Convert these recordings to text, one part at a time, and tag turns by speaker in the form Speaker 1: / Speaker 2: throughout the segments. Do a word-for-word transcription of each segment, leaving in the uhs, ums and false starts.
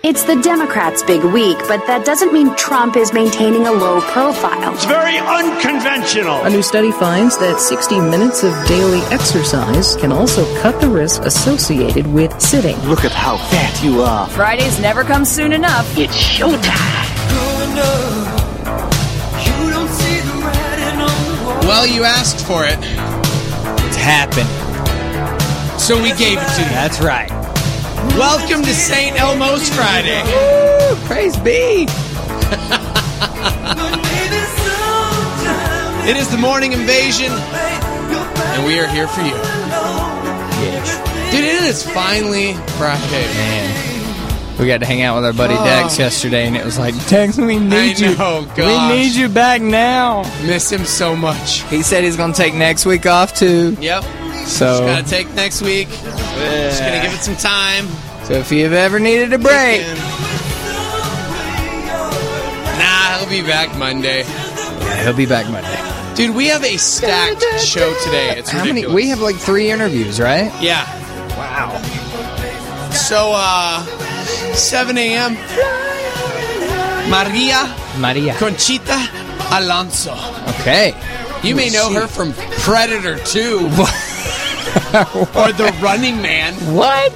Speaker 1: It's the Democrats' big week, but that doesn't mean Trump is maintaining a low profile.
Speaker 2: It's very unconventional.
Speaker 3: A new study finds that sixty minutes of daily exercise can also cut the risk associated with sitting.
Speaker 2: Look at how fat you are.
Speaker 4: Fridays never come soon enough.
Speaker 2: It's showtime.
Speaker 5: Well, you asked for it.
Speaker 6: It's happened.
Speaker 5: So we gave it to you.
Speaker 6: That's right.
Speaker 5: Welcome to Saint Elmo's Friday.
Speaker 6: Woo, praise be.
Speaker 5: It is the morning invasion, and we are here for you.
Speaker 6: Yes.
Speaker 5: Dude, it is finally Friday.
Speaker 6: Man, we got to hang out with our buddy
Speaker 5: Oh.
Speaker 6: Dex yesterday, and it was like, Dex, we need
Speaker 5: I
Speaker 6: you.
Speaker 5: know,
Speaker 6: We
Speaker 5: gosh.
Speaker 6: need you back now.
Speaker 5: Miss him so much.
Speaker 6: He said he's going to take next week off, too.
Speaker 5: Yep.
Speaker 6: So,
Speaker 5: Just gotta take next week. Just gonna give it some time.
Speaker 6: so if you've ever needed a break,
Speaker 5: Nah, he'll be back Monday.
Speaker 6: yeah, he'll be back Monday.
Speaker 5: Dude, we have a stacked show today. It's
Speaker 6: How
Speaker 5: ridiculous.
Speaker 6: many? We have like three interviews, right?
Speaker 5: Yeah.
Speaker 6: Wow.
Speaker 5: So, uh, seven a.m. Maria
Speaker 6: Maria.
Speaker 5: Conchita Alonso.
Speaker 6: Okay.
Speaker 5: You may know her from Predator two. Or The Running Man.
Speaker 6: What?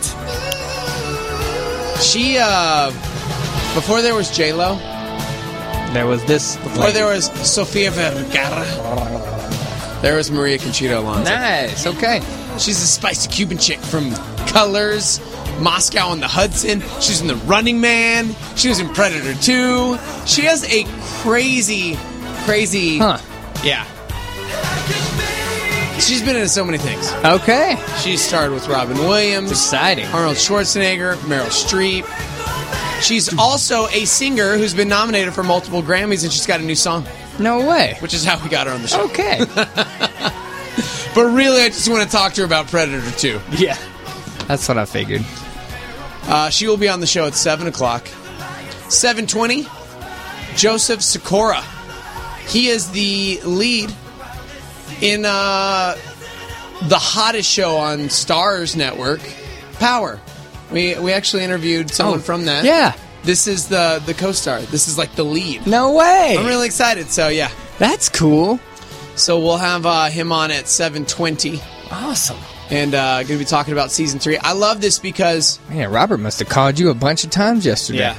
Speaker 5: She, uh, before there was J-Lo,
Speaker 6: There was this.
Speaker 5: before there was Sofia Vergara, there was Maria Conchita Alonso.
Speaker 6: Nice. Okay.
Speaker 5: She's a spicy Cuban chick from Colors, Moscow on the Hudson. She's in The Running Man. She was in Predator two. She has a crazy, crazy...
Speaker 6: Huh.
Speaker 5: Yeah. She's been in so many things.
Speaker 6: Okay.
Speaker 5: She starred with Robin Williams,
Speaker 6: Exciting.
Speaker 5: Arnold Schwarzenegger, Meryl Streep. She's also a singer who's been nominated for multiple Grammys, and she's got a new song,
Speaker 6: No way.
Speaker 5: which is how we got her on the show.
Speaker 6: Okay.
Speaker 5: But really, I just want to talk to her about Predator two.
Speaker 6: Yeah. That's what I figured.
Speaker 5: Uh, she will be on the show at seven o'clock. seven twenty, Joseph Sikora. He is the lead in uh, the hottest show on Starz Network, Power. We we actually interviewed someone
Speaker 6: Oh,
Speaker 5: from that.
Speaker 6: yeah.
Speaker 5: This is the, the co-star. This is like the lead.
Speaker 6: No way.
Speaker 5: I'm really excited. So, yeah.
Speaker 6: That's cool.
Speaker 5: So we'll have uh, him on at seven twenty.
Speaker 6: Awesome.
Speaker 5: And uh, going to be talking about season three. I love this because...
Speaker 6: Man, Robert must have called you a bunch of times yesterday.
Speaker 5: Yeah.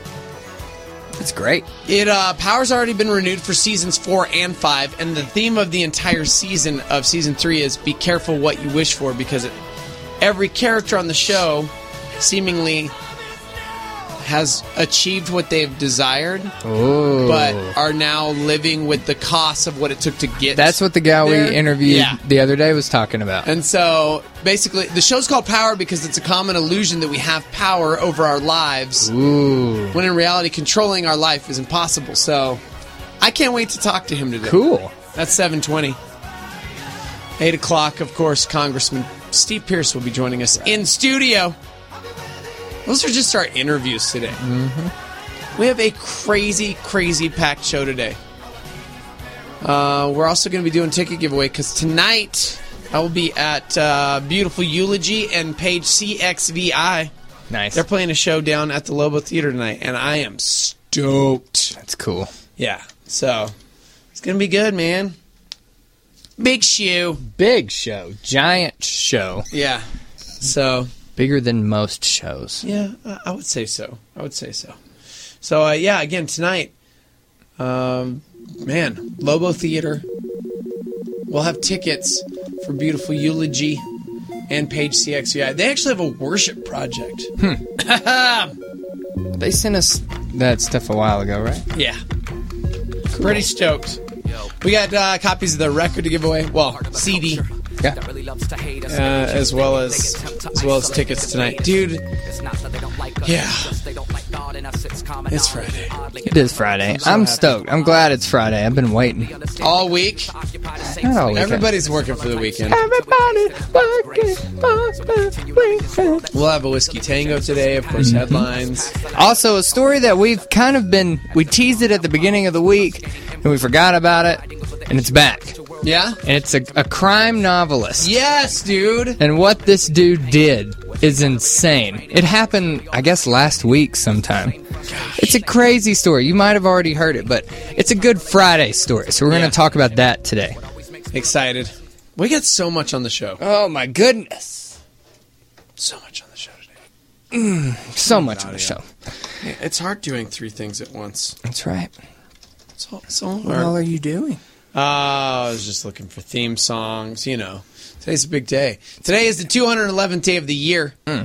Speaker 6: That's great.
Speaker 5: It uh, Power's already been renewed for seasons four and five, and the theme of the entire season of season three is be careful what you wish for, because it, every character on the show seemingly has achieved what they've desired,
Speaker 6: Oh.
Speaker 5: but are now living with the cost of what it took to get.
Speaker 6: That's what the guy
Speaker 5: there.
Speaker 6: we interviewed
Speaker 5: Yeah.
Speaker 6: the other day was talking about.
Speaker 5: And so, basically, the show's called Power because it's a common illusion that we have power over our lives,
Speaker 6: Ooh.
Speaker 5: when in reality, controlling our life is impossible. So, I can't wait to talk to him today.
Speaker 6: Cool.
Speaker 5: That's seven twenty. eight o'clock, of course, Congressman Steve Pearce will be joining us in studio. Those are just our interviews today. Mm-hmm. We have a crazy, crazy packed show today. Uh, we're also going to be doing ticket giveaway because tonight I will be at uh, Beautiful Eulogy and Page C X V I.
Speaker 6: Nice.
Speaker 5: They're playing a show down at the Lobo Theater tonight, and I am stoked.
Speaker 6: That's cool.
Speaker 5: Yeah, so it's going to be good, man. Big shoe.
Speaker 6: Big show. Giant show.
Speaker 5: Yeah, so...
Speaker 6: Bigger than most shows.
Speaker 5: Yeah, I I would say so. I would say so. So, uh, yeah, again, tonight, um, man, Lobo Theater. We'll have tickets for Beautiful Eulogy and Page C X V I. They actually have a worship project.
Speaker 6: They sent us that stuff a while ago, right?
Speaker 5: Yeah. Pretty stoked. We got uh, copies of the record to give away. Well, C D.
Speaker 6: Yeah.
Speaker 5: Uh, as well as as well as tickets tonight, dude. Yeah, it's Friday.
Speaker 6: It is Friday. I'm stoked. I'm glad it's Friday. I've been waiting.
Speaker 5: All week,
Speaker 6: Not all weekend.
Speaker 5: everybody's working for the weekend.
Speaker 6: Everybody working for the weekend.
Speaker 5: We'll have a Whiskey Tango today, of course, headlines.
Speaker 6: Also, a story that we've kind of been... We teased it at the beginning of the week, and we forgot about it, and it's back.
Speaker 5: Yeah?
Speaker 6: And it's a, a crime novelist.
Speaker 5: Yes, dude.
Speaker 6: And what this dude did is insane. It happened, I guess, last week sometime. It's a crazy story. You might have already heard it, but it's a Good Friday story, so we're
Speaker 5: Yeah.
Speaker 6: going to talk about that today.
Speaker 5: Excited. We got so much on the show.
Speaker 6: Oh, my goodness.
Speaker 5: So much on the show today.
Speaker 6: So much on the show.
Speaker 5: It's hard doing three things at once.
Speaker 6: That's right.
Speaker 5: It's all, it's all
Speaker 6: What
Speaker 5: hard.
Speaker 6: all are you doing?
Speaker 5: Uh, I was just looking for theme songs, you know. Today's a big day. Today is the two hundred eleventh day of the year.
Speaker 6: Mm.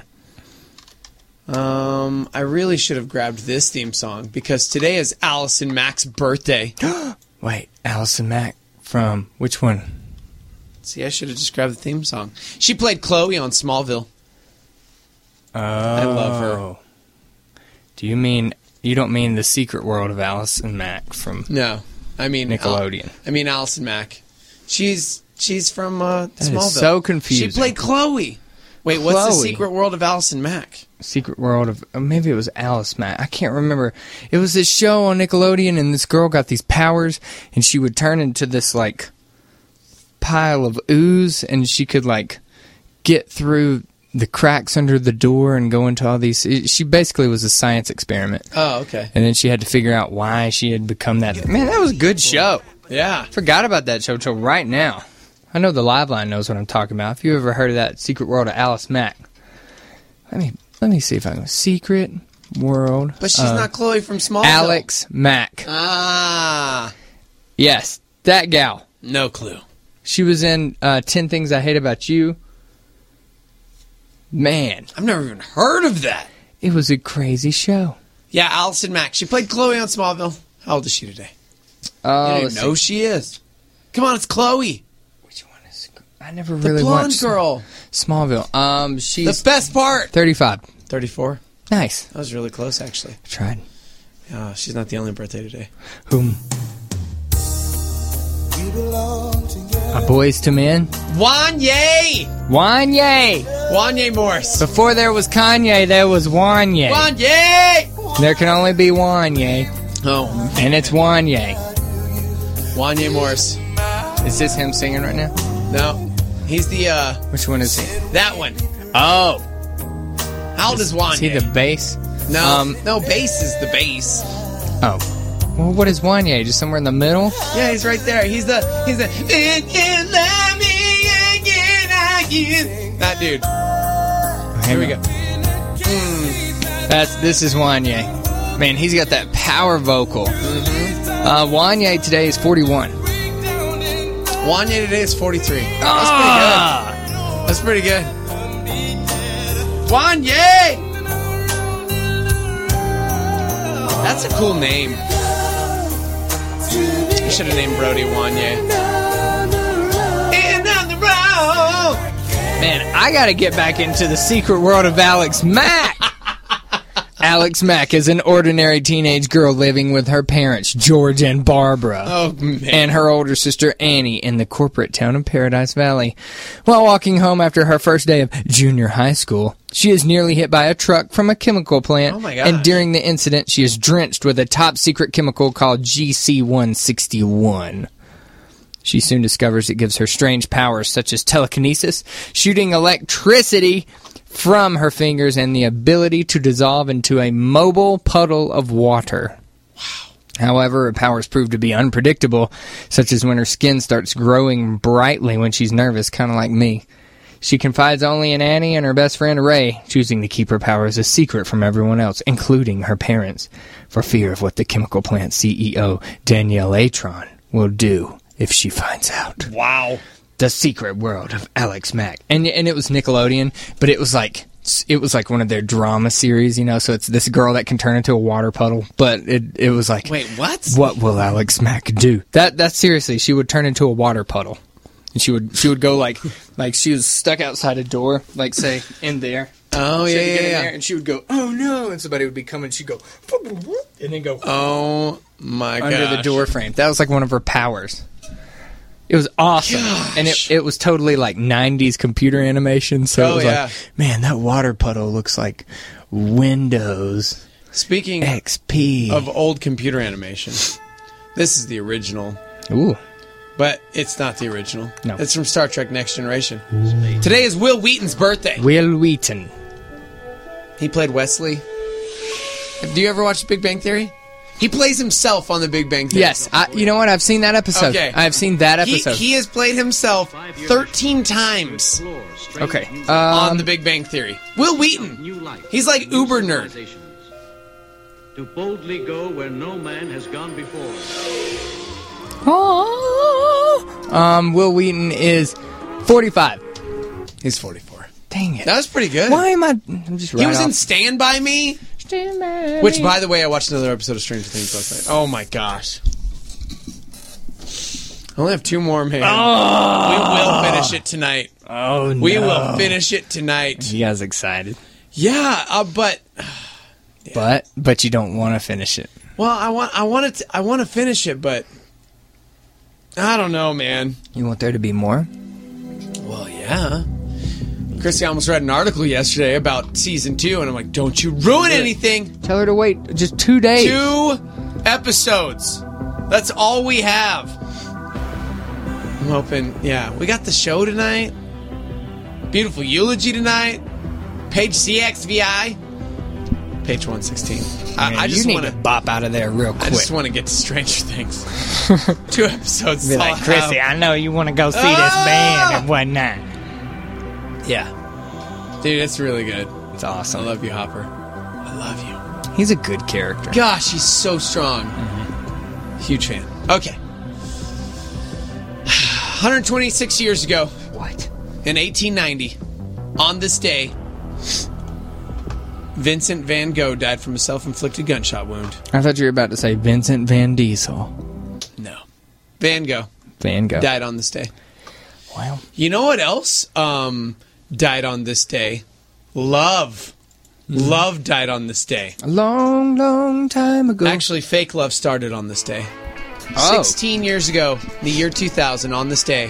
Speaker 5: Um, I really should have grabbed this theme song because today is Allison Mack's birthday.
Speaker 6: Wait, Allison Mack from which one?
Speaker 5: See, I should have just grabbed the theme song. She played Chloe on Smallville.
Speaker 6: Oh.
Speaker 5: I love her.
Speaker 6: Do you mean, you don't mean The Secret World of Allison Mack from
Speaker 5: No, I mean
Speaker 6: Nickelodeon?
Speaker 5: Al- I mean Allison Mack. She's she's from uh,
Speaker 6: That is
Speaker 5: Smallville.
Speaker 6: so confusing.
Speaker 5: She played Chloe. Wait, what's the
Speaker 6: Chloe.
Speaker 5: Secret World of Allison Mack?
Speaker 6: Secret World of, uh, maybe it was Alice Mack. I can't remember. It was this show on Nickelodeon, and this girl got these powers, and she would turn into this, like, pile of ooze, and she could, like, get through the cracks under the door and go into all these... It, she basically was a science experiment.
Speaker 5: Oh, okay.
Speaker 6: And then she had to figure out why she had become that. Man, that was a good show.
Speaker 5: Yeah.
Speaker 6: Forgot about that show till right now. I know the Live Line knows what I'm talking about. If you ever heard of that Secret World of Alice Mack, let me let me see if I can. Secret World.
Speaker 5: But she's
Speaker 6: of
Speaker 5: not Chloe from Smallville.
Speaker 6: Alex Mack.
Speaker 5: Ah.
Speaker 6: Yes, that gal.
Speaker 5: No clue.
Speaker 6: She was in uh, ten Things I Hate About You. Man,
Speaker 5: I've never even heard of that.
Speaker 6: it was a crazy show.
Speaker 5: Yeah, Allison Mack. She played Chloe on Smallville. How old is she today?
Speaker 6: Oh,
Speaker 5: you don't
Speaker 6: let's
Speaker 5: even know who
Speaker 6: see.
Speaker 5: she is. Come on, it's Chloe.
Speaker 6: Which one is? I never
Speaker 5: The
Speaker 6: really
Speaker 5: blonde
Speaker 6: watched
Speaker 5: girl.
Speaker 6: Smallville. Um, she's
Speaker 5: The best part.
Speaker 6: thirty-five.
Speaker 5: thirty-four.
Speaker 6: Nice.
Speaker 5: That was really close, actually.
Speaker 6: I tried.
Speaker 5: Yeah, she's not the only birthday today.
Speaker 6: Whom? A Boys to Men.
Speaker 5: Wanye!
Speaker 6: Wanye!
Speaker 5: Wanye Morse.
Speaker 6: Before there was Kanye, there was Wanye.
Speaker 5: Wanye!
Speaker 6: There can only be Wanye,
Speaker 5: Oh,
Speaker 6: and it's Wanye.
Speaker 5: Wanye Morse.
Speaker 6: Is this him singing right now?
Speaker 5: No, he's the, uh,
Speaker 6: Which one is he?
Speaker 5: that one.
Speaker 6: Oh,
Speaker 5: How old is Wanye?
Speaker 6: is he the bass?
Speaker 5: No,
Speaker 6: Um,
Speaker 5: no, bass is the bass.
Speaker 6: Oh. Well, what is Wanye? Just somewhere in the middle?
Speaker 5: Yeah, he's right there. He's the, he's the, "And you love me again, again." That dude. Here we go.
Speaker 6: That's This is Wanye. Man, he's got that power vocal.
Speaker 5: Mm-hmm.
Speaker 6: Uh, Wanye today is forty-one.
Speaker 5: Wanye today is forty-three.
Speaker 6: Ah!
Speaker 5: That's pretty good. Wanye! That's a cool name. You should have named Brody Wanye. And on the road.
Speaker 6: Man, I gotta get back into the secret world of Alex Mack. Alex Mack is an ordinary teenage girl living with her parents, George and Barbara,
Speaker 5: Oh, man.
Speaker 6: and her older sister, Annie, in the corporate town of Paradise Valley. While walking home after her first day of junior high school, she is nearly hit by a truck from a chemical plant,
Speaker 5: Oh, my gosh.
Speaker 6: and during the incident, she is drenched with a top-secret chemical called G C one sixty-one. She soon discovers it gives her strange powers such as telekinesis, shooting electricity from her fingers, and the ability to dissolve into a mobile puddle of water. Wow. However, her powers prove to be unpredictable, such as when her skin starts growing brightly when she's nervous, kind of like me. She confides only in Annie and her best friend Ray, choosing to keep her powers a secret from everyone else, including her parents, for fear of what the chemical plant C E O, Danielle Atron, will do if she finds out.
Speaker 5: Wow.
Speaker 6: The Secret World of Alex Mack. And and it was Nickelodeon, but it was like it was like one of their drama series, you know, so it's this girl that can turn into a water puddle, but it it was like,
Speaker 5: Wait, what?
Speaker 6: what will Alex Mack do? That that's seriously, she would turn into a water puddle. And she would she would go like like she was stuck outside a door, like say in there.
Speaker 5: Oh,
Speaker 6: She
Speaker 5: yeah,
Speaker 6: had to
Speaker 5: yeah,
Speaker 6: get in
Speaker 5: yeah.
Speaker 6: there, and she would go, "Oh no." And somebody would be coming, she'd go and then go
Speaker 5: Oh, my God.
Speaker 6: under the door frame. That was like one of her powers. It was awesome.
Speaker 5: Gosh.
Speaker 6: And it, it was totally like nineties computer animation. So
Speaker 5: Oh,
Speaker 6: it was
Speaker 5: yeah.
Speaker 6: like, man, that water puddle looks like Windows
Speaker 5: Speaking
Speaker 6: X P.
Speaker 5: of old computer animation, this is the original.
Speaker 6: Ooh.
Speaker 5: But it's not the original.
Speaker 6: No.
Speaker 5: It's from Star Trek Next Generation. Today is Will Wheaton's birthday.
Speaker 6: Will Wheaton.
Speaker 5: He played Wesley. Do you ever watch Big Bang Theory? He plays himself on the Big Bang Theory.
Speaker 6: Yes, I, you know what? I've seen that episode.
Speaker 5: Okay.
Speaker 6: I've seen that episode.
Speaker 5: He, he has played himself thirteen times
Speaker 6: okay. Um,
Speaker 5: on the Big Bang Theory. Will Wheaton. He's like uber nerd.
Speaker 7: To boldly go where no man has gone before.
Speaker 6: Oh, um, Will Wheaton is forty-five.
Speaker 5: He's forty-four.
Speaker 6: Dang it.
Speaker 5: That was pretty good.
Speaker 6: Why am I... I'm just right
Speaker 5: He was
Speaker 6: off.
Speaker 5: in Stand By Me.
Speaker 6: Stand by
Speaker 5: Which,
Speaker 6: me.
Speaker 5: by the way, I watched another episode of Stranger Things last night. Oh my gosh. I only have two more, man.
Speaker 6: Oh.
Speaker 5: We will finish it tonight.
Speaker 6: Oh, no.
Speaker 5: We will finish it tonight.
Speaker 6: You guys excited?
Speaker 5: Yeah, uh, but...
Speaker 6: Yeah. But but you don't want to finish it.
Speaker 5: Well, I want I want to I want to finish it, but I don't know, man.
Speaker 6: You want there to be more?
Speaker 5: Well, yeah. Chrissy almost read an article yesterday about season two, and I'm like, don't you ruin anything.
Speaker 6: Tell her to wait just two days.
Speaker 5: Two episodes. That's all we have. I'm hoping, yeah. We got the show tonight. Beautiful eulogy tonight. Page C X V I. Page one sixteen. I,
Speaker 6: Man,
Speaker 5: I just
Speaker 6: you need
Speaker 5: want
Speaker 6: to bop out of there real quick.
Speaker 5: I just want to get to Stranger Things. Two episodes.
Speaker 6: Be
Speaker 5: is all
Speaker 6: like,
Speaker 5: I
Speaker 6: Chrissy,
Speaker 5: have.
Speaker 6: I know you want to go see
Speaker 5: Ah!
Speaker 6: this band and whatnot.
Speaker 5: Yeah. Dude, it's really good.
Speaker 6: It's awesome.
Speaker 5: I love you, Hopper. I love you.
Speaker 6: He's a good character.
Speaker 5: Gosh, he's so strong. Mm-hmm. Huge fan. Okay. one hundred twenty-six years ago.
Speaker 6: What?
Speaker 5: In eighteen ninety, on this day, Vincent Van Gogh died from a self-inflicted gunshot wound.
Speaker 6: I thought you were about to say Vincent Van Diesel.
Speaker 5: No. Van Gogh.
Speaker 6: Van Gogh.
Speaker 5: Died on this day.
Speaker 6: Wow.
Speaker 5: You know what else um, died on this day? Love. Mm. Love died on this day.
Speaker 6: A long, long time ago.
Speaker 5: Actually, fake love started on this day.
Speaker 6: Oh.
Speaker 5: sixteen years ago, the year two thousand, on this day,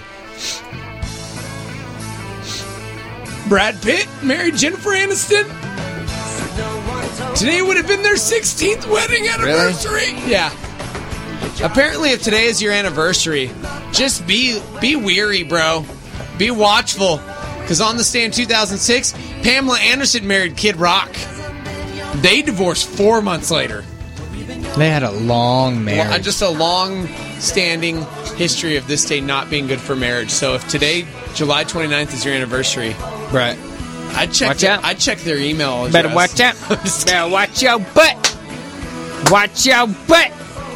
Speaker 5: Brad Pitt married Jennifer Aniston. Today would have been their sixteenth wedding anniversary. Really? Yeah. Apparently, if today is your anniversary, just be be weary, bro. Be watchful. Because on this day in two thousand six, Pamela Anderson married Kid Rock. They divorced four months later.
Speaker 6: They had a long marriage.
Speaker 5: Well, just a long-standing history of this day not being good for marriage. So if today, July twenty-ninth, is your anniversary,
Speaker 6: right?
Speaker 5: I'd check.
Speaker 6: Watch
Speaker 5: the,
Speaker 6: out.
Speaker 5: I'd check their email address.
Speaker 6: Better watch out. Better watch your butt. Watch your butt.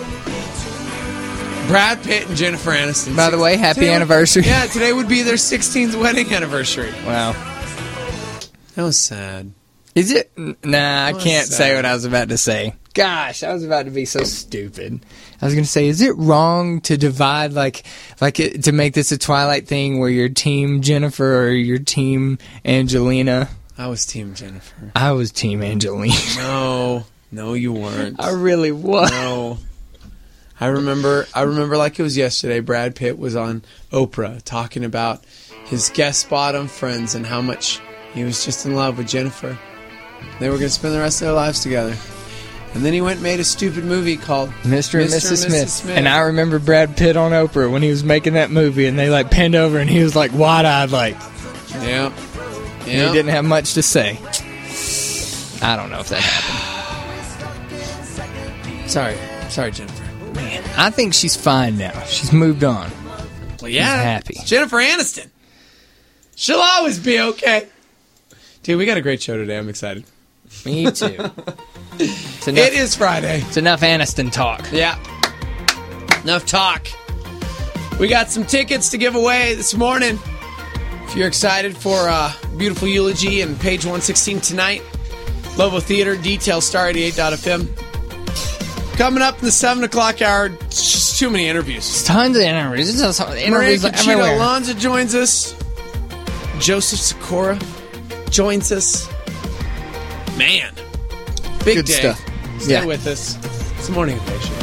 Speaker 5: Brad Pitt and Jennifer Aniston.
Speaker 6: By the way, happy
Speaker 5: today
Speaker 6: anniversary.
Speaker 5: Would, yeah, today would be their sixteenth wedding anniversary.
Speaker 6: Wow.
Speaker 5: That was sad.
Speaker 6: Is it? Nah, I can't
Speaker 5: sad.
Speaker 6: say what I was about to say. Gosh, I was about to be so stupid. I was going to say, is it wrong to divide, like, like it, to make this a Twilight thing where you're team Jennifer or you're team Angelina?
Speaker 5: I was team Jennifer.
Speaker 6: I was team Angelina.
Speaker 5: No, no, you weren't.
Speaker 6: I really was.
Speaker 5: No. I remember, I remember like it was yesterday, Brad Pitt was on Oprah talking about his guest spot on Friends and how much he was just in love with Jennifer. They were going to spend the rest of their lives together. And then he went and made a stupid movie called
Speaker 6: Mister and
Speaker 5: Mister
Speaker 6: Missus
Speaker 5: and
Speaker 6: Smith.
Speaker 5: Missus Smith.
Speaker 6: And I remember Brad Pitt on Oprah when he was making that movie, and they like penned over, and he was like wide-eyed, like,
Speaker 5: yeah,
Speaker 6: and
Speaker 5: yeah.
Speaker 6: he didn't have much to say. I don't know if that happened.
Speaker 5: Sorry, sorry, Jennifer.
Speaker 6: Man, I think she's fine now. She's moved on.
Speaker 5: Well, yeah,
Speaker 6: She's happy.
Speaker 5: Jennifer Aniston. She'll always be okay. Dude, we got a great show today. I'm excited.
Speaker 6: Me too. It's enough,
Speaker 5: It is Friday.
Speaker 6: It's enough Aniston talk.
Speaker 5: Yeah. Enough talk. We got some tickets to give away this morning. If you're excited for uh, Beautiful Eulogy and Page one sixteen tonight, Lobo Theater, details star eighty-eight dot f m. Coming up in the seven o'clock hour, just too many interviews.
Speaker 6: Tons of interviews. It's just
Speaker 5: Maria
Speaker 6: interviews
Speaker 5: Conchita
Speaker 6: everywhere.
Speaker 5: Alonso joins us. Joseph Sikora joins us. Man. Big
Speaker 6: Good
Speaker 5: day.
Speaker 6: stuff.
Speaker 5: Stay
Speaker 6: Yeah.
Speaker 5: with us. It's the Morning Invasion.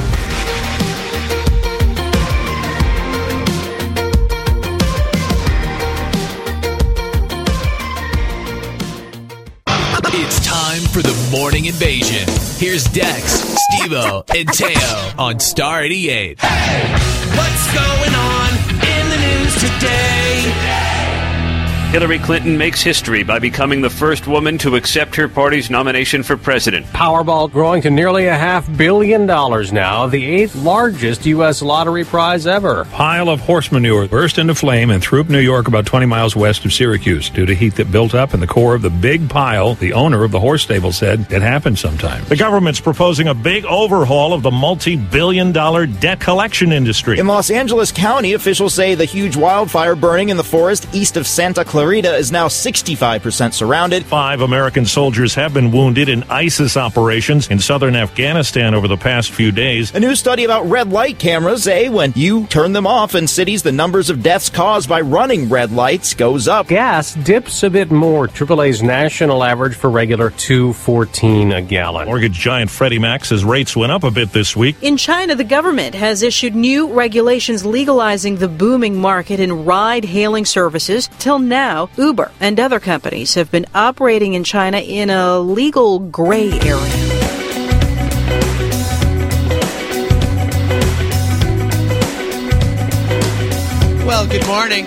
Speaker 8: It's time for the Morning Invasion. Here's Dex, Steve-O, and Teo on Star eighty-eight.
Speaker 2: Hey, what's going on in the news today?
Speaker 7: Hillary Clinton makes history by becoming the first woman to accept her party's nomination for president.
Speaker 9: Powerball growing to nearly a half billion dollars now, the eighth largest U S lottery prize ever.
Speaker 10: Pile of horse manure burst into flame in Throop, New York, about twenty miles west of Syracuse. Due to heat that built up in the core of the big pile, the owner of the horse stable said it happens sometimes.
Speaker 11: The government's proposing a big overhaul of the multi-billion dollar debt collection industry.
Speaker 12: In Los Angeles County, officials say the huge wildfire burning in the forest east of Santa Clarita is now sixty-five percent surrounded.
Speaker 11: Five American soldiers have been wounded in ISIS operations in southern Afghanistan over the past few days.
Speaker 12: A new study about red light cameras say when you turn them off in cities, the numbers of deaths caused by running red lights goes up.
Speaker 9: Gas dips a bit more. triple A's national average for regular two fourteen a gallon.
Speaker 11: Mortgage giant Freddie Mac says rates went up a bit this week.
Speaker 13: In China, the government has issued new regulations legalizing the booming market in ride-hailing services. Till now, Uber and other companies have been operating in China in a legal gray area.
Speaker 5: Well, good morning.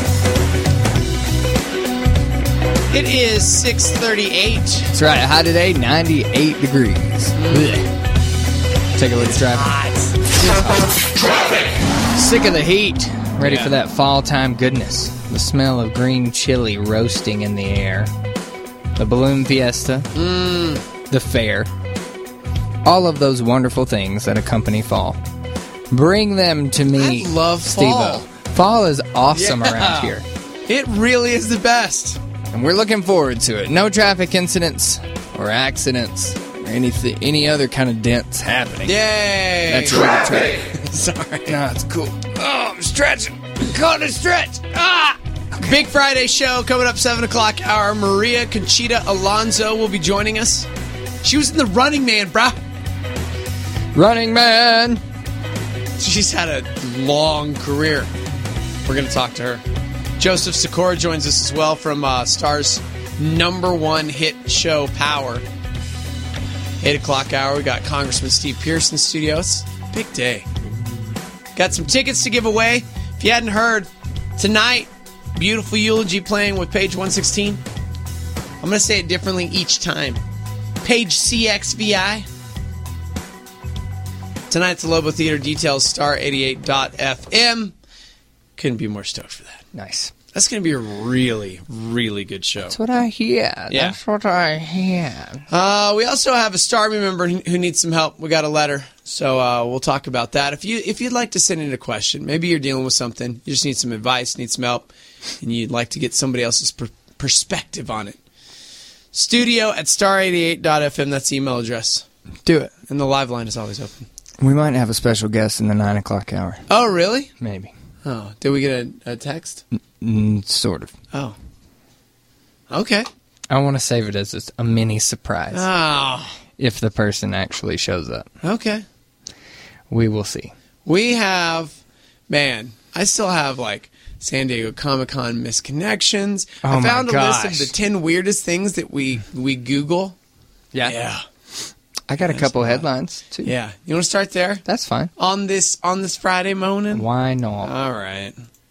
Speaker 5: It is six thirty-eight.
Speaker 6: That's right. High today, ninety-eight degrees. Mm. Take a look at traffic. Traffic. Sick of the heat. Ready yeah. for that fall time goodness. The smell of green chili roasting in the air. The balloon fiesta.
Speaker 5: Mm.
Speaker 6: The fair. All of those wonderful things that accompany fall. Bring them to me.
Speaker 5: I love
Speaker 6: Steve-O.
Speaker 5: fall.
Speaker 6: Fall is awesome
Speaker 5: yeah.
Speaker 6: around here.
Speaker 5: It really is the best.
Speaker 6: And we're looking forward to it. No traffic incidents or accidents or anything, any other kind of dents happening.
Speaker 5: Yay!
Speaker 6: That's traffic. Right.
Speaker 5: Sorry.
Speaker 6: No, it's cool. Oh, I'm stretching. I'm calling it stretch. Ah!
Speaker 5: Big Friday show coming up seven o'clock hour. Maria Conchita Alonso will be joining us. She was in the Running Man, brah.
Speaker 6: Running Man.
Speaker 5: She's had a long career. We're going to talk to her. Joseph Sikora joins us as well from uh, Star's number one hit show, Power. eight o'clock hour, we got Congressman Steve Pearce in the studio. It's a big day. Got some tickets to give away. If you hadn't heard, tonight, Beautiful Eulogy playing with Page one sixteen. I'm going to say it differently each time. Page C X V I. Tonight's the Lobo Theater. Details, star eighty-eight dot f m. Couldn't be more stoked for that.
Speaker 6: Nice.
Speaker 5: That's going to be a really, really good show.
Speaker 6: That's what I hear.
Speaker 5: Yeah.
Speaker 6: That's what I hear.
Speaker 5: Uh, we also have a Starby member who needs some help. We got a letter, so uh, we'll talk about that. If you if you'd like to send in a question, maybe you're dealing with something, you just need some advice, need some help, and you'd like to get somebody else's per- perspective on it. Studio at star eighty-eight dot f m. That's the email address.
Speaker 6: Do it.
Speaker 5: And the live line is always open.
Speaker 6: We might have a special guest in the nine o'clock hour.
Speaker 5: Oh, really?
Speaker 6: Maybe.
Speaker 5: Oh, did we get a, a text?
Speaker 6: Mm, sort of.
Speaker 5: Oh. Okay.
Speaker 6: I want to save it as just a mini surprise.
Speaker 5: Oh.
Speaker 6: If the person actually shows up.
Speaker 5: Okay.
Speaker 6: We will see.
Speaker 5: We have, man, I still have like San Diego Comic-Con misconnections.
Speaker 6: Oh
Speaker 5: I found
Speaker 6: my
Speaker 5: a
Speaker 6: gosh.
Speaker 5: list of the ten weirdest things that we, we Google.
Speaker 6: Yeah.
Speaker 5: Yeah.
Speaker 6: I got
Speaker 5: That's
Speaker 6: a couple
Speaker 5: a
Speaker 6: headlines, too.
Speaker 5: Yeah. You want to start there?
Speaker 6: That's fine.
Speaker 5: On this on this Friday morning?
Speaker 6: Why not?
Speaker 5: All right.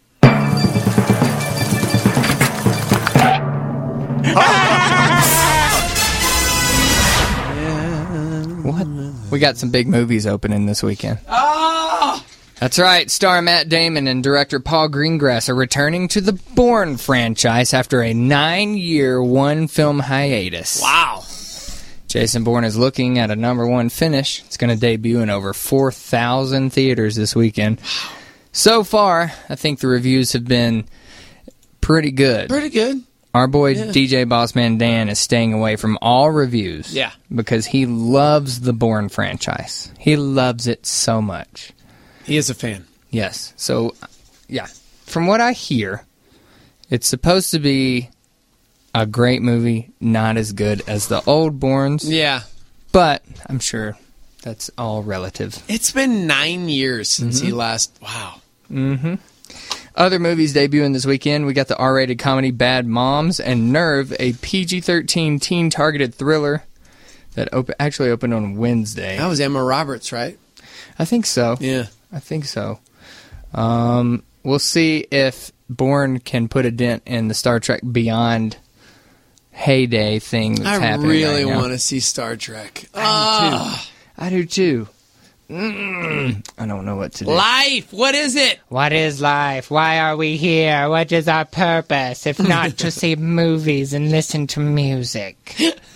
Speaker 6: What? We got some big movies opening this weekend.
Speaker 5: Oh!
Speaker 6: That's right. Star Matt Damon and director Paul Greengrass are returning to the Bourne franchise after a nine-year one-film hiatus.
Speaker 5: Wow.
Speaker 6: Jason Bourne is looking at a number one finish. It's going to debut in over four thousand theaters this weekend. So far, I think the reviews have been pretty good.
Speaker 5: Pretty good.
Speaker 6: Our boy
Speaker 5: Yeah.
Speaker 6: D J Bossman Dan is staying away from all reviews.
Speaker 5: Yeah.
Speaker 6: Because he loves the Bourne franchise. He loves it so much.
Speaker 5: He is a fan.
Speaker 6: Yes. So, yeah. From what I hear, it's supposed to be a great movie, not as good as the old Bournes.
Speaker 5: Yeah.
Speaker 6: But I'm sure that's all relative.
Speaker 5: It's been nine years since
Speaker 6: Mm-hmm.
Speaker 5: he last... Wow.
Speaker 6: Mm-hmm. Other movies debuting this weekend, we got the R-rated comedy Bad Moms and Nerve, a P G thirteen teen-targeted thriller that op- actually opened on Wednesday.
Speaker 5: That was Emma Roberts, right?
Speaker 6: I think so.
Speaker 5: Yeah.
Speaker 6: I think so. Um, we'll see if Bourne can put a dent in the Star Trek Beyond heyday thing that's
Speaker 5: I
Speaker 6: happening
Speaker 5: really
Speaker 6: right now.
Speaker 5: want to see Star Trek.
Speaker 6: I do too. I do too. Mm, I don't know what to do.
Speaker 5: Life! What is it?
Speaker 6: What is life? Why are we here? What is our purpose, if not to see movies and listen to music?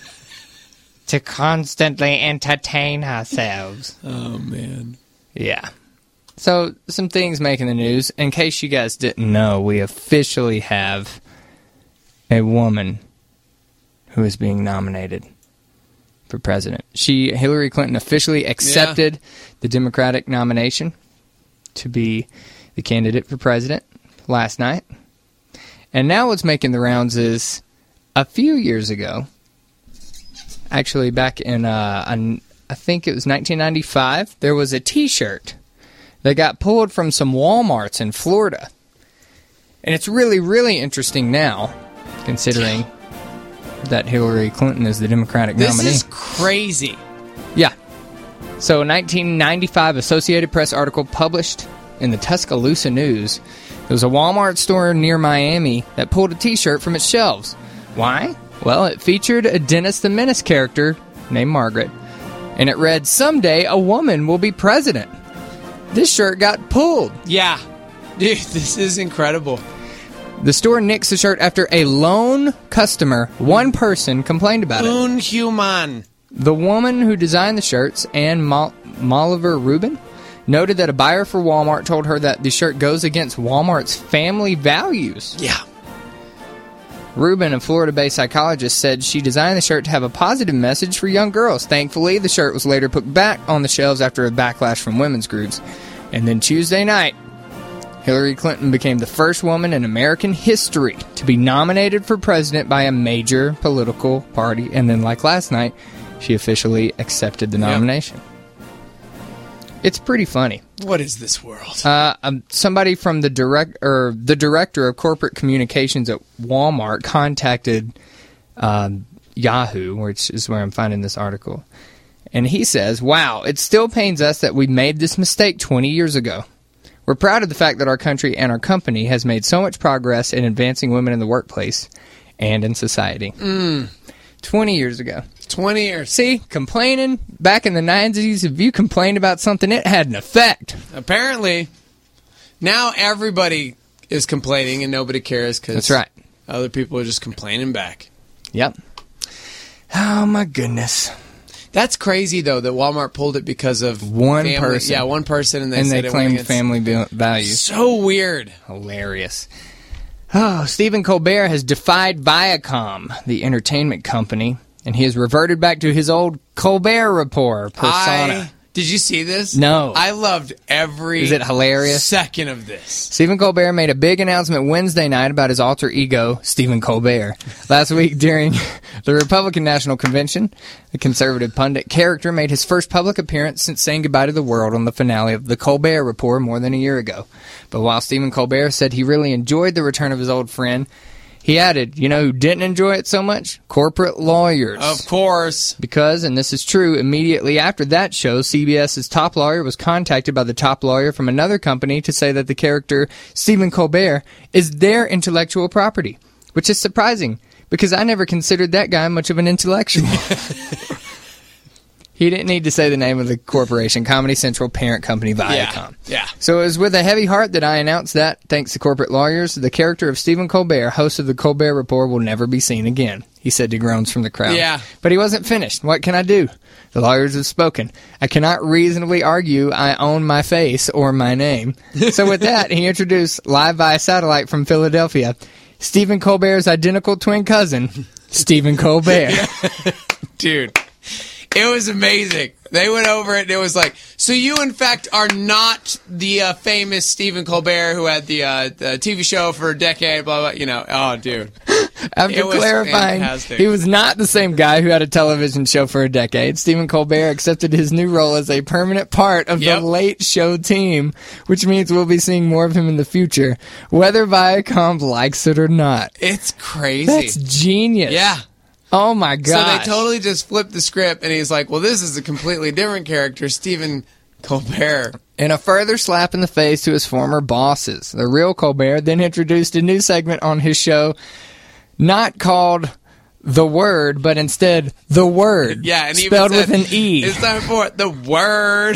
Speaker 6: To constantly entertain ourselves.
Speaker 5: Oh, man.
Speaker 6: Yeah. So, some things making the news. In case you guys didn't know, we officially have a woman who is being nominated for president. She, Hillary Clinton, officially accepted yeah. the Democratic nomination to be the candidate for president last night. And now what's making the rounds is a few years ago, actually back in, uh, an, I think it was nineteen ninety-five, there was a T-shirt that got pulled from some Walmarts in Florida. And it's really, really interesting now, considering that Hillary Clinton is the Democratic
Speaker 5: this
Speaker 6: nominee.
Speaker 5: This is crazy.
Speaker 6: Yeah. So, a nineteen ninety-five Associated Press article published in the Tuscaloosa News. There was a Walmart store near Miami that pulled a T-shirt from its shelves. Why? Well, it featured a Dennis the Menace character named Margaret, and it read, "Someday a woman will be president." This shirt got pulled.
Speaker 5: Yeah. Dude, this is incredible.
Speaker 6: The store nixed the shirt after a lone customer, one person, complained about it.
Speaker 5: Unhuman.
Speaker 6: The woman who designed the shirts, Anne Mol- Molliver Rubin, noted that a buyer for Walmart told her that the shirt goes against Walmart's family values.
Speaker 5: Yeah.
Speaker 6: Rubin, a Florida-based psychologist, said she designed the shirt to have a positive message for young girls. Thankfully, the shirt was later put back on the shelves after a backlash from women's groups. And then Tuesday night, Hillary Clinton became the first woman in American history to be nominated for president by a major political party. And then, like last night, she officially accepted the nomination. Yep. It's pretty funny.
Speaker 5: What is this world?
Speaker 6: Uh, um, somebody from the direct or the director of corporate communications at Walmart contacted um, Yahoo, which is where I'm finding this article, and he says, "Wow, it still pains us that we made this mistake twenty years ago. We're proud of the fact that our country and our company has made so much progress in advancing women in the workplace and in society."
Speaker 5: Mm.
Speaker 6: twenty years ago.
Speaker 5: twenty years.
Speaker 6: See, complaining back in the nineties, if you complained about something, it had an effect.
Speaker 5: Apparently, now everybody is complaining and nobody cares because
Speaker 6: that's right.
Speaker 5: Other people are just complaining back.
Speaker 6: Yep. Oh, my goodness.
Speaker 5: That's crazy, though, that Walmart pulled it because of
Speaker 6: one
Speaker 5: family.
Speaker 6: person.
Speaker 5: Yeah, one person, and they
Speaker 6: and
Speaker 5: said
Speaker 6: they
Speaker 5: it
Speaker 6: claimed
Speaker 5: against
Speaker 6: family values.
Speaker 5: So weird.
Speaker 6: Hilarious. Oh, Stephen Colbert has defied Viacom, the entertainment company, and he has reverted back to his old Colbert Report persona.
Speaker 5: I, did you see this?
Speaker 6: No.
Speaker 5: I loved every
Speaker 6: Is it hilarious?
Speaker 5: second of this.
Speaker 6: Stephen Colbert made a big announcement Wednesday night about his alter ego, Stephen Colbert. Last week during the Republican National Convention, the conservative pundit character made his first public appearance since saying goodbye to the world on the finale of The Colbert Report more than a year ago. But while Stephen Colbert said he really enjoyed the return of his old friend, he added, you know who didn't enjoy it so much? Corporate lawyers.
Speaker 5: Of course.
Speaker 6: Because, and this is true, immediately after that show, CBS's top lawyer was contacted by the top lawyer from another company to say that the character, Stephen Colbert, is their intellectual property. Which is surprising, because I never considered that guy much of an intellectual. He didn't need to say the name of the corporation, Comedy Central parent company Viacom.
Speaker 5: Yeah, yeah.
Speaker 6: So it was with a heavy heart that I announced that, thanks to corporate lawyers, the character of Stephen Colbert, host of the Colbert Report, will never be seen again, he said to groans from the crowd.
Speaker 5: Yeah.
Speaker 6: But he wasn't finished. What can I do? The lawyers have spoken. I cannot reasonably argue I own my face or my name. So with that, he introduced, live via satellite from Philadelphia, Stephen Colbert's identical twin cousin, Stephen Colbert.
Speaker 5: Dude. It was amazing. They went over it, and it was like, so you, in fact, are not the uh, famous Stephen Colbert who had the, uh, the T V show for a decade, blah, blah, you know. Oh, dude.
Speaker 6: After clarifying
Speaker 5: fantastic.
Speaker 6: He was not the same guy who had a television show for a decade, Stephen Colbert accepted his new role as a permanent part of
Speaker 5: Yep.
Speaker 6: the Late Show team, which means we'll be seeing more of him in the future, whether Viacom likes it or not.
Speaker 5: It's crazy.
Speaker 6: That's genius.
Speaker 5: Yeah.
Speaker 6: Oh, my God.
Speaker 5: So they totally just flipped the script, and he's like, well, this is a completely different character, Stephen Colbert.
Speaker 6: In a further slap in the face to his former bosses, the real Colbert then introduced a new segment on his show, not called The Word, but instead The Word.
Speaker 5: Yeah, and he
Speaker 6: spelled
Speaker 5: even said,
Speaker 6: with an E.
Speaker 5: It's time for it, The Word.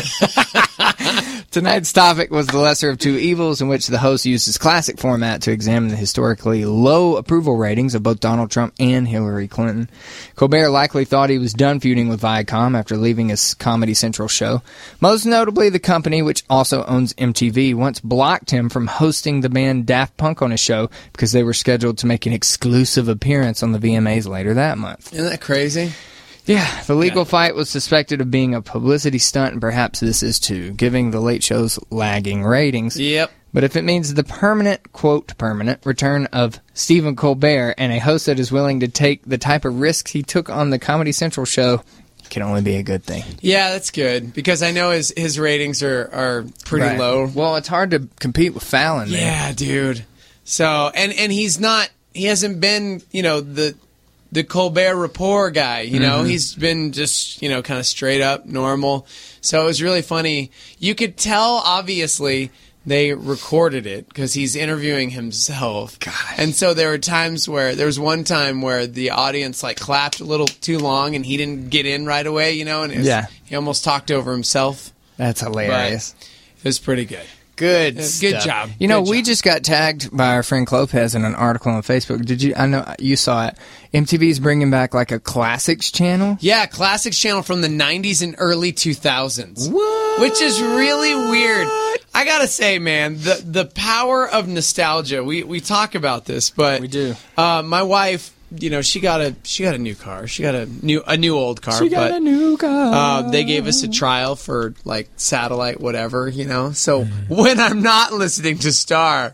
Speaker 6: Tonight's topic was the lesser of two evils, in which the host used his classic format to examine the historically low approval ratings of both Donald Trump and Hillary Clinton. Colbert likely thought he was done feuding with Viacom after leaving his Comedy Central show. Most notably, the company, which also owns M T V, once blocked him from hosting the band Daft Punk on his show because they were scheduled to make an exclusive appearance on the V M As later that month.
Speaker 5: Isn't that crazy?
Speaker 6: Yeah, the legal yeah. fight was suspected of being a publicity stunt, and perhaps this is too, giving the Late Show's lagging ratings.
Speaker 5: Yep.
Speaker 6: But if it means the permanent, quote, permanent, return of Stephen Colbert and a host that is willing to take the type of risks he took on the Comedy Central show, it can only be a good thing.
Speaker 5: Yeah, that's good, because I know his, his ratings are, are pretty
Speaker 6: right.
Speaker 5: low.
Speaker 6: Well, it's hard to compete with Fallon, man.
Speaker 5: Yeah, dude. So, and, and he's not, he hasn't been, you know, the... the Colbert Report guy, you know, mm-hmm. he's been just, you know, kind of straight up normal. So it was really funny. You could tell, obviously, they recorded it because he's interviewing himself.
Speaker 6: Gosh.
Speaker 5: And so there were times where, there was one time where the audience, like, clapped a little too long and he didn't get in right away, you know, and it was,
Speaker 6: yeah.
Speaker 5: he almost talked over himself.
Speaker 6: That's hilarious.
Speaker 5: But it was pretty good.
Speaker 6: Good
Speaker 5: Good
Speaker 6: stuff.
Speaker 5: job.
Speaker 6: You know,
Speaker 5: Good
Speaker 6: we
Speaker 5: job.
Speaker 6: just got tagged by our friend Lopez in an article on Facebook. Did you? I know you saw it. M T V's bringing back like a classics channel.
Speaker 5: Yeah, classics channel from the nineties and early two thousands.
Speaker 6: What?
Speaker 5: Which is really weird. I gotta say, man, the the power of nostalgia. We we talk about this, but
Speaker 6: we do.
Speaker 5: Uh, my wife, you know, she got a she got a new car. She got a new a new old car.
Speaker 6: She got
Speaker 5: but,
Speaker 6: a new car.
Speaker 5: Uh, they gave us a trial for like satellite, whatever, you know. So when I'm not listening to Star,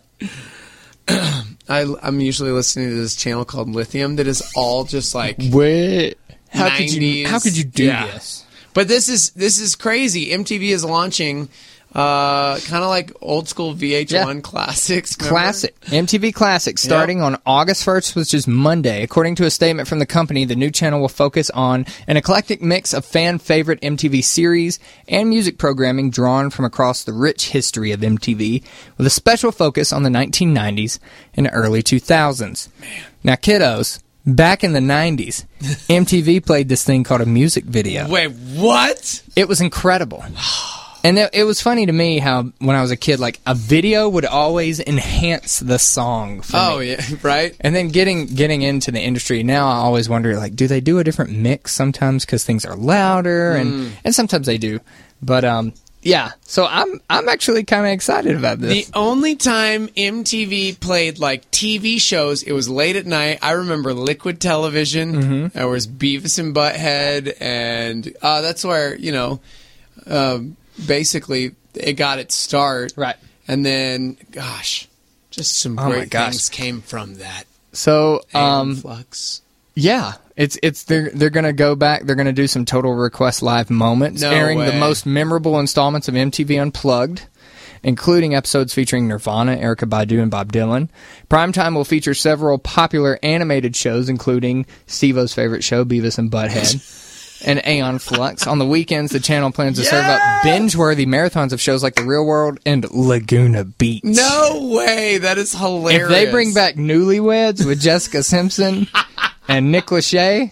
Speaker 5: I, I'm usually listening to this channel called Lithium that is all just like
Speaker 6: wait. How
Speaker 5: nineties.
Speaker 6: could you? How could you do
Speaker 5: yeah.
Speaker 6: this?
Speaker 5: But this is this is crazy. M T V is launching. Uh, kind of like old school V H one
Speaker 6: yeah.
Speaker 5: classics. Remember?
Speaker 6: Classic. M T V Classics starting yep. on August first, which is Monday. According to a statement from the company, the new channel will focus on an eclectic mix of fan-favorite M T V series and music programming drawn from across the rich history of M T V, with a special focus on the nineteen nineties and early two thousands.
Speaker 5: Man.
Speaker 6: Now, kiddos, back in the nineties, M T V played this thing called a music video.
Speaker 5: Wait, what?
Speaker 6: It was incredible. And it, it was funny to me how, when I was a kid, like, a video would always enhance the song for
Speaker 5: oh,
Speaker 6: me.
Speaker 5: yeah, right?
Speaker 6: And then getting getting into the industry, now I always wonder, like, do they do a different mix sometimes because things are louder?
Speaker 5: Mm.
Speaker 6: And, and sometimes they do. But, um, yeah, so I'm I'm actually kind of excited about this.
Speaker 5: The only time M T V played, like, T V shows, it was late at night. I remember Liquid Television.
Speaker 6: Mm-hmm.
Speaker 5: There was Beavis and Butthead. And uh, that's where, you know... Um, basically, it got its start.
Speaker 6: Right.
Speaker 5: And then, gosh, just some
Speaker 6: Oh my
Speaker 5: great
Speaker 6: gosh.
Speaker 5: things came from that.
Speaker 6: So, um,
Speaker 5: Flux.
Speaker 6: yeah, it's it's they're they're gonna go back. They're gonna do some Total Request Live moments,
Speaker 5: No
Speaker 6: airing
Speaker 5: way.
Speaker 6: the most memorable installments of M T V Unplugged, including episodes featuring Nirvana, Erykah Badu, and Bob Dylan. Primetime will feature several popular animated shows, including Steve-O's favorite show, Beavis and Butthead. And Aeon Flux. On the weekends, the channel plans to
Speaker 5: yes!
Speaker 6: serve up binge-worthy marathons of shows like The Real World and Laguna Beach.
Speaker 5: No way! That is hilarious.
Speaker 6: If they bring back Newlyweds with Jessica Simpson and Nick Lachey,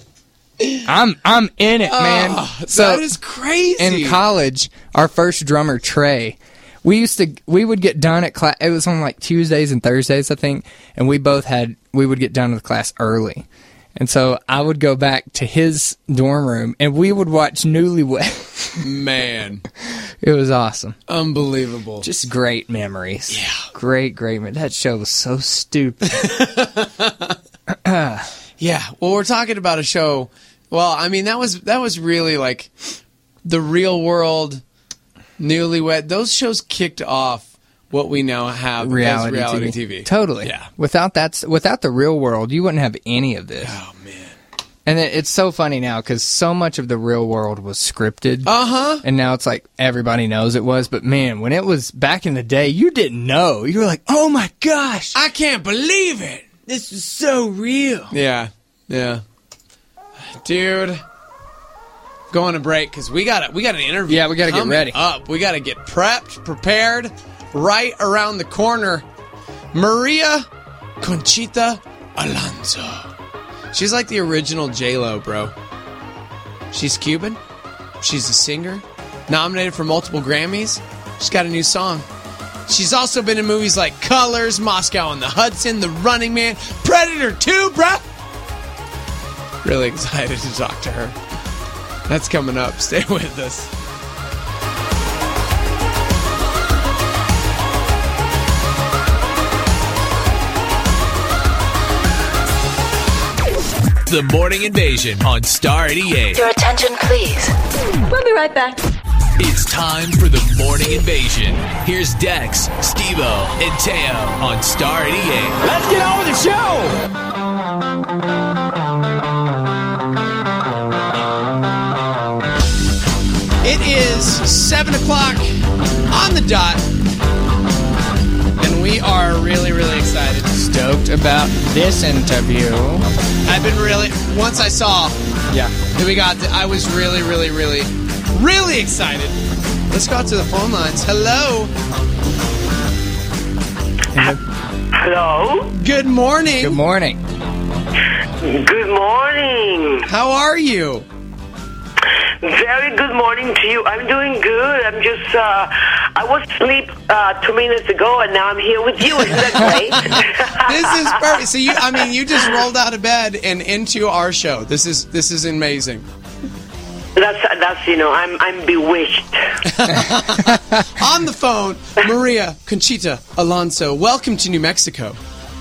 Speaker 6: I'm I'm in it, man.
Speaker 5: Oh,
Speaker 6: so
Speaker 5: that is crazy.
Speaker 6: In college, our first drummer, Trey, we used to we would get done at class. It was on like Tuesdays and Thursdays, I think, and we both had we would get done with class early. And so I would go back to his dorm room, and we would watch Newlywed.
Speaker 5: Man.
Speaker 6: It was awesome.
Speaker 5: Unbelievable.
Speaker 6: Just great memories.
Speaker 5: Yeah.
Speaker 6: Great, great memories. That show was so stupid.
Speaker 5: Yeah. Well, we're talking about a show. Well, I mean, that was that was really like The Real World, Newlywed. Those shows kicked off what we now have
Speaker 6: reality,
Speaker 5: as reality
Speaker 6: T V.
Speaker 5: T V.
Speaker 6: Totally.
Speaker 5: Yeah.
Speaker 6: Without that, without The Real World, you wouldn't have any of this.
Speaker 5: Oh, man.
Speaker 6: And it, it's so funny now because so much of The Real World was scripted.
Speaker 5: Uh-huh.
Speaker 6: And now it's like everybody knows it was. But, man, when it was back in the day, you didn't know. You were like, oh, my gosh.
Speaker 5: I can't believe it.
Speaker 6: This is so real.
Speaker 5: Yeah. Yeah. Dude. going to break because we got we got an interview.
Speaker 6: Yeah, we got to get ready.
Speaker 5: Up, we got to get prepped, prepared. Right around the corner, Maria Conchita Alonso. She's like the original J-Lo, bro. She's Cuban. She's a singer. Nominated for multiple Grammys. She's got a new song. She's also been in movies like Colors, Moscow on the Hudson, The Running Man, Predator two, bruh. Really excited to talk to her. That's coming up. Stay with us.
Speaker 8: The Morning Invasion on Star eighty-eight.
Speaker 14: Your attention, please. We'll be right back.
Speaker 8: It's time for the Morning Invasion. Here's Dex, Steve-O, and Teo on Star eighty-eight.
Speaker 2: Let's get on with the show!
Speaker 5: It is seven o'clock on the dot, and we are really, really excited.
Speaker 6: Stoked about this interview.
Speaker 5: I've been really, once I saw
Speaker 6: yeah.
Speaker 5: that we got, the, I was really, really, really, really excited. Let's go out to the phone lines. Hello.
Speaker 15: Hello.
Speaker 5: Good morning.
Speaker 6: Good morning.
Speaker 15: Good morning.
Speaker 5: How are you?
Speaker 15: Very good morning to you. I'm doing good. I'm just, uh, I was asleep uh, two minutes ago, and now I'm here with you. Isn't that great?
Speaker 5: This is perfect. So you, I mean, you just rolled out of bed and into our show. This is this is amazing.
Speaker 15: That's that's you know, I'm I'm bewitched.
Speaker 5: On the phone, Maria Conchita Alonso. Welcome to New Mexico.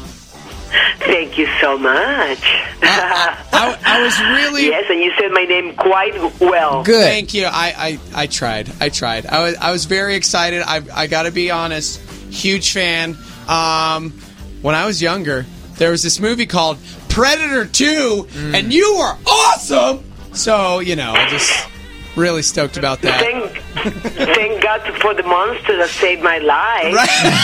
Speaker 15: Thank you so much.
Speaker 5: Uh, I, I was really
Speaker 15: yes, and you said my name quite well.
Speaker 6: Good.
Speaker 5: Thank you. I, I, I tried. I tried. I was I was very excited. I I got to be honest. Huge fan. Um, when I was younger, there was this movie called Predator two, mm. and you were awesome. So you know, I just really stoked about that.
Speaker 15: Thank, thank God for the monster that saved my life.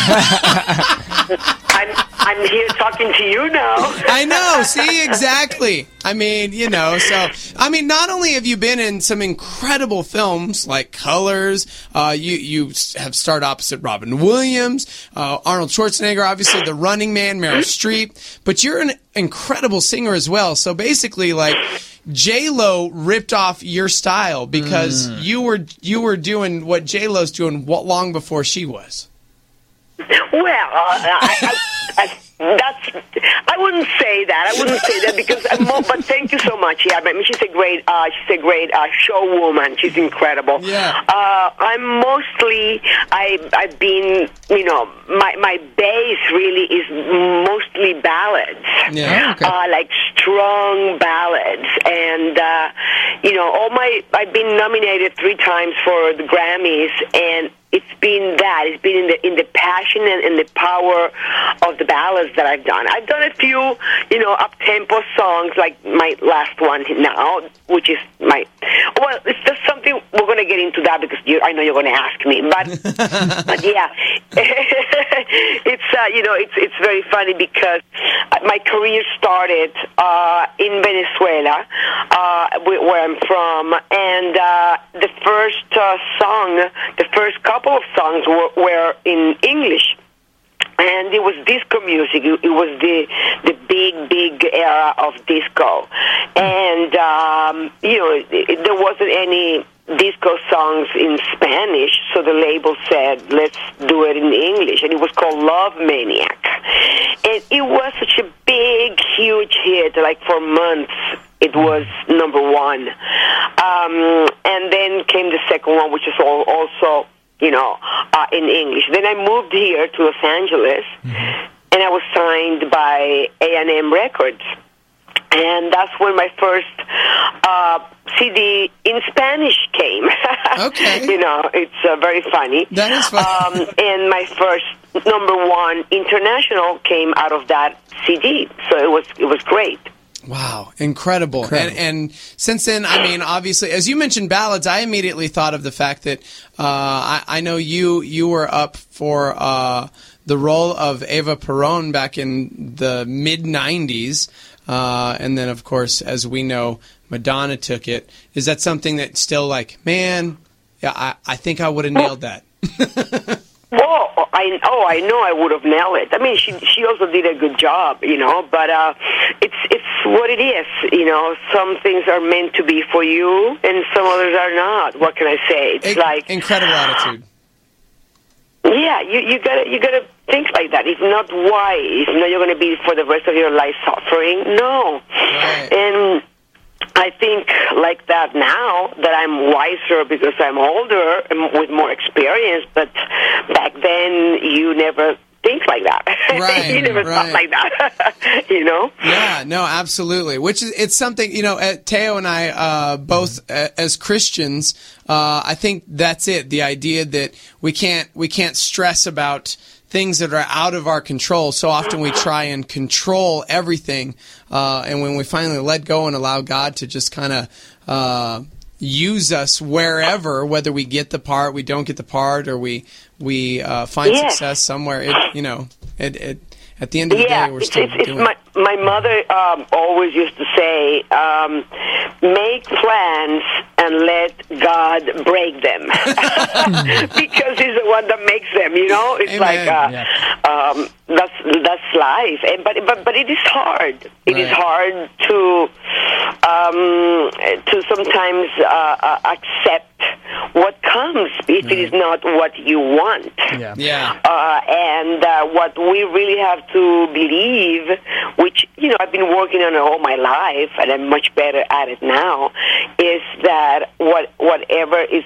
Speaker 5: Right.
Speaker 15: I'm, I'm here talking to you now.
Speaker 5: I know. See, exactly. I mean, you know, so, I mean, not only have you been in some incredible films like Colors, uh, you, you have starred opposite Robin Williams, uh, Arnold Schwarzenegger, obviously The Running Man, Meryl Streep, but you're an incredible singer as well. So basically, like, J-Lo ripped off your style because mm. you were you were doing what J-Lo's doing long before she was.
Speaker 15: Well, uh, I, I, I, that's I wouldn't say that. I wouldn't say that because, I'm more, but thank you so much. Yeah, I mean, she's a great, uh, she's a great uh, show woman. She's incredible.
Speaker 5: Yeah.
Speaker 15: Uh, I'm mostly, I, I've been, you know, my my base really is mostly ballads.
Speaker 5: Yeah. Okay.
Speaker 15: Uh, like strong ballads, and uh, you know, all my, I've been nominated three times for the Grammys, and it's been that. It's been in the in the passion and in the power of the ballads that I've done. I've done a few, you know, up-tempo songs, like my last one now, which is my... Well, it's just something... We're going to get into that because you, I know you're going to ask me. But, but yeah, it's, uh, you know, it's it's very funny because my career started uh, in Venezuela, uh, where I'm from, and uh, the first uh, song, the first couple of songs were, were in English. And it was disco music. It was the the big, big era of disco. And, um, you know, it, it, there wasn't any disco songs in Spanish, so the label said, let's do it in English. And it was called Love Maniac. And it was such a big, huge hit, like for months. It was number one. Um, and then came the second one, which is all, also... you know, uh, in English. Then I moved here to Los Angeles, mm-hmm. and I was signed by A and M Records. And that's when my first uh, C D in Spanish came.
Speaker 5: Okay.
Speaker 15: You know, it's uh, very funny.
Speaker 5: That is funny.
Speaker 15: Um, and my first number one international came out of that C D. So it was it was great.
Speaker 5: Wow, incredible. incredible. And, and since then, I mean, obviously, as you mentioned ballads, I immediately thought of the fact that uh, I, I know you you were up for uh, the role of Eva Perón back in the mid nineties. Uh, and then, of course, as we know, Madonna took it. Is that something that's still like, man, yeah, I, I think I would have nailed that.
Speaker 15: Well, I oh I know I would have nailed it. I mean, she she also did a good job, you know. But uh, it's it's what it is, you know. Some things are meant to be for you, and some others are not. What can I say? It's
Speaker 5: In-
Speaker 15: like
Speaker 5: incredible attitude.
Speaker 15: Yeah, you you gotta you gotta think like that. If not, why? If not, you're gonna be for the rest of your life suffering. No,
Speaker 5: right.
Speaker 15: And I think like that now that I'm wiser because I'm older and with more experience. But back then, you never think like that.
Speaker 5: Right,
Speaker 15: you never
Speaker 5: right.
Speaker 15: thought like that. You know?
Speaker 5: Yeah, no, absolutely. Which is, it's something, you know, uh, Teo and I, uh, both uh, as Christians, uh, I think that's it. The idea that we can't, we can't stress about things that are out of our control. So often we try and control everything. Uh, and when we finally let go and allow God to just kind of, uh, use us wherever, whether we get the part, we don't get the part, or we, we, uh, find
Speaker 15: Yes.
Speaker 5: success somewhere, it, you know, it, it, at the end of the
Speaker 15: Yeah,
Speaker 5: day, we're
Speaker 15: it's,
Speaker 5: still
Speaker 15: it's, it's
Speaker 5: doing
Speaker 15: my my mother um, always used to say, um, "Make plans and let God break them," because He's the one that makes them. You know, it's
Speaker 5: Amen.
Speaker 15: like uh,
Speaker 5: Yeah.
Speaker 15: um, that's that's life. And, but but but it is hard. It is
Speaker 5: Right.
Speaker 15: hard to um, to sometimes uh, uh, accept what comes if it is not what you want.
Speaker 6: Yeah.
Speaker 5: Yeah.
Speaker 15: Uh, and uh, what we really have to believe, which, you know, I've been working on it all my life, and I'm much better at it now, is that what whatever is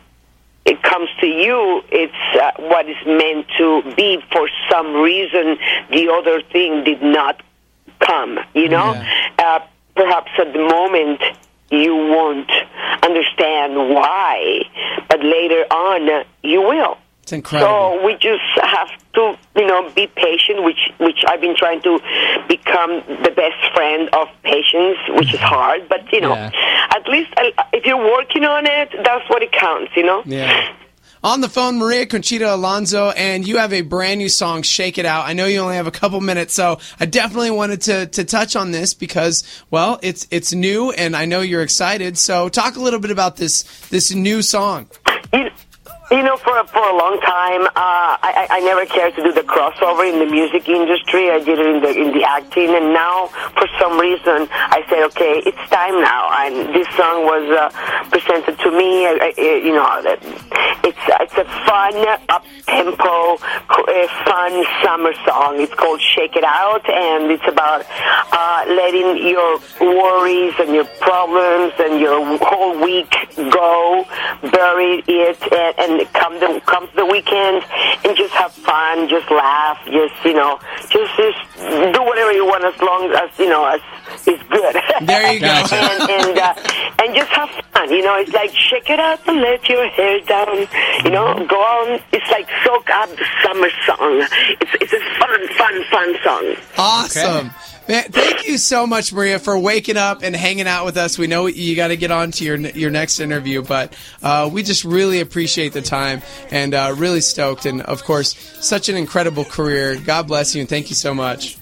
Speaker 15: it comes to you, it's uh, what is meant to be. For some reason, the other thing did not come, you know?
Speaker 5: Yeah.
Speaker 15: Uh, perhaps at the moment, you won't understand why, but later on, you will.
Speaker 5: It's incredible.
Speaker 15: So we just have to, you know, be patient, which which I've been trying to become the best friend of patience, which is hard. But, you know,
Speaker 6: Yeah.
Speaker 15: at least uh, if you're working on it, that's what it counts, you know?
Speaker 5: Yeah. On the phone, Maria Conchita Alonso, and you have a brand new song, Shake It Out. I know you only have a couple minutes, so I definitely wanted to, to touch on this because, well, it's it's new, and I know you're excited. So talk a little bit about this this new song.
Speaker 15: You, you know, for for a long time, uh, I, I never cared to do the crossover in the music industry. I did it in the in the acting, and now, for some reason, I said, okay, it's time now. And this song was uh, presented to me. I, I, you know, it's it's a fun, up tempo, fun summer song. It's called "Shake It Out," and it's about uh, letting your worries and your problems and your whole week go, bury it, and, and come the comes the weekend and just have fun, just laugh, just you know, just just do whatever you want as long as you know as is good.
Speaker 5: There you go.
Speaker 15: and and, uh, and just have fun. You know, it's like shake it out and let your hair down. You know, go on. It's like soak up the summer song. It's it's a fun, fun, fun song.
Speaker 5: Awesome. Man, thank you so much, Maria, for waking up and hanging out with us. We know you got to get on to your your next interview, but uh, we just really appreciate the time and uh, really stoked. And, of course, such an incredible career. God bless you, and thank you so much.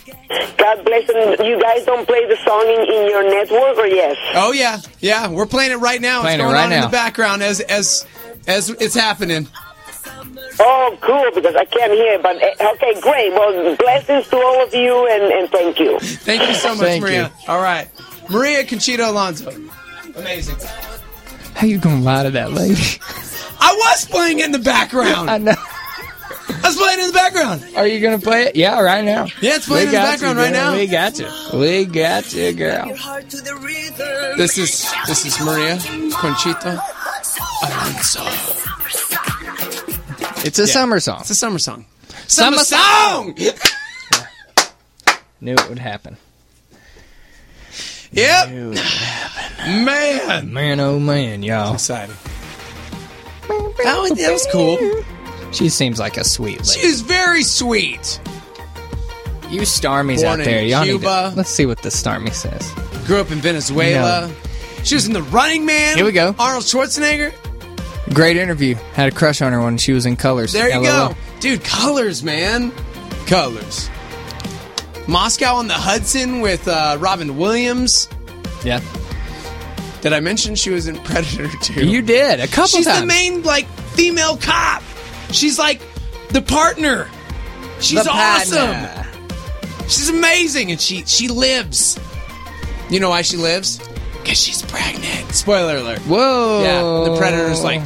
Speaker 15: God bless them. You guys don't play the song in, in your network, or yes?
Speaker 5: Oh, yeah. Yeah, we're playing it right now.
Speaker 6: Playing it
Speaker 5: it's going
Speaker 6: right
Speaker 5: on in
Speaker 6: now.
Speaker 5: the background as as as it's happening.
Speaker 15: Oh, cool, because I can't hear. But, uh, okay, great. Well, blessings to all of you, and, and thank you.
Speaker 5: Thank you so much,
Speaker 6: Thank
Speaker 5: Maria. All right. Maria Conchita Alonso. Amazing.
Speaker 6: How you gonna lie to that lady?
Speaker 5: I was playing it in the background.
Speaker 6: I know.
Speaker 5: I was playing it in the background.
Speaker 6: Are you gonna play it? Yeah, right now.
Speaker 5: Yeah, it's playing
Speaker 6: We
Speaker 5: in the
Speaker 6: got
Speaker 5: background
Speaker 6: you,
Speaker 5: right
Speaker 6: girl.
Speaker 5: now.
Speaker 6: We got you. We got you, girl.
Speaker 5: This is this is Maria Conchita Alonso.
Speaker 6: It's a
Speaker 5: Yeah.
Speaker 6: summer song.
Speaker 5: It's a summer song.
Speaker 6: Summer
Speaker 5: song.
Speaker 6: Knew it would happen.
Speaker 5: Yep.
Speaker 6: Knew it would happen.
Speaker 5: Man.
Speaker 6: Man, oh man, y'all.
Speaker 5: Exciting. That was, that was cool.
Speaker 6: She seems like a sweet lady.
Speaker 5: She's very sweet.
Speaker 6: You Starmies
Speaker 5: Born
Speaker 6: out there,
Speaker 5: in
Speaker 6: y'all need
Speaker 5: Cuba.
Speaker 6: to, let's see what the Starmy says.
Speaker 5: Grew up in Venezuela. She was in The Running Man.
Speaker 6: Here we go.
Speaker 5: Arnold Schwarzenegger.
Speaker 6: Great interview. Had a crush on her when she was in Colors.
Speaker 5: There you
Speaker 6: L O L.
Speaker 5: go. Dude, Colors, man. Colors. Moscow on the Hudson with uh, Robin Williams.
Speaker 6: Yeah.
Speaker 5: Did I mention she was in Predator two?
Speaker 6: You did, a couple
Speaker 5: She's
Speaker 6: times.
Speaker 5: the main, like, female cop. She's like the partner. She's
Speaker 6: The
Speaker 5: awesome.
Speaker 6: partner.
Speaker 5: She's amazing, and she she lives. You know why she lives? Because she's pregnant. Spoiler alert.
Speaker 6: Whoa.
Speaker 5: Yeah, the Predator's like...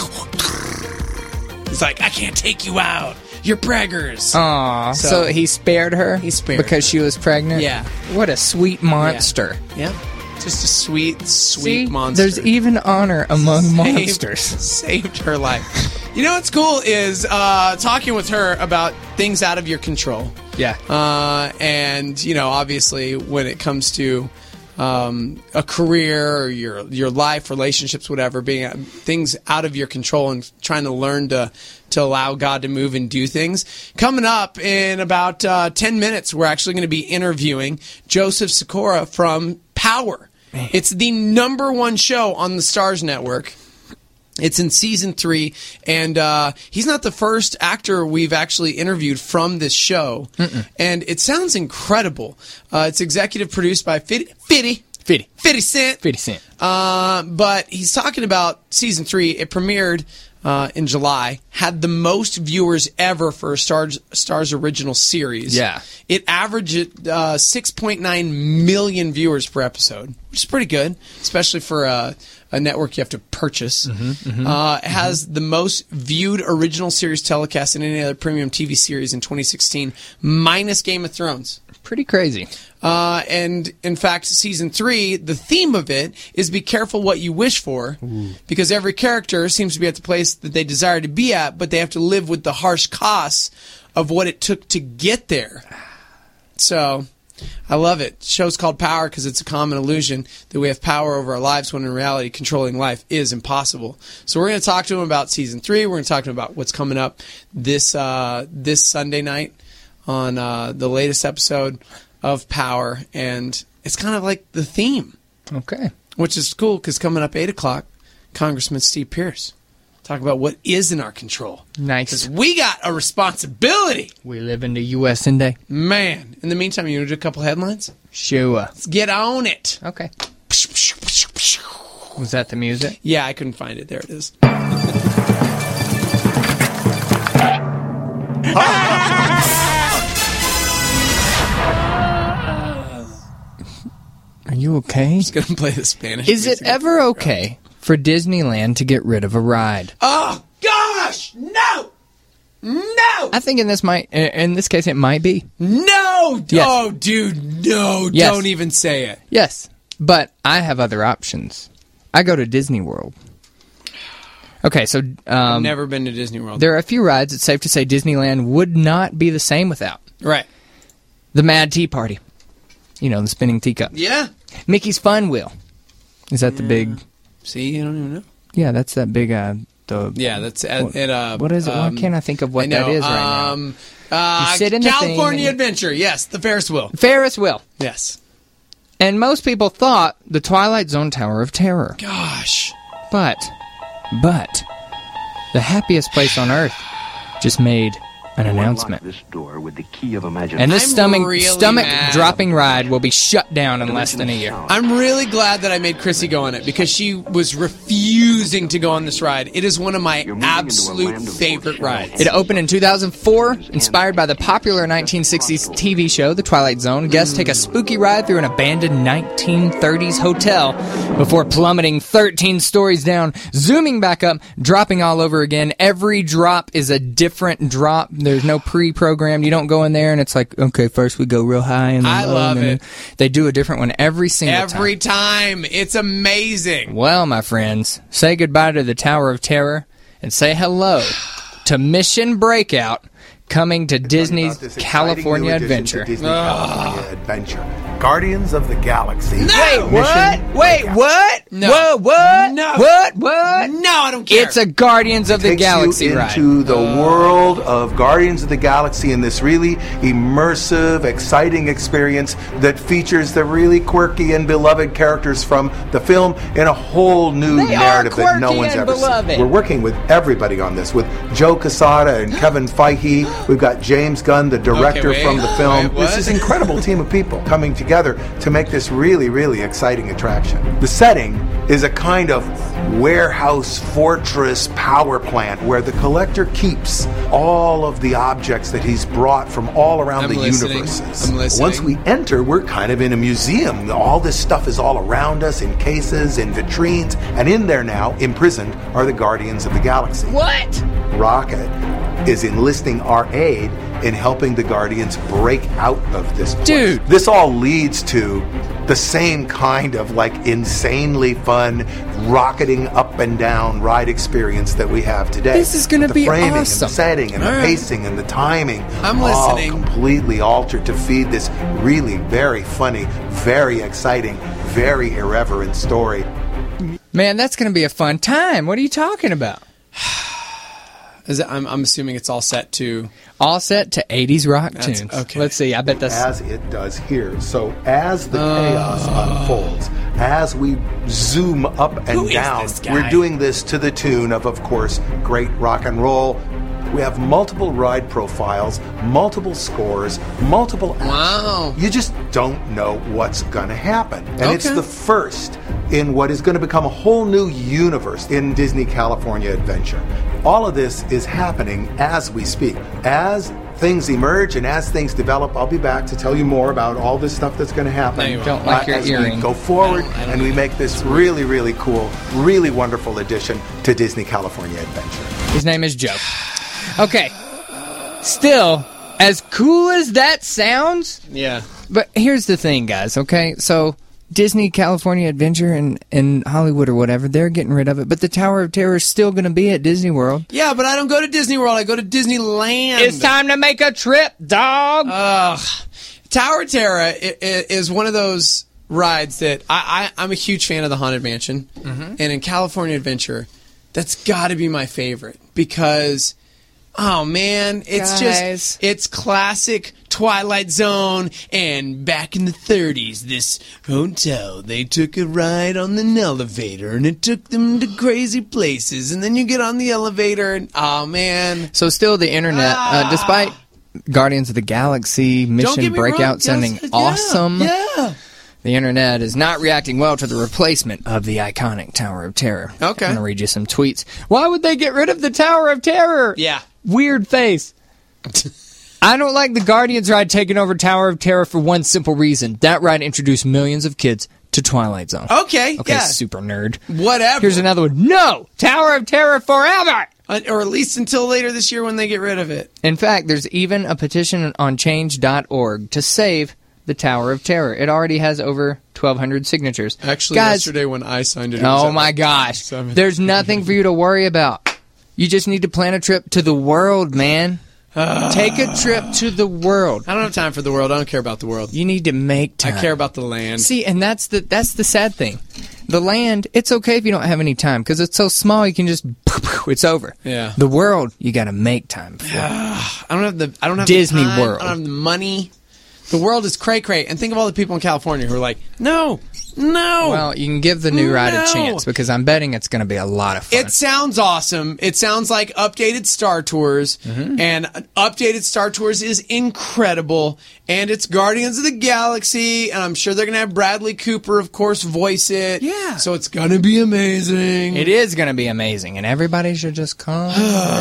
Speaker 5: He's like, I can't take you out. You're preggers.
Speaker 6: Aw, so, so he spared her? He
Speaker 5: spared
Speaker 6: Because
Speaker 5: her.
Speaker 6: she was pregnant?
Speaker 5: Yeah.
Speaker 6: What a sweet monster.
Speaker 5: Yeah. Just a sweet, sweet
Speaker 6: See?
Speaker 5: monster.
Speaker 6: There's even honor among
Speaker 5: Saved-
Speaker 6: monsters.
Speaker 5: Saved her life. You know what's cool is uh, talking with her about things out of your control.
Speaker 6: Yeah.
Speaker 5: Uh, and, you know, obviously when it comes to um, a career or your your life, relationships, whatever, being uh, things out of your control and trying to learn to to allow God to move and do things. Coming up in about uh, ten minutes, we're actually going to be interviewing Joseph Sikora from Power. Man. It's the number one show on the Starz Network. It's in season three, and uh, he's not the first actor we've actually interviewed from this show. Mm-mm. And it sounds incredible. Uh, it's executive produced by Fitty. Fitty.
Speaker 6: Fitty.
Speaker 5: Fitty Cent.
Speaker 6: Fitty Cent.
Speaker 5: Uh, but he's talking about season three. It premiered uh, in July. Had the most viewers ever for a Starz, Starz original series.
Speaker 6: Yeah.
Speaker 5: It averaged uh, six point nine million viewers per episode, which is pretty good, especially for a, a network you have to purchase.
Speaker 6: Mm-hmm, mm-hmm,
Speaker 5: uh, it has mm-hmm. the most viewed original series telecast in any other premium T V series in twenty sixteen, minus Game of Thrones.
Speaker 6: Pretty crazy.
Speaker 5: Uh, and in fact, season three, the theme of it is be careful what you wish for. Ooh. Because every character seems to be at the place that they desire to be at, but they have to live with the harsh costs of what it took to get there. So, I love it. The show's called Power because it's a common illusion that we have power over our lives when in reality controlling life is impossible. So we're going to talk to him about season three. We're going to talk to him about what's coming up this uh, this Sunday night on uh, the latest episode of Power. And it's kind of like the theme.
Speaker 6: Okay.
Speaker 5: Which is cool because coming up eight o'clock, Congressman Steve Pierce. Talk about what is in our control.
Speaker 6: Nice.
Speaker 5: Because we got a responsibility.
Speaker 6: We live in the U S in day.
Speaker 5: Man. In the meantime, you want to do a couple headlines?
Speaker 6: Sure.
Speaker 5: Let's get on it.
Speaker 6: Okay. Was that the music?
Speaker 5: Yeah, I couldn't find it. There it is.
Speaker 6: Are you okay?
Speaker 5: I'm just going to play the Spanish
Speaker 6: Is
Speaker 5: music.
Speaker 6: it ever okay for Disneyland to get rid of a ride?
Speaker 5: Oh, gosh! No! No!
Speaker 6: I think in this might in this case it might be.
Speaker 5: No!
Speaker 6: Yes.
Speaker 5: Oh, dude, no.
Speaker 6: Yes.
Speaker 5: Don't even say it.
Speaker 6: Yes, but I have other options. I go to Disney World. Okay, so... Um,
Speaker 5: I've never been to Disney World.
Speaker 6: There are a few rides it's safe to say Disneyland would not be the same without.
Speaker 5: Right.
Speaker 6: The Mad Tea Party. You know, the spinning teacup.
Speaker 5: Yeah.
Speaker 6: Mickey's Fun Wheel. Is that yeah. the big...
Speaker 5: See, you don't even know.
Speaker 6: Yeah, that's that big... Uh, the
Speaker 5: Yeah, that's... At,
Speaker 6: what,
Speaker 5: at, uh,
Speaker 6: what is it?
Speaker 5: Um,
Speaker 6: Why can't I think of what
Speaker 5: know,
Speaker 6: that is right
Speaker 5: um,
Speaker 6: now?
Speaker 5: Uh,
Speaker 6: you sit in the
Speaker 5: California
Speaker 6: thing
Speaker 5: Adventure. Yes, the Ferris wheel.
Speaker 6: Ferris wheel.
Speaker 5: Yes.
Speaker 6: And most people thought the Twilight Zone Tower of Terror.
Speaker 5: Gosh.
Speaker 6: But, but, the happiest place on Earth just made an announcement.
Speaker 16: This door with the key of imagination.
Speaker 6: And this
Speaker 5: I'm
Speaker 6: stomach,
Speaker 5: really
Speaker 6: stomach
Speaker 5: mad.
Speaker 6: dropping ride will be shut down in less than a year.
Speaker 5: I'm really glad that I made Chrissy go on it because she was refusing to go on this ride. It is one of my absolute favorite rides.
Speaker 6: It opened in two thousand four, inspired by the popular nineteen sixties T V show, The Twilight Zone. Guests take a spooky ride through an abandoned nineteen thirties hotel before plummeting thirteen stories down, zooming back up, dropping all over again. Every drop is a different drop. There's no pre-programmed. You don't go in there and it's like, okay, first we go real high. And then
Speaker 5: I
Speaker 6: low,
Speaker 5: love
Speaker 6: and then
Speaker 5: it.
Speaker 6: They do a different one every single time.
Speaker 5: Every time. It's amazing.
Speaker 6: Well, my friends, say goodbye to the Tower of Terror and say hello to Mission Breakout coming to Disney's California Adventure.
Speaker 17: Disney California Adventure. Guardians of the Galaxy.
Speaker 6: No! Wait, what?
Speaker 17: Mission
Speaker 6: Wait, what?
Speaker 5: No.
Speaker 6: Whoa, what?
Speaker 5: No.
Speaker 6: What? What?
Speaker 5: No, I don't don't care.
Speaker 6: It's a Guardians of the
Speaker 17: Takes
Speaker 6: Galaxy
Speaker 17: you
Speaker 6: ride.
Speaker 17: into the world of Guardians of the Galaxy in this really immersive, exciting experience that features the really quirky and beloved characters from the film in a whole new
Speaker 6: They are
Speaker 17: narrative that no
Speaker 6: quirky
Speaker 17: one's
Speaker 6: and
Speaker 17: ever
Speaker 6: beloved.
Speaker 17: seen. We're working with everybody on this, with Joe Quesada and Kevin Feige. We've got James Gunn, the director
Speaker 5: Okay, wait.
Speaker 17: from the film.
Speaker 5: Wait, what?
Speaker 17: This is an incredible team of people coming together to make this really, really exciting attraction. The setting is a kind of warehouse fortress power plant where the collector keeps all of the objects that he's brought from all around
Speaker 5: I'm
Speaker 17: the
Speaker 5: listening.
Speaker 17: universes.
Speaker 5: I'm listening.
Speaker 17: Once we enter, we're kind of in a museum. All this stuff is all around us in cases, in vitrines, and in there now, imprisoned, are the Guardians of the Galaxy.
Speaker 6: What?
Speaker 17: Rocket is enlisting our aid in helping the Guardians break out of this place.
Speaker 6: Dude.
Speaker 17: This all leads to the same kind of like insanely fun rocketing up and down ride experience that we have today.
Speaker 6: This is gonna
Speaker 17: the
Speaker 6: be
Speaker 17: framing
Speaker 6: awesome.
Speaker 17: and the setting and
Speaker 5: All
Speaker 17: the
Speaker 5: right.
Speaker 17: pacing and the timing.
Speaker 5: I'm
Speaker 17: all
Speaker 5: listening.
Speaker 17: completely altered to feed this really very funny, very exciting, very irreverent story.
Speaker 6: Man, that's going to be a fun time. What are you talking about?
Speaker 5: Is it, I'm, I'm assuming it's all set to...
Speaker 6: All set to eighties rock
Speaker 5: That's-
Speaker 6: tunes.
Speaker 5: okay.
Speaker 6: Let's see. I bet that's...
Speaker 17: As it does here. So as the chaos unfolds, as we zoom up and
Speaker 5: Who is
Speaker 17: down,
Speaker 5: this guy?
Speaker 17: we're doing this to the tune of, of course, great rock and roll. We have multiple ride profiles, multiple scores, multiple acts.
Speaker 5: Wow.
Speaker 17: You just don't know what's going to happen. And
Speaker 5: Okay.
Speaker 17: it's the first in what is going to become a whole new universe in Disney California Adventure. All of this is happening as we speak. As things emerge and as things develop, I'll be back to tell you more about all this stuff that's going to happen.
Speaker 5: No, you won't.
Speaker 6: Don't like your
Speaker 17: as we
Speaker 6: earring.
Speaker 17: go forward
Speaker 5: I don't- I don't
Speaker 17: and we
Speaker 5: know.
Speaker 17: make this really, really cool, really wonderful addition to Disney California Adventure.
Speaker 6: His name is Joe. Okay. Still, as cool as that sounds,
Speaker 5: Yeah.
Speaker 6: but here's the thing, guys, okay? So, Disney California Adventure and, and Hollywood or whatever, they're getting rid of it, but the Tower of Terror is still going to be at Disney World.
Speaker 5: Yeah, but I don't go to Disney World. I go to Disneyland.
Speaker 6: It's time to make a trip, dog!
Speaker 5: Ugh. Tower of Terror i- i- is one of those rides that I, I, I'm a huge fan of the Haunted Mansion.
Speaker 6: Mm-hmm.
Speaker 5: And in California Adventure, that's got to be my favorite because... Oh man, it's
Speaker 6: Guys.
Speaker 5: just it's classic Twilight Zone, and back in the thirties, this hotel, they took a ride on an elevator and it took them to crazy places, and then you get on the elevator and oh man.
Speaker 6: So still the internet,
Speaker 5: Ah.
Speaker 6: uh, despite Guardians of the Galaxy
Speaker 5: Don't
Speaker 6: Mission
Speaker 5: get me
Speaker 6: Breakout
Speaker 5: wrong,
Speaker 6: sounding
Speaker 5: yes, yeah,
Speaker 6: awesome,
Speaker 5: Yeah.
Speaker 6: the internet is not reacting well to the replacement of the iconic Tower of Terror.
Speaker 5: Okay.
Speaker 6: I'm going to read you some tweets. Why would they get rid of the Tower of Terror?
Speaker 5: Yeah.
Speaker 6: Weird face. I don't like the Guardians ride taking over Tower of Terror for one simple reason. That ride introduced millions of kids to Twilight Zone.
Speaker 5: Okay,
Speaker 6: Okay,
Speaker 5: yeah.
Speaker 6: super nerd.
Speaker 5: Whatever.
Speaker 6: Here's another one. No! Tower of Terror forever!
Speaker 5: Uh, or at least until later this year when they get rid of it.
Speaker 6: In fact, there's even a petition on change dot org to save the Tower of Terror. It already has over twelve hundred signatures.
Speaker 5: Actually,
Speaker 6: Guys,
Speaker 5: yesterday when I signed it, it was
Speaker 6: oh
Speaker 5: at
Speaker 6: my
Speaker 5: like
Speaker 6: gosh.
Speaker 5: seven.
Speaker 6: There's nothing for you to worry about. You just need to plan a trip to the world, man. Take a trip to the world.
Speaker 5: I don't have time for the world. I don't care about the world.
Speaker 6: You need to make time.
Speaker 5: I care about the land.
Speaker 6: See, and that's the that's the sad thing. The land, it's okay if you don't have any time because it's so small. You can just it's over.
Speaker 5: Yeah.
Speaker 6: The world, you got to make time for.
Speaker 5: I don't have the I don't have
Speaker 6: Disney
Speaker 5: the time,
Speaker 6: World.
Speaker 5: I don't have the money. The world is cray cray, and think of all the people in California who are like, no, no.
Speaker 6: Well, you can give the new ride
Speaker 5: No.
Speaker 6: a chance because I'm betting it's going to be a lot of fun.
Speaker 5: It sounds awesome. It sounds like updated Star Tours,
Speaker 6: Mm-hmm.
Speaker 5: and updated Star Tours is incredible. And it's Guardians of the Galaxy, and I'm sure they're going to have Bradley Cooper, of course, voice it.
Speaker 6: Yeah.
Speaker 5: So it's going to be amazing.
Speaker 6: It is going to be amazing, and everybody should just come.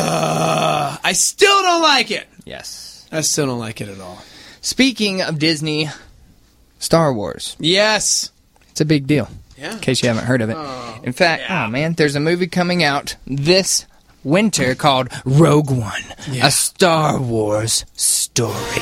Speaker 5: I still don't like it.
Speaker 6: Yes.
Speaker 5: I still don't like it at all.
Speaker 6: Speaking of Disney, Star Wars.
Speaker 5: Yes.
Speaker 6: It's a big deal.
Speaker 5: Yeah.
Speaker 6: In case you haven't heard of it. In fact, oh man, there's a movie coming out this winter called Rogue One,
Speaker 5: Yeah.
Speaker 6: a Star Wars story.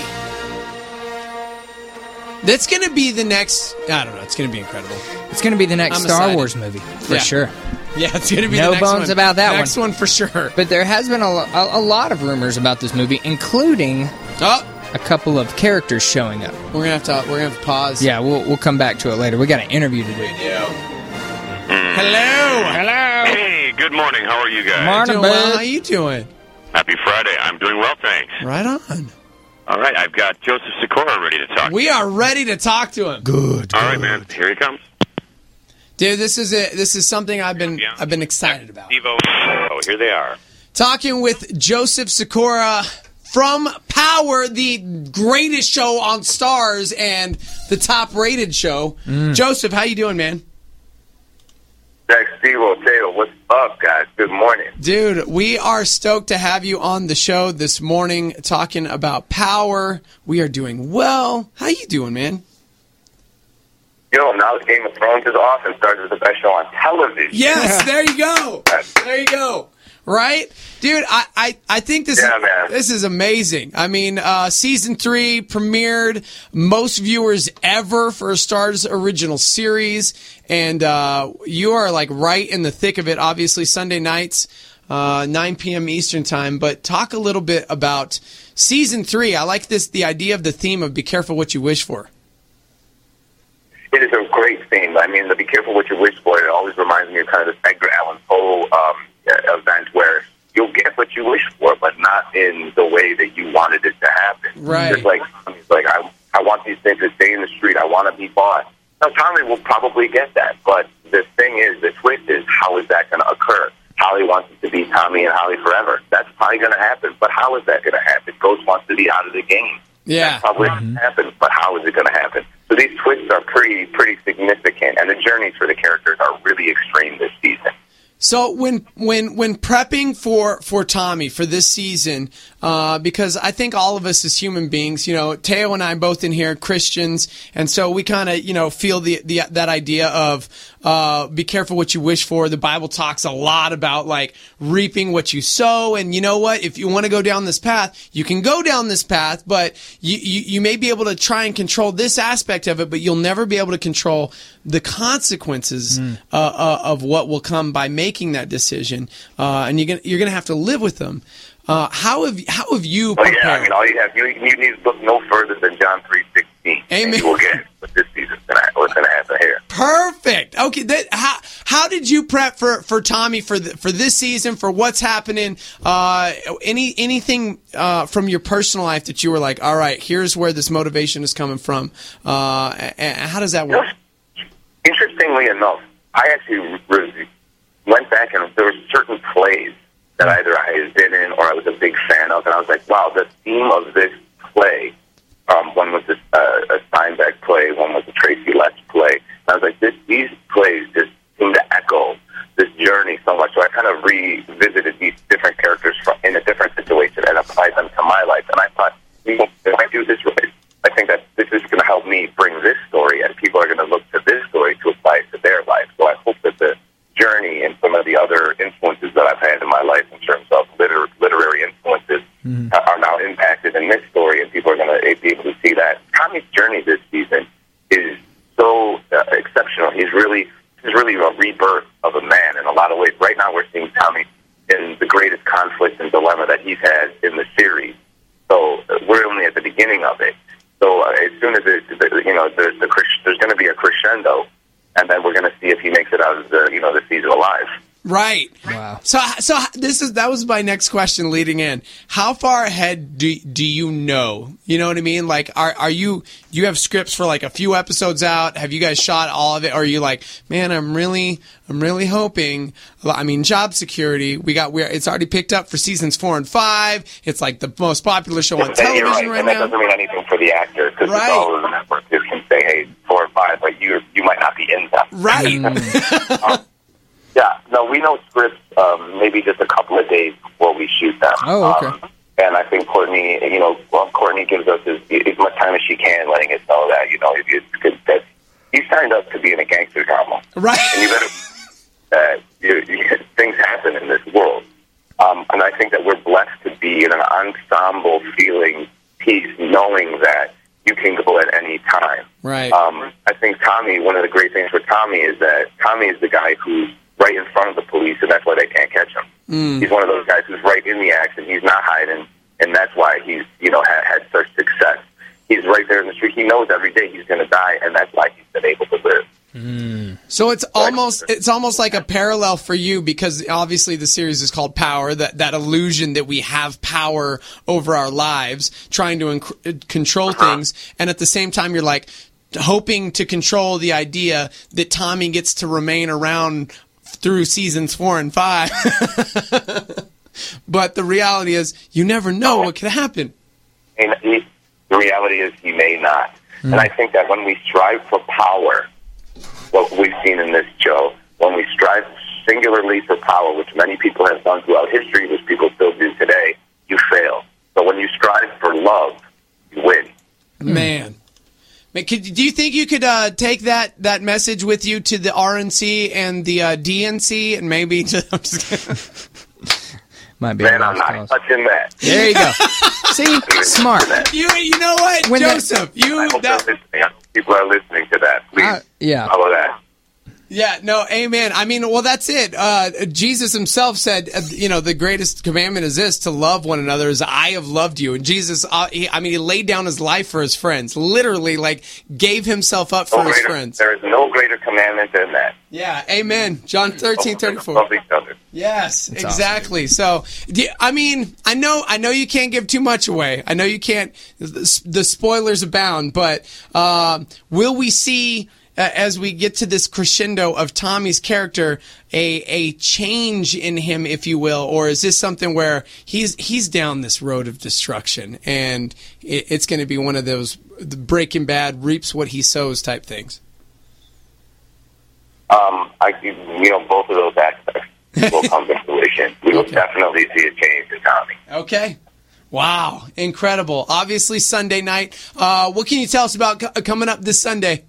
Speaker 5: That's going to be the next... I don't know. It's going to be incredible.
Speaker 6: It's going to be the next
Speaker 5: I'm
Speaker 6: Star
Speaker 5: excited.
Speaker 6: Wars movie, for
Speaker 5: Yeah.
Speaker 6: sure.
Speaker 5: Yeah, it's going to be
Speaker 6: No
Speaker 5: the next
Speaker 6: bones
Speaker 5: one.
Speaker 6: about that one.
Speaker 5: Next one for sure.
Speaker 6: But there has been a, lo- a, a lot of rumors about this movie, including
Speaker 5: Oh,
Speaker 6: a couple of characters showing up.
Speaker 5: we're going to have to we're going to have to pause.
Speaker 6: Yeah, we'll we'll come back to it later. We got an interview to do.
Speaker 5: Hello. Hello.
Speaker 7: Hey, good
Speaker 18: Good morning. How are you guys?
Speaker 6: Morning,
Speaker 5: Doing well. How you doing?
Speaker 18: Happy Friday. I'm doing well, thanks.
Speaker 5: Right on.
Speaker 18: All right, I've got Joseph Sikora ready to talk.
Speaker 5: We are ready to talk to him. Good.
Speaker 18: All right, man. Here he comes.
Speaker 5: Dude, this is a, this is something I've been I've been excited about.
Speaker 18: Devo. Oh, here they are.
Speaker 5: Talking with Joseph Sikora from Power, the greatest show on Stars and the top-rated show. Mm. Joseph, how you doing, man?
Speaker 19: Dex, Steve-O, Taylor, what's up, guys? Good morning.
Speaker 5: Dude, we are stoked to have you on the show this morning talking about Power. We are doing well. How you doing, man?
Speaker 19: Yo, now Game of Thrones is off and starts with the best show on television.
Speaker 5: Yes, there you go. There you go. Right? Dude, I, I, I think this,
Speaker 19: yeah,
Speaker 5: is,
Speaker 19: man.
Speaker 5: this is amazing. I mean, uh, season three premiered, most viewers ever for a Stars original series, and uh, you are like right in the thick of it, obviously Sunday nights, uh, nine p.m. Eastern time, but talk a little bit about season three. I like this, the idea of the theme of be careful what you wish for.
Speaker 19: It is a great theme. I mean, the be careful what you wish for, it always reminds me of kind of this Edgar Allan Poe um, event where you'll get what you wish for, but not in the way that you wanted it to happen.
Speaker 5: Right.
Speaker 19: It's like, it's like I, I want these things to stay in the street. I want to be bought. Now, Tommy will probably get that, but the thing is, the twist is, how is that going to occur? Holly wants it to be Tommy and Holly forever. That's probably going to happen, but how is that going to happen? Ghost wants to be out of the game.
Speaker 5: Yeah.
Speaker 19: That's probably mm-hmm. going to happen, but how is it going to happen? So these twists are pretty, pretty significant, and the journeys for the characters are really extreme this season.
Speaker 5: So when when when prepping for, for Tommy for this season, uh, because I think all of us as human beings, you know, Teo and I both in here Christians, and so we kind of you know feel the, the that idea of uh, be careful what you wish for. The Bible talks a lot about like reaping what you sow, and you know what? If you want to go down this path, you can go down this path, but you, you you may be able to try and control this aspect of it, but you'll never be able to control the consequences mm. uh, uh, of what will come by making that decision, uh, and you're gonna you're gonna have to live with them. Uh, how have how have you prepared?
Speaker 19: Oh, yeah, I mean, all you have you, you need to look no further than John three sixteen.
Speaker 5: Amen.
Speaker 19: And you will get what this season's gonna what's gonna happen here.
Speaker 5: Perfect. Okay, that, how how did you prep for, for Tommy for the, for this season, for what's happening? Uh, any anything uh, from your personal life that you were like, all right, here's where this motivation is coming from. Uh, and how does that work?
Speaker 19: Interestingly enough, I actually re- went back and there were certain plays that either I had been in or I was a big fan of, and I was like, wow, the theme of this play, um, one was this, uh, a Steinbeck play, one was a Tracy Letts play, and I was like, this, these plays just seem to echo this journey so much, so I kind of revisited these different characters from, in a different situation and applied them to my life, and I thought, if I do this right, I think that this is going to help me bring this story, and people are going to look to this story to apply it to their life. So I hope that the journey and some of the other influences that I've had in my life in terms of liter- literary influences mm-hmm. are now impacted in this story, and people are going to be able to see that. Tommy's journey this season is so uh, exceptional. He's really, he's really a rebirth of a man in a lot of ways. Right now we're seeing Tommy in the greatest conflict and dilemma that he's had in the series. So uh, we're only at the beginning of it. So uh, as soon as it, the, you know, the, the, there's going to be a crescendo, and then we're going to see if he makes it out of the, you know, the season alive.
Speaker 5: Right.
Speaker 6: Wow.
Speaker 5: So, so this is that was my next question leading in. How far ahead do do you know? You know what I mean? Like, are are you do you have scripts for like a few episodes out? Have you guys shot all of it? Or are you like, man, I'm really I'm really hoping. I mean, job security. We got we're it's already picked up for seasons four and five. It's like the most popular show on television
Speaker 19: right.
Speaker 5: right
Speaker 19: and
Speaker 5: now.
Speaker 19: That doesn't mean anything for the actors because
Speaker 5: right.
Speaker 19: all of the networks can say, hey, four and five, but you you might not be in them.
Speaker 5: Right.
Speaker 19: um, Yeah, no, we know scripts um, maybe just a couple of days before we shoot them.
Speaker 6: Oh, okay.
Speaker 19: Um, and I think Courtney, you know, well, Courtney gives us as, as much time as she can, letting us know that, you know, if you, that you signed up to be in a gangster drama.
Speaker 5: Right.
Speaker 19: And you better, uh, you, you, things happen in this world. Um, and I think that we're blessed to be in an ensemble feeling piece, knowing that you can go at any time.
Speaker 5: Right.
Speaker 19: Um, I think Tommy, one of the great things for Tommy is that Tommy is the guy who's right in front of the police, and that's why they can't catch him.
Speaker 5: Mm.
Speaker 19: He's one of those guys who's right in the action. He's not hiding, and that's why he's, you know, had, had such success. He's right there in the street. He knows every day he's going to die, and that's why he's been able to live.
Speaker 6: Mm.
Speaker 5: So it's almost it's almost like a parallel for you, because obviously the series is called Power, that, that illusion that we have power over our lives, trying to inc- control uh-huh. things, and at the same time you're like hoping to control the idea that Tommy gets to remain around through seasons four and five. But the reality is you never know what could happen.
Speaker 19: And he, the reality is he may not. Mm. And I think that when we strive for power, what we've seen in this show, when we strive singularly for power, which many people have done throughout history, which people still do today, you fail. But when you strive for love, you win.
Speaker 5: Man. Man, could, do you think you could uh, take that, that message with you to the R N C and the uh, D N C and maybe to... I'm just kidding.
Speaker 6: Might be
Speaker 19: Man, I'm not touching that.
Speaker 6: There you go. See? Smart.
Speaker 5: You you know what, when Joseph?
Speaker 19: That,
Speaker 5: you
Speaker 19: I hope
Speaker 5: that,
Speaker 19: listening. people are listening to that. Please
Speaker 6: uh, yeah.
Speaker 19: follow that.
Speaker 5: Yeah, no, amen. I mean, well, that's it. Uh, Jesus himself said, uh, you know, the greatest commandment is this, to love one another as I have loved you. And Jesus, uh, he, I mean, he laid down his life for his friends, literally, like, gave himself up for
Speaker 19: no
Speaker 5: his
Speaker 19: greater,
Speaker 5: friends.
Speaker 19: There is no greater commandment than that.
Speaker 5: Yeah, amen. John thirteen thirty-four.
Speaker 19: Love each other.
Speaker 5: Yes,
Speaker 6: That's
Speaker 5: exactly. Awesome. So, I mean, I know, I know you can't give too much away. I know you can't. The spoilers abound, but uh, will we see, uh, as we get to this crescendo of Tommy's character, a a change in him, if you will, or is this something where he's he's down this road of destruction, and it, it's going to be one of those the Breaking Bad reaps what he sows type things?
Speaker 19: Um, I, you know, both of those aspects will come to fruition. We will okay. definitely see a change in Tommy.
Speaker 5: Okay. Wow. Incredible. Obviously, Sunday night. Uh, what can you tell us about c- coming up this Sunday?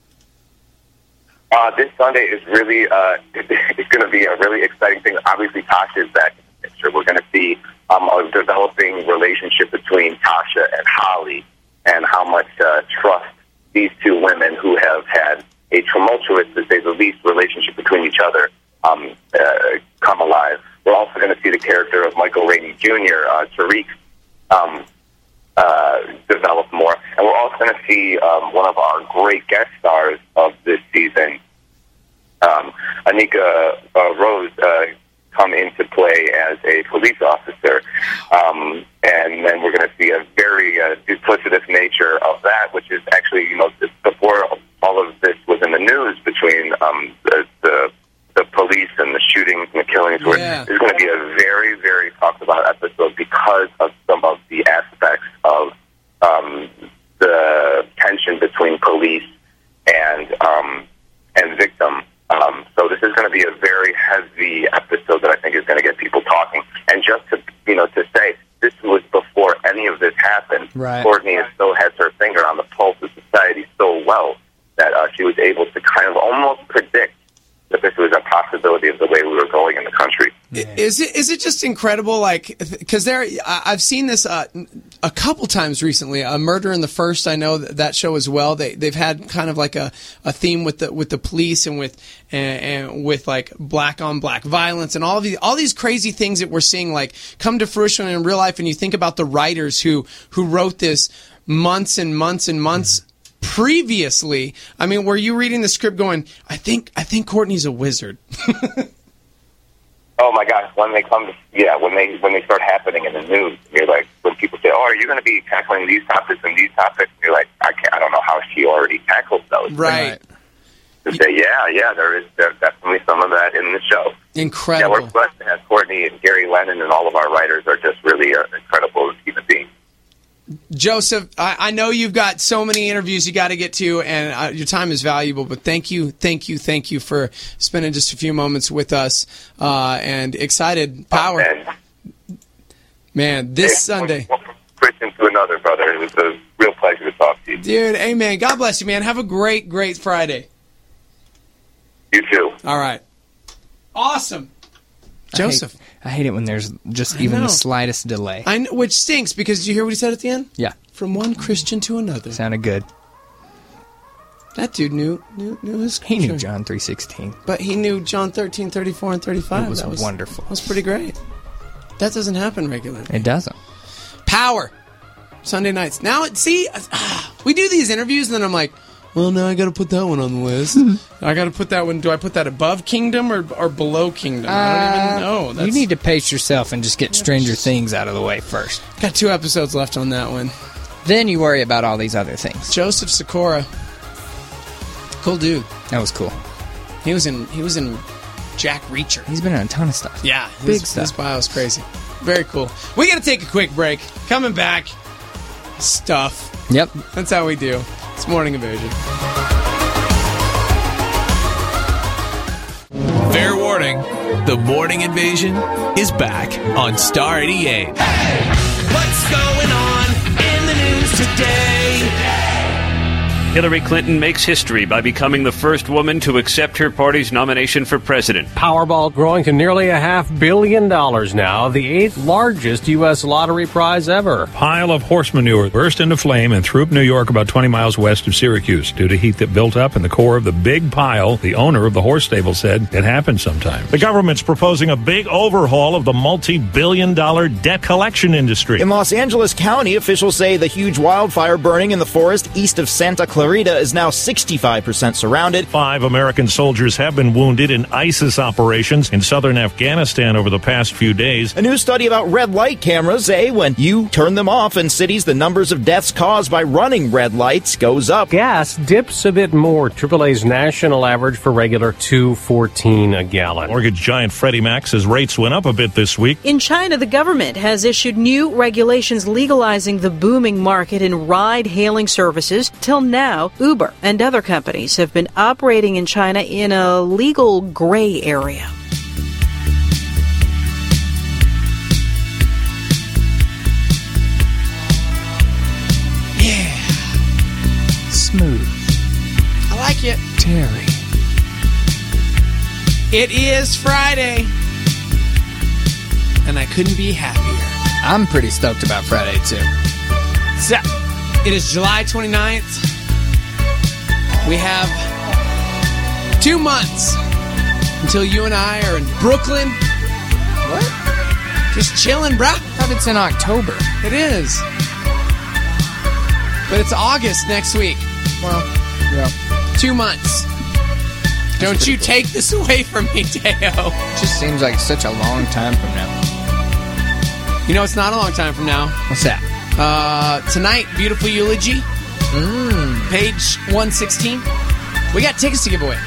Speaker 19: Uh, this Sunday is really, uh, it's going to be a really exciting thing. Obviously, Tasha is back in the picture. We're going to see um, a developing relationship between Tasha and Holly, and how much uh, trust these two women, who have had a tumultuous, to say the least, relationship between each other, um, uh, come alive. We're also going to see the character of Michael Rainey Junior, uh, Tariq, um, uh, develop more. And we're also going to see um, one of our great guest stars of this season, um, Anika uh, Rose, uh, come into play as a police officer. Um, and then we're going to see a very uh, duplicitous nature of that, which is actually, you know, before all of this was in the news between um, the, the the police and the shootings and the killings, where
Speaker 5: yeah.
Speaker 19: there's going to be a very, very talked about episode because of some of the aspects of um, the tension between police and um, and victim. Um, so this is going to be a very heavy episode that I think is going to get people talking. And just to you know to say, this was before any of this happened.
Speaker 6: Right.
Speaker 19: Courtney still has her finger on the pulse of society so well that uh, she was able to kind of almost predict that this was a possibility of the way we were going in the country.
Speaker 5: Is it is it just incredible? Like, because there, I've seen this uh, a couple times recently. A Murder in the First, I know that, that show as well. They they've had kind of like a, a theme with the with the police and with and, and with like black on black violence and all of these all these crazy things that we're seeing like come to fruition in real life. And you think about the writers who who wrote this months and months and months. Mm-hmm. Previously, I mean, were you reading the script going, I think I think Courtney's a wizard?
Speaker 19: Oh my gosh, when they come to, yeah, when they when they start happening in the news, you're like, when people say, oh, are you going to be tackling these topics and these topics? You're like, I can't, I don't know how she already tackled those.
Speaker 5: Right.
Speaker 19: To say, yeah, yeah, there is there's definitely some of that in the show.
Speaker 5: Incredible.
Speaker 19: Yeah, we're blessed to have Courtney and Gary Lennon, and all of our writers are just really uh, incredible human beings.
Speaker 5: Joseph, I, I know you've got so many interviews you got to get to, and uh, your time is valuable, but thank you, thank you, thank you for spending just a few moments with us, uh, and excited power.
Speaker 19: Oh,
Speaker 5: man, this
Speaker 19: hey,
Speaker 5: Sunday.
Speaker 19: One Christian to another, brother. It was a real pleasure to talk to you.
Speaker 5: Dude, amen. God bless you, man. Have a great, great Friday.
Speaker 19: You too.
Speaker 5: All right. Awesome. Joseph.
Speaker 6: I hate, I hate it when there's just even the slightest delay.
Speaker 5: I know, which stinks, because did you hear what he said at the end?
Speaker 6: Yeah.
Speaker 5: From one Christian to another.
Speaker 6: Sounded good.
Speaker 5: That dude knew knew, knew his scripture.
Speaker 6: He knew John three sixteen.
Speaker 5: But he knew John thirteen, thirty-four, and thirty-five.
Speaker 6: It was,
Speaker 5: that was
Speaker 6: wonderful.
Speaker 5: That was pretty great. That doesn't happen regularly.
Speaker 6: It doesn't.
Speaker 5: Power. Sunday nights. Now, see, uh, we do these interviews, and then I'm like, well, now I got to put that one on the list. I got to put that one. Do I put that above Kingdom or, or below Kingdom? I don't even know. That's,
Speaker 6: you need to pace yourself and just get Stranger Things out of the way first.
Speaker 5: Got two episodes left on that one.
Speaker 6: Then you worry about all these other things.
Speaker 5: Joseph Sikora, cool dude.
Speaker 6: That was cool.
Speaker 5: He was in. He was in Jack Reacher.
Speaker 6: He's been in a ton of stuff.
Speaker 5: Yeah,
Speaker 6: big
Speaker 5: his,
Speaker 6: stuff.
Speaker 5: His bio is crazy. Very cool. We got to take a quick break. Coming back, stuff.
Speaker 6: Yep,
Speaker 5: that's how we do. It's Morning Invasion.
Speaker 8: Fair warning: the Morning Invasion is back on Star eighty-eight.
Speaker 2: Hey, what's going on in the news today?
Speaker 7: Hillary Clinton makes history by becoming the first woman to accept her party's nomination for president.
Speaker 9: Powerball growing to nearly a half billion dollars now, the eighth largest U S lottery prize ever.
Speaker 10: Pile of horse manure burst into flame in Throop, New York, about twenty miles west of Syracuse. Due to heat that built up in the core of the big pile, the owner of the horse stable said it happened sometime.
Speaker 11: The government's proposing a big overhaul of the multi-billion dollar debt collection industry.
Speaker 12: In Los Angeles County, officials say the huge wildfire burning in the forest east of Santa Clarita is now sixty-five percent surrounded.
Speaker 11: Five American soldiers have been wounded in ISIS operations in southern Afghanistan over the past few days.
Speaker 12: A new study about red light cameras say when you turn them off in cities, the numbers of deaths caused by running red lights goes up.
Speaker 9: Gas dips a bit more. triple A's national average for regular two fourteen a gallon.
Speaker 11: Mortgage giant Freddie Mac says rates went up a bit this week.
Speaker 13: In China, the government has issued new regulations legalizing the booming market in ride-hailing services. Till now, Uber and other companies have been operating in China in a legal gray area.
Speaker 5: Yeah.
Speaker 6: Smooth.
Speaker 5: I like it.
Speaker 6: Terry.
Speaker 5: It is Friday, and I couldn't be happier.
Speaker 6: I'm pretty stoked about Friday, too.
Speaker 5: So, it is July twenty-ninth. We have two months until you and I are in Brooklyn.
Speaker 6: What?
Speaker 5: Just chilling, bruh.
Speaker 6: I thought it's in October.
Speaker 5: It is. But it's August next week.
Speaker 6: Well, yeah.
Speaker 5: Two months. That's Don't you cool. Take this away from me, Teo.
Speaker 6: It just seems like such a long time from now.
Speaker 5: You know, it's not a long time from now.
Speaker 6: What's that?
Speaker 5: Uh, tonight, Beautiful Eulogy.
Speaker 6: Mm.
Speaker 5: Page one sixteen. We got tickets to give away.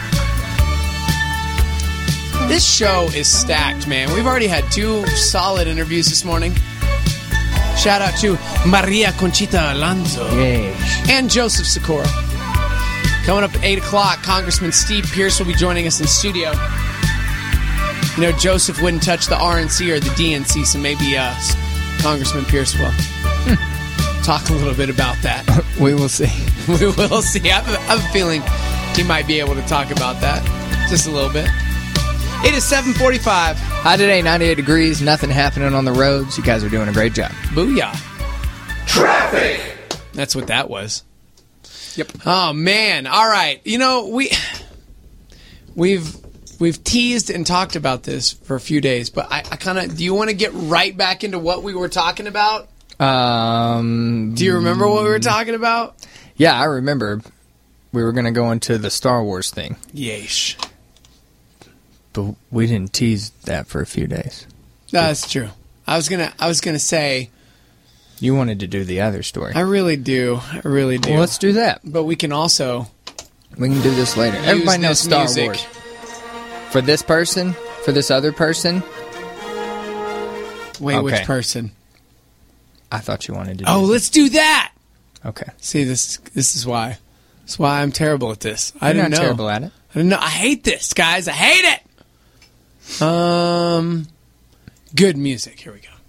Speaker 5: This show is stacked, man. We've already had two solid interviews this morning. Shout out to Maria Conchita Alonso.
Speaker 6: Yes.
Speaker 5: And Joseph Sikora. Coming up at eight o'clock, Congressman Steve Pearce will be joining us in studio. You know, Joseph wouldn't touch the R N C or the D N C, so maybe uh, Congressman Pearce will. Hmm. Talk a little bit about that.
Speaker 6: We will see.
Speaker 5: We will see. I have, a, I have a feeling he might be able to talk about that just a little bit. It is seven forty-five.
Speaker 6: High today, ninety-eight degrees. Nothing happening on the roads. You guys are doing a great job.
Speaker 5: Booyah.
Speaker 2: Traffic.
Speaker 5: That's what that was. Yep. Oh man. All right. You know, we we've we've teased and talked about this for a few days, but I, I kind of do you want to get right back into what we were talking about?
Speaker 6: Um,
Speaker 5: Do you remember what we were talking about?
Speaker 6: Yeah, I remember. We were going to go into the Star Wars thing.
Speaker 5: Yeesh.
Speaker 6: But we didn't tease that for a few days.
Speaker 5: No, that's true. I was gonna. I was gonna say.
Speaker 6: You wanted to do the other story.
Speaker 5: I really do. I really do.
Speaker 6: Well, let's do that.
Speaker 5: But we can also.
Speaker 6: We can do this later. Everybody knows Star music. Wars. For this person, for this other person.
Speaker 5: Wait, okay. Which person?
Speaker 6: I thought you wanted to do
Speaker 5: Oh,
Speaker 6: this.
Speaker 5: let's do that!
Speaker 6: Okay.
Speaker 5: See, this this is why. That's why I'm terrible at this.
Speaker 6: You're
Speaker 5: I didn't
Speaker 6: not
Speaker 5: know.
Speaker 6: terrible at it.
Speaker 5: I didn't know. I hate this, guys. I hate it! Um, good music. Here we go.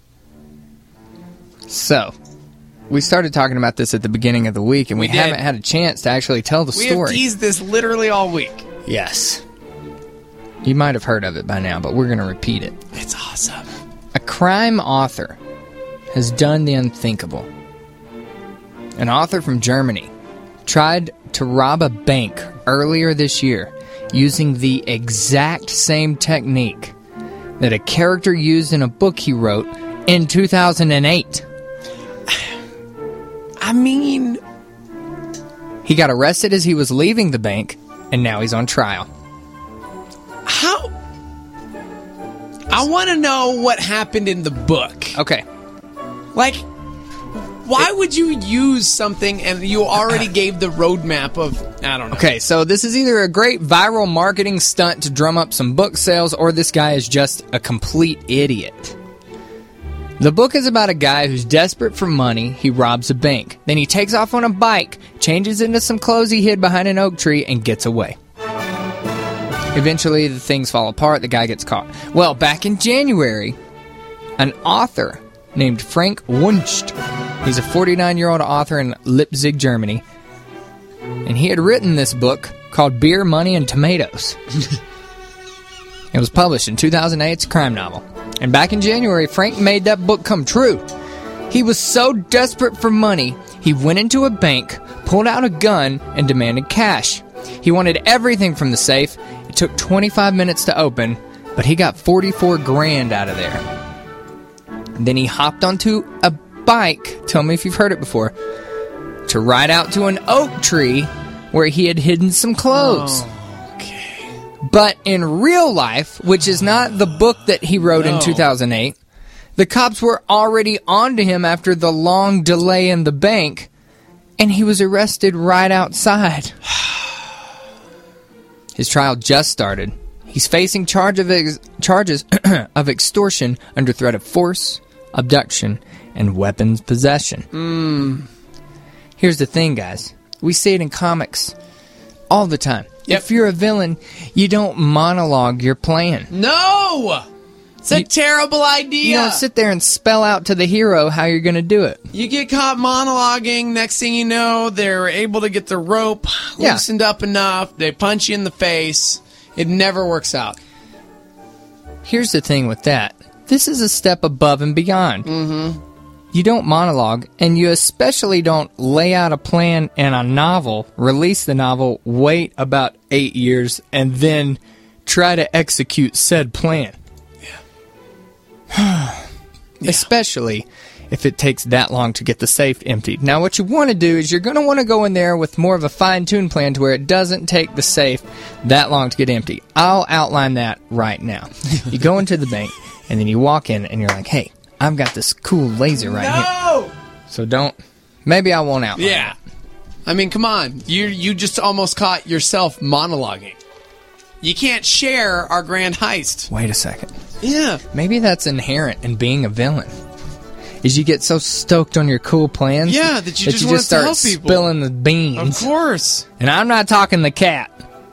Speaker 6: So, we started talking about this at the beginning of the week, and we,
Speaker 5: we
Speaker 6: haven't had a chance to actually tell the
Speaker 5: we
Speaker 6: story.
Speaker 5: We have teased this literally all week.
Speaker 6: Yes. You might have heard of it by now, but we're going to repeat it.
Speaker 5: It's awesome.
Speaker 6: A crime author has done the unthinkable. An author from Germany tried to rob a bank earlier this year using the exact same technique that a character used in a book he wrote in two thousand eight.
Speaker 5: I mean,
Speaker 6: He got arrested as he was leaving the bank, and now he's on trial.
Speaker 5: How? I want to know what happened in the book.
Speaker 6: Okay.
Speaker 5: Like, why would you use something and you already gave the roadmap of, I don't know.
Speaker 6: Okay, so this is either a great viral marketing stunt to drum up some book sales, or this guy is just a complete idiot. The book is about a guy who's desperate for money. He robs a bank. Then he takes off on a bike, changes into some clothes he hid behind an oak tree, and gets away. Eventually, the things fall apart. The guy gets caught. Well, back in January, an author named Frank Wunsch, he's a forty-nine-year-old author in Leipzig, Germany, and he had written this book called Beer, Money, and Tomatoes. It was published in two thousand eight. It's a crime novel. And back in January, Frank made that book come true. He was so desperate for money, he went into a bank, pulled out a gun, and demanded cash. He wanted everything from the safe. It took twenty-five minutes to open, but he got forty-four grand out of there. Then he hopped onto a bike, tell me if you've heard it before, to ride out to an oak tree where he had hidden some clothes.
Speaker 5: Oh, okay.
Speaker 6: But in real life, which is not the book that he wrote no. in two thousand eight, the cops were already onto him after the long delay in the bank, and he was arrested right outside. His trial just started. He's facing charge of ex- charges of extortion under threat of force, abduction, and weapons possession.
Speaker 5: Mm.
Speaker 6: Here's the thing, guys. We see it in comics all the time.
Speaker 5: Yep.
Speaker 6: If you're a villain, you don't monologue your plan.
Speaker 5: No! It's a
Speaker 6: you,
Speaker 5: terrible idea.
Speaker 6: You don't sit there and spell out to the hero how you're going to do it.
Speaker 5: You get caught monologuing. Next thing you know, they're able to get the rope
Speaker 6: yeah.
Speaker 5: loosened up enough. They punch you in the face. It never works out.
Speaker 6: Here's the thing with that. This is a step above and beyond.
Speaker 5: Mm-hmm.
Speaker 6: You don't monologue, and you especially don't lay out a plan in a novel, release the novel, wait about eight years, and then try to execute said plan.
Speaker 5: Yeah.
Speaker 6: Especially if it takes that long to get the safe emptied. Now, what you want to do is you're going to want to go in there with more of a fine-tuned plan to where it doesn't take the safe that long to get empty. I'll outline that right now. You go into the bank, and then you walk in, and you're like, hey, I've got this cool laser right
Speaker 5: no!
Speaker 6: here. So don't... Maybe I won't outline
Speaker 5: Yeah.
Speaker 6: it.
Speaker 5: I mean, come on. You you just almost caught yourself monologuing. You can't share our grand heist.
Speaker 6: Wait a second.
Speaker 5: Yeah.
Speaker 6: Maybe that's inherent in being a villain. Is you get so stoked on your cool plans
Speaker 5: yeah, that you
Speaker 6: that
Speaker 5: just,
Speaker 6: you
Speaker 5: want
Speaker 6: just
Speaker 5: to
Speaker 6: start
Speaker 5: help people.
Speaker 6: spilling the beans.
Speaker 5: Of course.
Speaker 6: And I'm not talking the cat.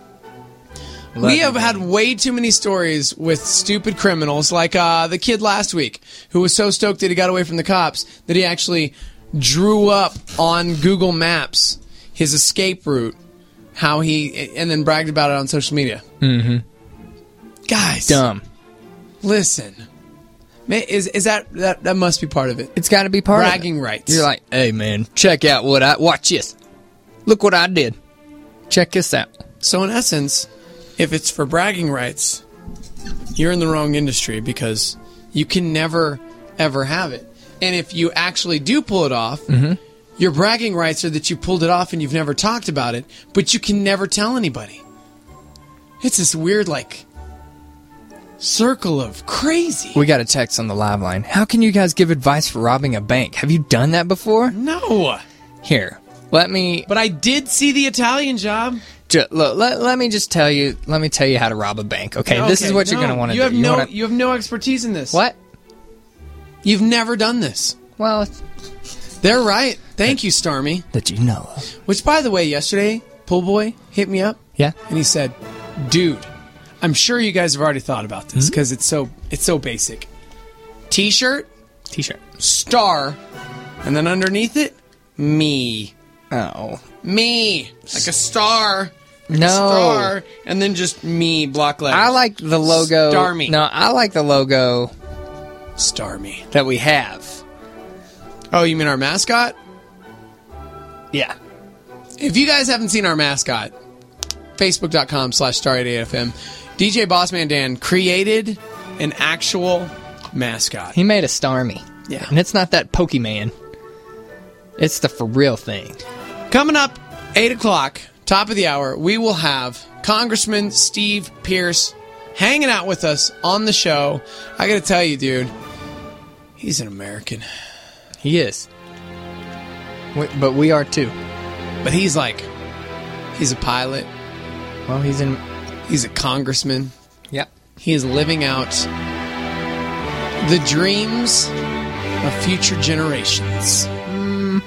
Speaker 5: We have had way too many stories with stupid criminals, like uh, the kid last week who was so stoked that he got away from the cops that he actually drew up on Google Maps his escape route, how he, and then bragged about it on social media.
Speaker 6: Mm-hmm.
Speaker 5: Guys.
Speaker 6: Dumb.
Speaker 5: Listen. Is is that, that that must be part of it?
Speaker 6: It's got to be part
Speaker 5: bragging
Speaker 6: of it.
Speaker 5: rights.
Speaker 6: You're like, hey man, check out what I watch this. Look what I did. Check this out.
Speaker 5: So in essence, if it's for bragging rights, you're in the wrong industry because you can never ever have it. And if you actually do pull it off,
Speaker 6: mm-hmm.
Speaker 5: your bragging rights are that you pulled it off and you've never talked about it, but you can never tell anybody. It's this weird like circle of crazy.
Speaker 6: We got a text on the live line. How can you guys give advice for robbing a bank? Have you done that before?
Speaker 5: No.
Speaker 6: Here, let me...
Speaker 5: But I did see The Italian Job.
Speaker 6: Ju- look, let, let me just tell you, let me tell you how to rob a bank, okay? okay this is what
Speaker 5: no,
Speaker 6: you're going to want to do.
Speaker 5: Have
Speaker 6: you
Speaker 5: no,
Speaker 6: wanna...
Speaker 5: you have no expertise in this.
Speaker 6: What?
Speaker 5: You've never done this.
Speaker 6: Well,
Speaker 5: they're right. Thank you, Starmy.
Speaker 6: That you know of.
Speaker 5: Which, by the way, yesterday, Pool Boy hit me up.
Speaker 6: Yeah.
Speaker 5: And he said, dude, I'm sure you guys have already thought about this because mm-hmm. it's so it's so basic. T-shirt,
Speaker 6: T-shirt,
Speaker 5: star, and then underneath it, me.
Speaker 6: Oh,
Speaker 5: me, like a star. Like
Speaker 6: no,
Speaker 5: a star, and then just me, block letters.
Speaker 6: I like the logo.
Speaker 5: Star me.
Speaker 6: No, I like the logo.
Speaker 5: Star me
Speaker 6: that we have.
Speaker 5: Oh, you mean our mascot?
Speaker 6: Yeah.
Speaker 5: If you guys haven't seen our mascot, Facebook.com slash Star eighty-eight FM. D J Bossman Dan created an actual mascot.
Speaker 6: He made a Starmie.
Speaker 5: Yeah.
Speaker 6: And it's not that Pokemon. It's the for real thing.
Speaker 5: Coming up eight o'clock, top of the hour, we will have Congressman Steve Pearce hanging out with us on the show. I got to tell you, dude, he's an American.
Speaker 6: He is. We, but we are too.
Speaker 5: But he's like, he's a pilot.
Speaker 6: Well, he's in.
Speaker 5: He's a congressman.
Speaker 6: Yep.
Speaker 5: He is living out the dreams of future generations.
Speaker 6: Mm,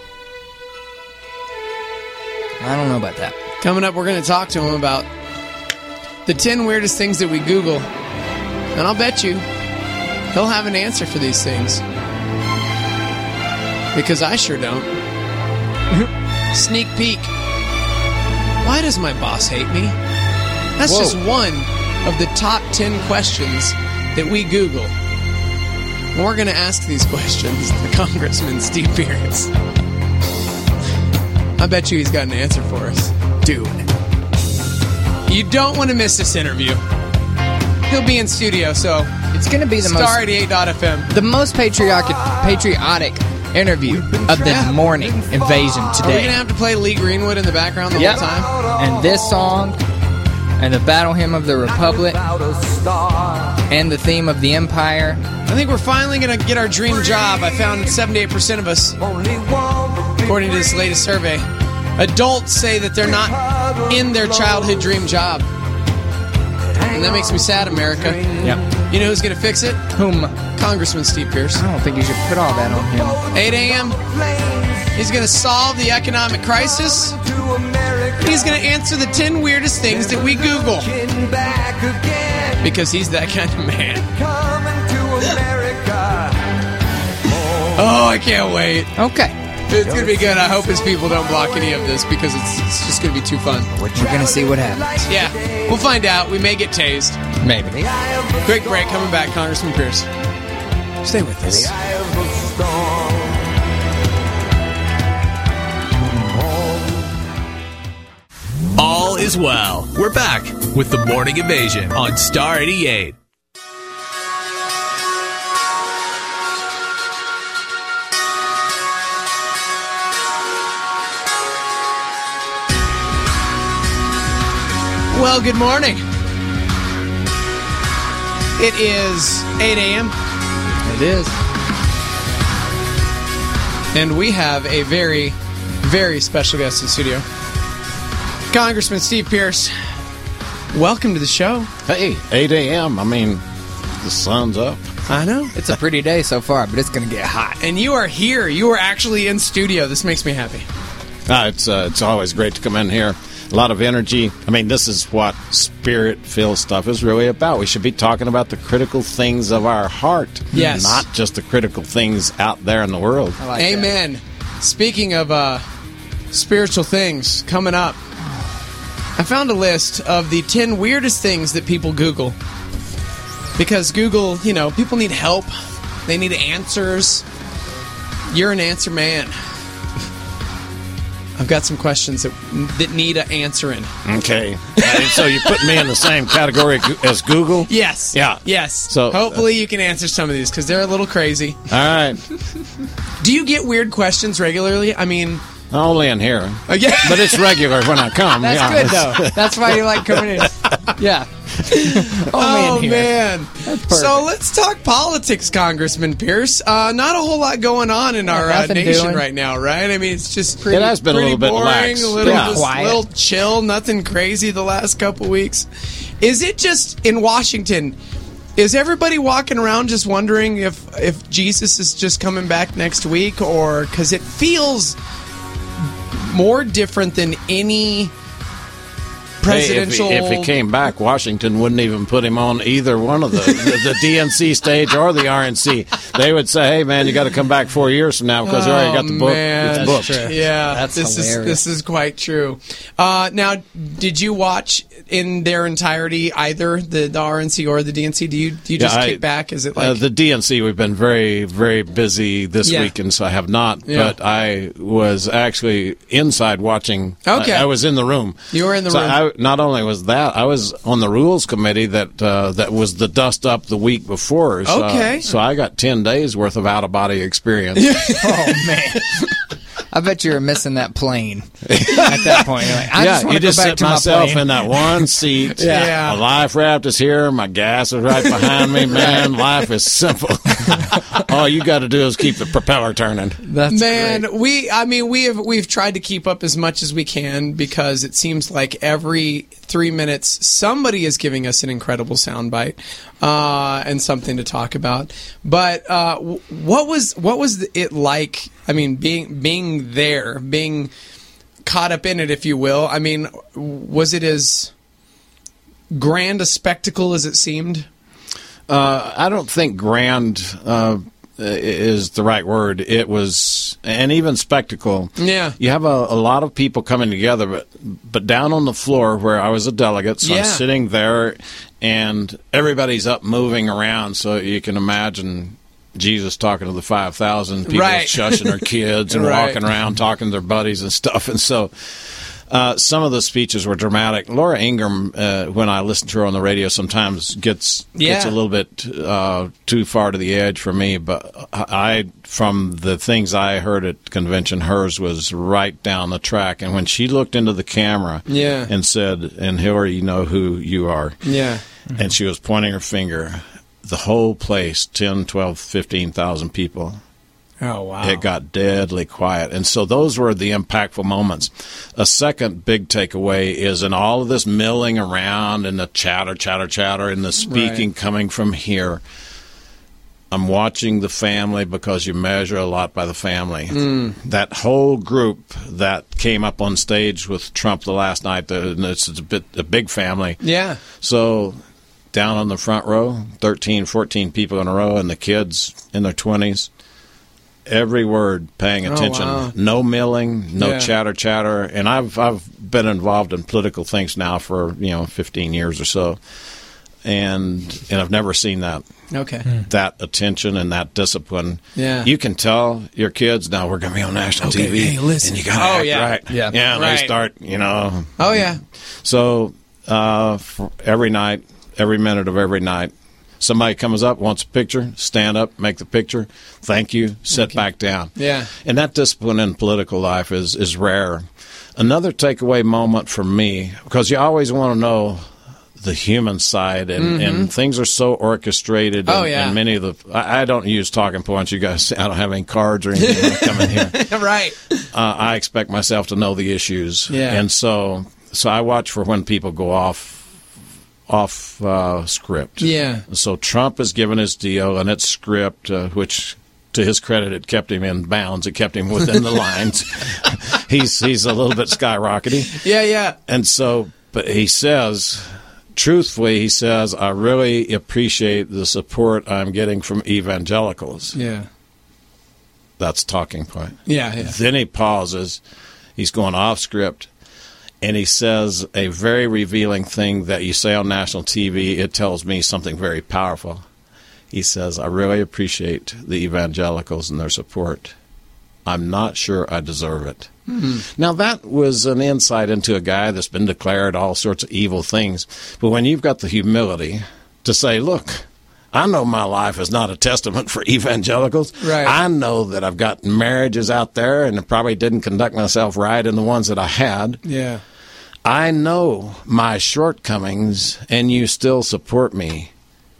Speaker 6: I don't know about that.
Speaker 5: Coming up, we're going to talk to him about the ten weirdest things that we Google. And I'll bet you he'll have an answer for these things. Because I sure don't. Sneak peek. Why does my boss hate me? That's
Speaker 6: Whoa.
Speaker 5: just one of the top ten questions that we Google. And we're going to ask these questions to Congressman Steve Pearce. I bet you he's got an answer for us. Do it. You don't want to miss this interview. He'll be in studio, so
Speaker 6: it's going to be the
Speaker 5: Star
Speaker 6: most
Speaker 5: eighty-eight dot f m.
Speaker 6: The most patriotic patriotic interview of the
Speaker 5: Yeah.
Speaker 6: morning invasion
Speaker 5: Are we
Speaker 6: today.
Speaker 5: going to have to play Lee Greenwood in the background the
Speaker 6: Yep.
Speaker 5: whole time?
Speaker 6: And this song, and the battle hymn of the Republic, and the theme of the Empire.
Speaker 5: I think we're finally going to get our dream job. I found seventy-eight percent of us, according to this latest survey, adults say that they're not in their childhood dream job. And that makes me sad, America.
Speaker 6: Yep.
Speaker 5: You know who's going to fix it?
Speaker 6: Whom?
Speaker 5: Congressman Steve Pearce.
Speaker 6: I don't think you should put all that on him.
Speaker 5: eight a.m. He's going to solve the economic crisis. He's going to answer the ten weirdest things that we Google. Because he's that kind of man. Oh, I can't wait.
Speaker 6: Okay.
Speaker 5: It's going to be good. I hope his people don't block any of this because it's, it's just going to be too fun.
Speaker 6: We're going to see what happens.
Speaker 5: Yeah. We'll find out. We may get tased.
Speaker 6: Maybe.
Speaker 5: Quick break. Coming back. Congressman Pearce. Stay with us.
Speaker 8: All is well. We're back with the Morning Invasion on Star eighty-eight.
Speaker 5: Well, good morning. It is eight a.m.
Speaker 6: It is.
Speaker 5: And we have a very, very special guest in studio. Congressman Steve Pearce, welcome to the show.
Speaker 20: Hey, eight a.m. I mean, the sun's up.
Speaker 5: I know.
Speaker 6: It's a pretty day so far, but it's going to get hot.
Speaker 5: And you are here. You are actually in studio. This makes me happy.
Speaker 20: Uh, it's uh, it's always great to come in here. A lot of energy. I mean, this is what spirit-filled stuff is really about. We should be talking about the critical things of our heart.
Speaker 5: Yes.
Speaker 20: Not just the critical things out there in the world.
Speaker 6: I like
Speaker 5: Amen.
Speaker 6: that.
Speaker 5: Speaking of uh, spiritual things, coming up, I found a list of the ten weirdest things that people Google. Because Google, you know, people need help. They need answers. You're an answer man. I've got some questions that that need an answering.
Speaker 20: Okay. And so you put me in the same category as Google?
Speaker 5: Yes.
Speaker 20: Yeah.
Speaker 5: Yes.
Speaker 20: So
Speaker 5: hopefully you can answer some of these because they're a little crazy.
Speaker 20: All right.
Speaker 5: Do you get weird questions regularly? I mean...
Speaker 20: Only in here.
Speaker 5: Uh, yeah.
Speaker 20: But it's regular when I come.
Speaker 6: That's
Speaker 20: yeah.
Speaker 6: good, though. That's why you like coming in. Yeah.
Speaker 5: Oh,
Speaker 6: in here.
Speaker 5: man. So let's talk politics, Congressman Pearce. Uh, not a whole lot going on in
Speaker 6: Yeah,
Speaker 5: our uh,
Speaker 6: nothing
Speaker 5: nation
Speaker 6: doing.
Speaker 5: right now, right? I mean, it's just pretty,
Speaker 20: It has been a
Speaker 5: pretty
Speaker 20: little bit
Speaker 5: boring,
Speaker 20: lax.
Speaker 5: a little,
Speaker 20: Yeah.
Speaker 5: just
Speaker 6: Quiet.
Speaker 5: little chill, nothing crazy the last couple weeks. Is it just in Washington? Is everybody walking around just wondering if, if Jesus is just coming back next week? Or because it feels more different than any presidential...
Speaker 20: Hey, if, he, if he came back, Washington wouldn't even put him on either one of the the, the D N C stage or the R N C. They would say, "Hey, man, you got to come back four years from now because we already got the book.
Speaker 5: Man.
Speaker 20: It's booked."
Speaker 6: That's true.
Speaker 5: Yeah,
Speaker 6: That's
Speaker 5: this
Speaker 6: hilarious.
Speaker 5: is this is quite true. Uh, now, did you watch in their entirety either the, the R N C or the D N C? Do you do you just
Speaker 20: Yeah, I-
Speaker 5: kick back? Is it like
Speaker 20: Uh, the D N C, we've been very, very busy this
Speaker 5: Yeah.
Speaker 20: weekend, so I have not.
Speaker 5: Yeah.
Speaker 20: But I was actually inside watching.
Speaker 5: Okay.
Speaker 20: I, I was in the room.
Speaker 5: You were in the
Speaker 20: so
Speaker 5: room.
Speaker 20: I, not only was that, I was on the rules committee that uh, that was the dust up the week before. So,
Speaker 5: Okay.
Speaker 20: So I got ten days worth of out of body experience.
Speaker 6: Oh, man. I bet you were missing that plane at that point. You're like, I
Speaker 20: yeah,
Speaker 6: just want
Speaker 20: you
Speaker 6: to go
Speaker 20: just
Speaker 6: back
Speaker 20: sit
Speaker 6: to my
Speaker 20: myself
Speaker 6: plane.
Speaker 20: in that one seat.
Speaker 6: Yeah.
Speaker 20: yeah. A life raft is here. My gas is right behind me. Man, life is simple. All you got to do is keep the propeller turning.
Speaker 6: That's
Speaker 5: Man,
Speaker 6: great.
Speaker 5: we I mean we have we've tried to keep up as much as we can because it seems like every three minutes somebody is giving us an incredible soundbite uh, and something to talk about. But uh, w- what was what was it like? I mean, being being there, being caught up in it, if you will. I mean, was it as grand a spectacle as it seemed?
Speaker 20: Uh, I don't think grand uh, is the right word. It was, and even spectacle.
Speaker 5: Yeah.
Speaker 20: You have a, a lot of people coming together, but but down on the floor where I was a delegate, so
Speaker 5: Yeah.
Speaker 20: I'm sitting there, and everybody's up moving around, so you can imagine Jesus talking to the five thousand, people
Speaker 5: Right.
Speaker 20: shushing their kids and
Speaker 5: Right.
Speaker 20: walking around talking to their buddies and stuff, and so... Uh, some of the speeches were dramatic. Laura Ingraham, uh, when I listen to her on the radio, sometimes gets gets
Speaker 5: Yeah.
Speaker 20: a little bit uh, too far to the edge for me. But I, from the things I heard at convention, hers was right down the track. And when she looked into the camera
Speaker 5: Yeah.
Speaker 20: and said, "And Hillary, you know who you are,"
Speaker 5: Yeah.
Speaker 20: and she was pointing her finger, the whole place, ten, twelve, fifteen thousand people.
Speaker 5: Oh, wow.
Speaker 20: It got deadly quiet. And so those were the impactful moments. A second big takeaway is in all of this milling around and the chatter, chatter, chatter, and the speaking
Speaker 5: Right.
Speaker 20: coming from here, I'm watching the family because you measure a lot by the family.
Speaker 5: Mm.
Speaker 20: That whole group that came up on stage with Trump the last night, the, it's a, bit, a big family.
Speaker 5: Yeah.
Speaker 20: So down on the front row, thirteen, fourteen people in a row, and the kids in their twenties. Every word paying
Speaker 5: Oh,
Speaker 20: attention.
Speaker 5: wow.
Speaker 20: No milling, no
Speaker 5: Yeah.
Speaker 20: chatter, chatter. And I've I've been involved in political things now for you know fifteen years or so, and and I've never seen that
Speaker 5: Okay.
Speaker 20: that attention and that discipline.
Speaker 5: Yeah.
Speaker 20: You can tell your kids now we're going to be on national
Speaker 5: Okay,
Speaker 20: T V.
Speaker 5: hey, listen.
Speaker 20: And you got to
Speaker 5: Oh,
Speaker 20: act
Speaker 5: yeah.
Speaker 20: right.
Speaker 6: Yeah.
Speaker 20: yeah. And
Speaker 5: Right.
Speaker 20: they start, you know.
Speaker 5: Oh, yeah.
Speaker 20: So uh, for every night, every minute of every night. Somebody comes up, wants a picture, stand up, make the picture, thank you, sit back down.
Speaker 5: Yeah.
Speaker 20: And that discipline in political life is, is rare. Another takeaway moment for me, because you always want to know the human side, and,
Speaker 5: Mhm.
Speaker 20: and things are so orchestrated.
Speaker 5: Oh,
Speaker 20: and,
Speaker 5: yeah.
Speaker 20: and many of the, I, I don't use talking points. You guys, I don't have any cards or anything when I come in here.
Speaker 5: Right.
Speaker 20: Uh, I expect myself to know the issues.
Speaker 5: Yeah.
Speaker 20: And so, so I watch for when people go off off uh, script.
Speaker 5: Yeah.
Speaker 20: So Trump has given his deal, and it's script, uh, which, to his credit, it kept him in bounds. It kept him within the lines. he's he's a little bit skyrocketing.
Speaker 5: Yeah, yeah.
Speaker 20: And so, but he says, truthfully, he says, I really appreciate the support I'm getting from evangelicals.
Speaker 5: Yeah.
Speaker 20: That's talking point.
Speaker 5: Yeah, yeah.
Speaker 20: Then he pauses. He's going off script. And he says a very revealing thing that you say on national T V. It tells me something very powerful. He says, I really appreciate the evangelicals and their support. I'm not sure I deserve it.
Speaker 5: Mm-hmm.
Speaker 20: Now, that was an insight into a guy that's been declared all sorts of evil things. But when you've got the humility to say, look, I know my life is not a testament for evangelicals.
Speaker 5: Right.
Speaker 20: I know that I've got marriages out there and I probably didn't conduct myself right in the ones that I had.
Speaker 5: Yeah.
Speaker 20: I know my shortcomings, and you still support me.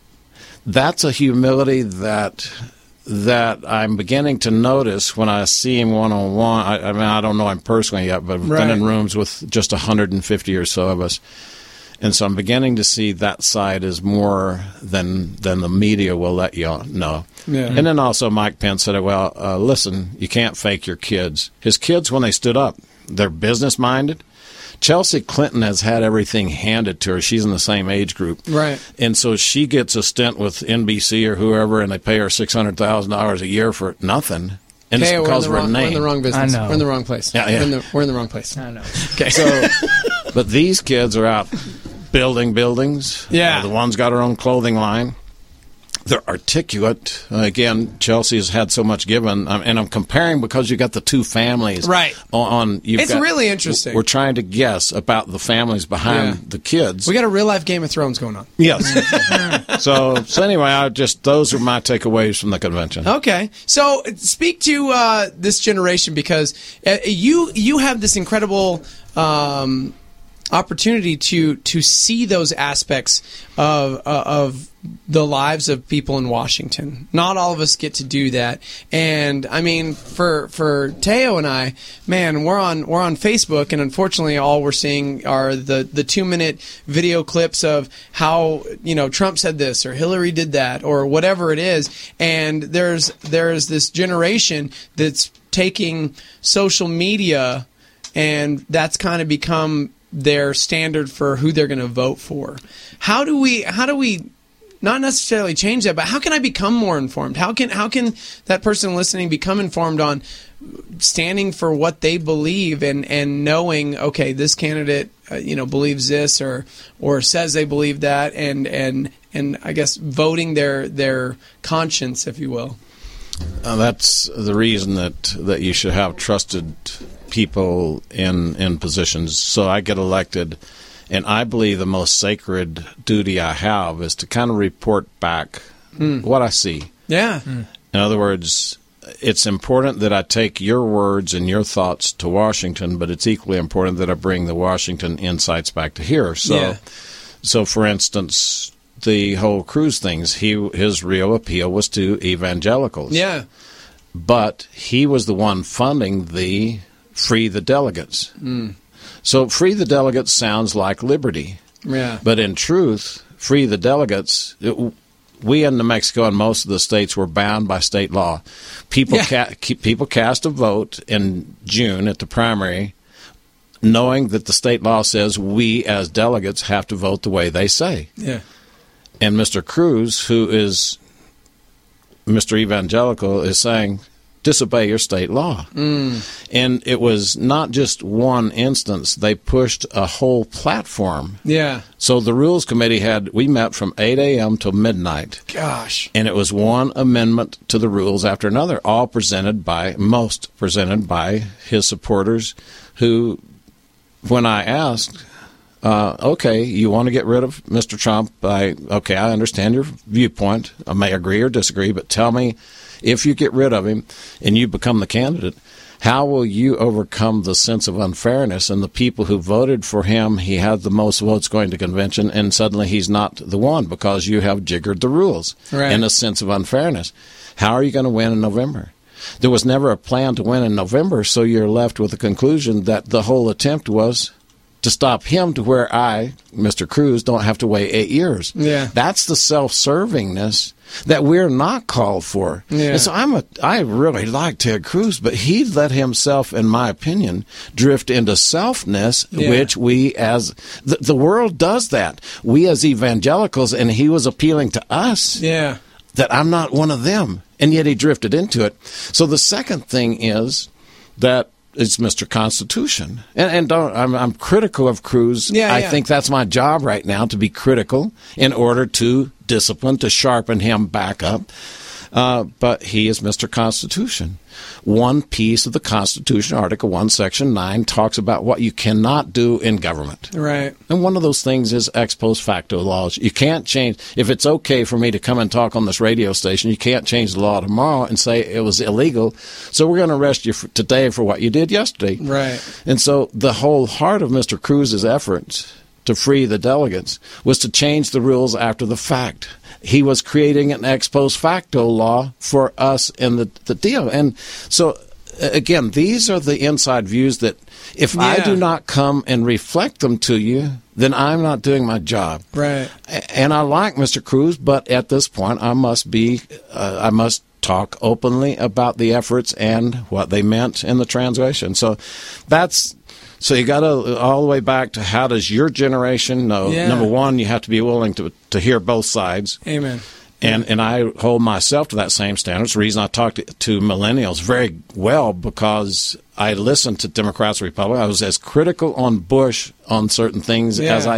Speaker 20: That's a humility that that I'm beginning to notice when I see him one-on-one. I, I mean, I don't know him personally yet, but I've
Speaker 5: Right.
Speaker 20: been in rooms with just one hundred fifty or so of us. And so I'm beginning to see that side is more than than the media will let you know.
Speaker 5: Yeah.
Speaker 20: And then also Mike Pence said, well, uh, listen, you can't fake your kids. His kids, when they stood up, they're business-minded. Chelsea Clinton has had everything handed to her. She's in the same age group.
Speaker 5: Right.
Speaker 20: And so she gets a stint with N B C or whoever, and they pay her six hundred thousand dollars a year for nothing. And
Speaker 5: Okay,
Speaker 20: it's
Speaker 5: we're,
Speaker 20: because
Speaker 5: in
Speaker 20: of
Speaker 5: the
Speaker 20: her
Speaker 5: wrong, we're in
Speaker 20: name.
Speaker 5: the wrong business.
Speaker 6: I know.
Speaker 5: We're in the wrong place.
Speaker 20: Yeah, yeah.
Speaker 5: We're, in the, we're in the wrong place.
Speaker 6: I know.
Speaker 5: Okay.
Speaker 20: So, but these kids are out building buildings.
Speaker 5: Yeah.
Speaker 20: Uh, the one's got her own clothing line. They're articulate. Uh, again, Chelsea has had so much given, um, and I'm comparing because you got the two families.
Speaker 5: Right.
Speaker 20: On, on you've
Speaker 5: It's
Speaker 20: got-
Speaker 5: really interesting.
Speaker 20: We're trying to guess about the families behind
Speaker 5: Yeah.
Speaker 20: the kids.
Speaker 5: We got a real life Game of Thrones going on.
Speaker 20: Yes. so, so anyway, I just those are my takeaways from the convention.
Speaker 5: Okay, so speak to uh, this generation because uh, you you have this incredible um, opportunity to to see those aspects of uh, of the lives of people in Washington. Not all of us get to do that, and I mean, for for Teo and I, man, we're on we're on Facebook, and unfortunately, all we're seeing are the the two minute video clips of how you know Trump said this or Hillary did that or whatever it is, and there's there's this generation that's taking social media, and that's kind of become their standard for who they're going to vote for. How do we? How do we? Not necessarily change that, but how can I become more informed? How can how can that person listening become informed on standing for what they believe and, and knowing, okay, this candidate uh, you know believes this or or says they believe that, and and and I guess voting their their conscience, if you will.
Speaker 20: Uh, that's the reason that that you should have trusted people in in positions. So I get elected. And I believe the most sacred duty I have is to kind of report back mm. what I see.
Speaker 5: Yeah. Mm.
Speaker 20: In other words, it's important that I take your words and your thoughts to Washington, but it's equally important that I bring the Washington insights back to here. So,
Speaker 5: yeah.
Speaker 20: so for instance, the whole Cruz things, he his real appeal was to evangelicals.
Speaker 5: Yeah.
Speaker 20: But he was the one funding the Free the Delegates.
Speaker 5: Mm.
Speaker 20: So free the delegates sounds like liberty.
Speaker 5: Yeah.
Speaker 20: But in truth, free the delegates, it, we in New Mexico and most of the states were bound by state law. People
Speaker 5: yeah.
Speaker 20: ca- people cast a vote in June at the primary knowing that the state law says we as delegates have to vote the way they say.
Speaker 5: Yeah.
Speaker 20: And Mister Cruz, who is Mister Evangelical, is saying, disobey your state law.
Speaker 5: Mm.
Speaker 20: And it was not just one instance. They pushed a whole platform.
Speaker 5: Yeah.
Speaker 20: So the Rules Committee had, we met from eight a.m. till midnight.
Speaker 5: Gosh.
Speaker 20: And it was one amendment to the rules after another, all presented by, most presented by his supporters who, when I asked, uh, okay, you want to get rid of Mister Trump, I, okay, I understand your viewpoint. I may agree or disagree, but tell me, if you get rid of him and you become the candidate, how will you overcome the sense of unfairness and the people who voted for him? He had the most votes going to convention, and suddenly he's not the one because you have jiggered the rules
Speaker 5: right.
Speaker 20: and a sense of unfairness. How are you going to win in November? There was never a plan to win in November, so you're left with the conclusion that the whole attempt was to stop him to where I, Mister Cruz, don't have to wait eight years.
Speaker 5: Yeah.
Speaker 20: That's the self-servingness that we're not called for.
Speaker 5: Yeah.
Speaker 20: And so I'm a, I really like Ted Cruz, but he let himself, in my opinion, drift into selfness,
Speaker 5: yeah.
Speaker 20: which we as, the, the world does that. We as evangelicals, and he was appealing to us.
Speaker 5: Yeah.
Speaker 20: That I'm not one of them. And yet he drifted into it. So the second thing is that it's Mister Constitution. And, and don't, I'm, I'm critical of Cruz.
Speaker 5: Yeah,
Speaker 20: I
Speaker 5: yeah.
Speaker 20: think that's my job right now, to be critical in order to discipline, to sharpen him back up. Uh, but he is Mister Constitution. One piece of the Constitution, Article one, Section nine, talks about what you cannot do in government.
Speaker 5: Right.
Speaker 20: And one of those things is ex post facto laws. You can't change. If it's okay for me to come and talk on this radio station, you can't change the law tomorrow and say it was illegal. So we're going to arrest you for today for what you did yesterday.
Speaker 5: Right.
Speaker 20: And so the whole heart of Mister Cruz's efforts to free the delegates was to change the rules after the fact. He was creating an ex post facto law for us in the, the deal. And so, again, these are the inside views that if I
Speaker 5: Yeah.
Speaker 20: do not come and reflect them to you, then I'm not doing my job.
Speaker 5: Right.
Speaker 20: And I like Mister Cruz, but at this point, I must be, uh, I must talk openly about the efforts and what they meant in the translation. So that's... So you got to all the way back to how does your generation know?
Speaker 5: Yeah.
Speaker 20: Number one, you have to be willing to to hear both sides.
Speaker 5: Amen.
Speaker 20: And and I hold myself to that same standard. It's the reason I talk to, to millennials very well, because I listen to Democrats and Republicans. I was as critical on Bush on certain things
Speaker 5: Yeah.
Speaker 20: as I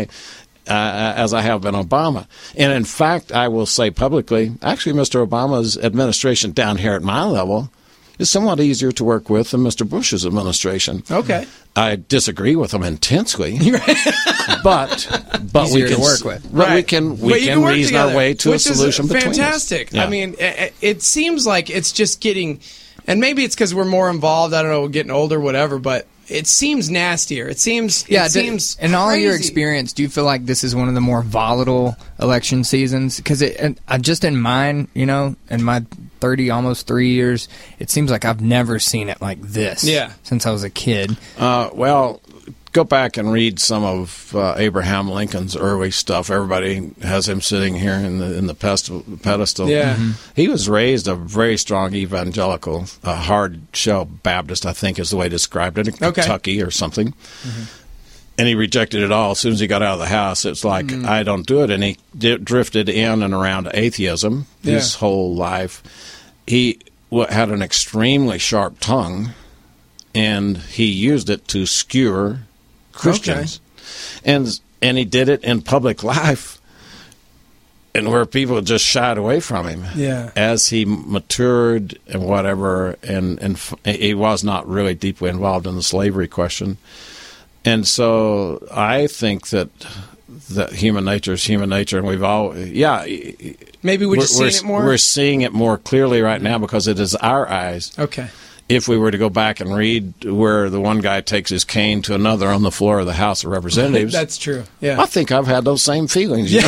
Speaker 20: uh, as I have been Obama. And in fact, I will say publicly, actually, Mister Obama's administration down here at my level is somewhat easier to work with than Mister Bush's administration.
Speaker 5: Okay.
Speaker 20: I disagree with him intensely, but but
Speaker 6: Easier
Speaker 20: we can
Speaker 6: to work with.
Speaker 20: But
Speaker 5: Right.
Speaker 20: we can we
Speaker 5: But you
Speaker 20: can
Speaker 5: work
Speaker 20: reason
Speaker 5: together,
Speaker 20: our way to a
Speaker 5: which is
Speaker 20: solution between us.
Speaker 5: fantastic.
Speaker 20: Yeah.
Speaker 5: I mean, it, it seems like it's just getting, and maybe it's because we're more involved. I don't know, getting older, whatever. But it seems nastier. It seems.
Speaker 6: Yeah,
Speaker 5: it
Speaker 6: d-
Speaker 5: seems.
Speaker 6: in all your
Speaker 5: crazy.
Speaker 6: experience, do you feel like this is one of the more volatile election seasons? Because it, and, uh, just in mine, you know, in my thirty, almost three years, it seems like I've never seen it like this.
Speaker 20: Yeah.
Speaker 6: Since I was a kid.
Speaker 20: Uh, well, go back and read some of uh, Abraham Lincoln's early stuff. Everybody has him sitting here in the in the pedestal. pedestal.
Speaker 5: Yeah. Mhm.
Speaker 20: He was raised a very strong evangelical, a hard shell Baptist, I think is the way to describe it, in
Speaker 5: Okay.
Speaker 20: Kentucky or something. And he rejected it all as soon as he got out of the house. It's like, I don't do it. And he di- drifted in and around atheism his
Speaker 5: Yeah.
Speaker 20: whole life. He w- had an extremely sharp tongue, and he used it to skewer Christians. And and he did it in public life, and where people just shied away from him.
Speaker 5: Yeah.
Speaker 20: As he matured and whatever, and, and f- he was not really deeply involved in the slavery question. And so I think that that human nature is human nature, and we've all, yeah.
Speaker 5: Maybe we're
Speaker 20: we're,
Speaker 5: just seeing
Speaker 20: we're,
Speaker 5: it more?
Speaker 20: We're seeing it more clearly right now because it is our eyes.
Speaker 5: Okay.
Speaker 20: If we were to go back and read where the one guy takes his cane to another on the floor of the House of Representatives,
Speaker 5: That's true. Yeah.
Speaker 20: I think I've had those same feelings. you know?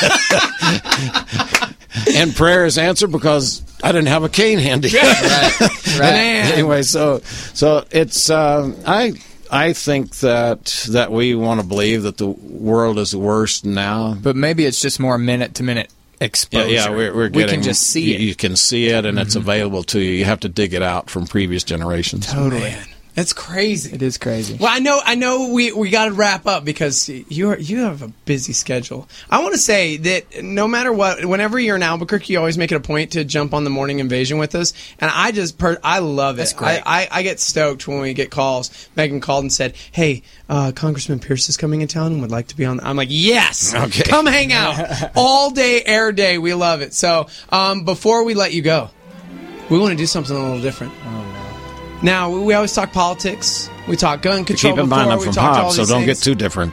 Speaker 20: And prayer is answered because I didn't have a cane handy.
Speaker 6: Right. Right.
Speaker 20: Anyway, so so it's uh, I I think that that we want to believe that the world is worse now.
Speaker 6: But maybe it's just more minute to minute
Speaker 20: Yeah,
Speaker 6: exposure.
Speaker 20: yeah, we're, we're getting.
Speaker 6: we can just see
Speaker 20: you,
Speaker 6: it.
Speaker 20: You can see it, and it's available to you. You have to dig it out from previous generations.
Speaker 6: Totally.
Speaker 5: It's crazy.
Speaker 6: It is crazy.
Speaker 5: Well, I know, I know. We we got to wrap up because you are you have a busy schedule. I want to say that no matter what, whenever you're in Albuquerque, you always make it a point to jump on the Morning Invasion with us, and I just per- I love it.
Speaker 6: That's great.
Speaker 5: I, I I get stoked when we get calls. Megan called and said, "Hey, uh, Congressman Pierce is coming in town and would like to be on." I'm like, "Yes,
Speaker 20: Okay.
Speaker 5: come hang out all day, air day. We love it." So, um, before we let you go, we want to do something a little different. Now, we always talk politics. We talk gun control.
Speaker 20: Keep in
Speaker 5: before.
Speaker 20: mind, I'm
Speaker 5: we
Speaker 20: from
Speaker 5: talked all
Speaker 20: Hobbs, so
Speaker 5: these
Speaker 20: don't
Speaker 5: things.
Speaker 20: get too different.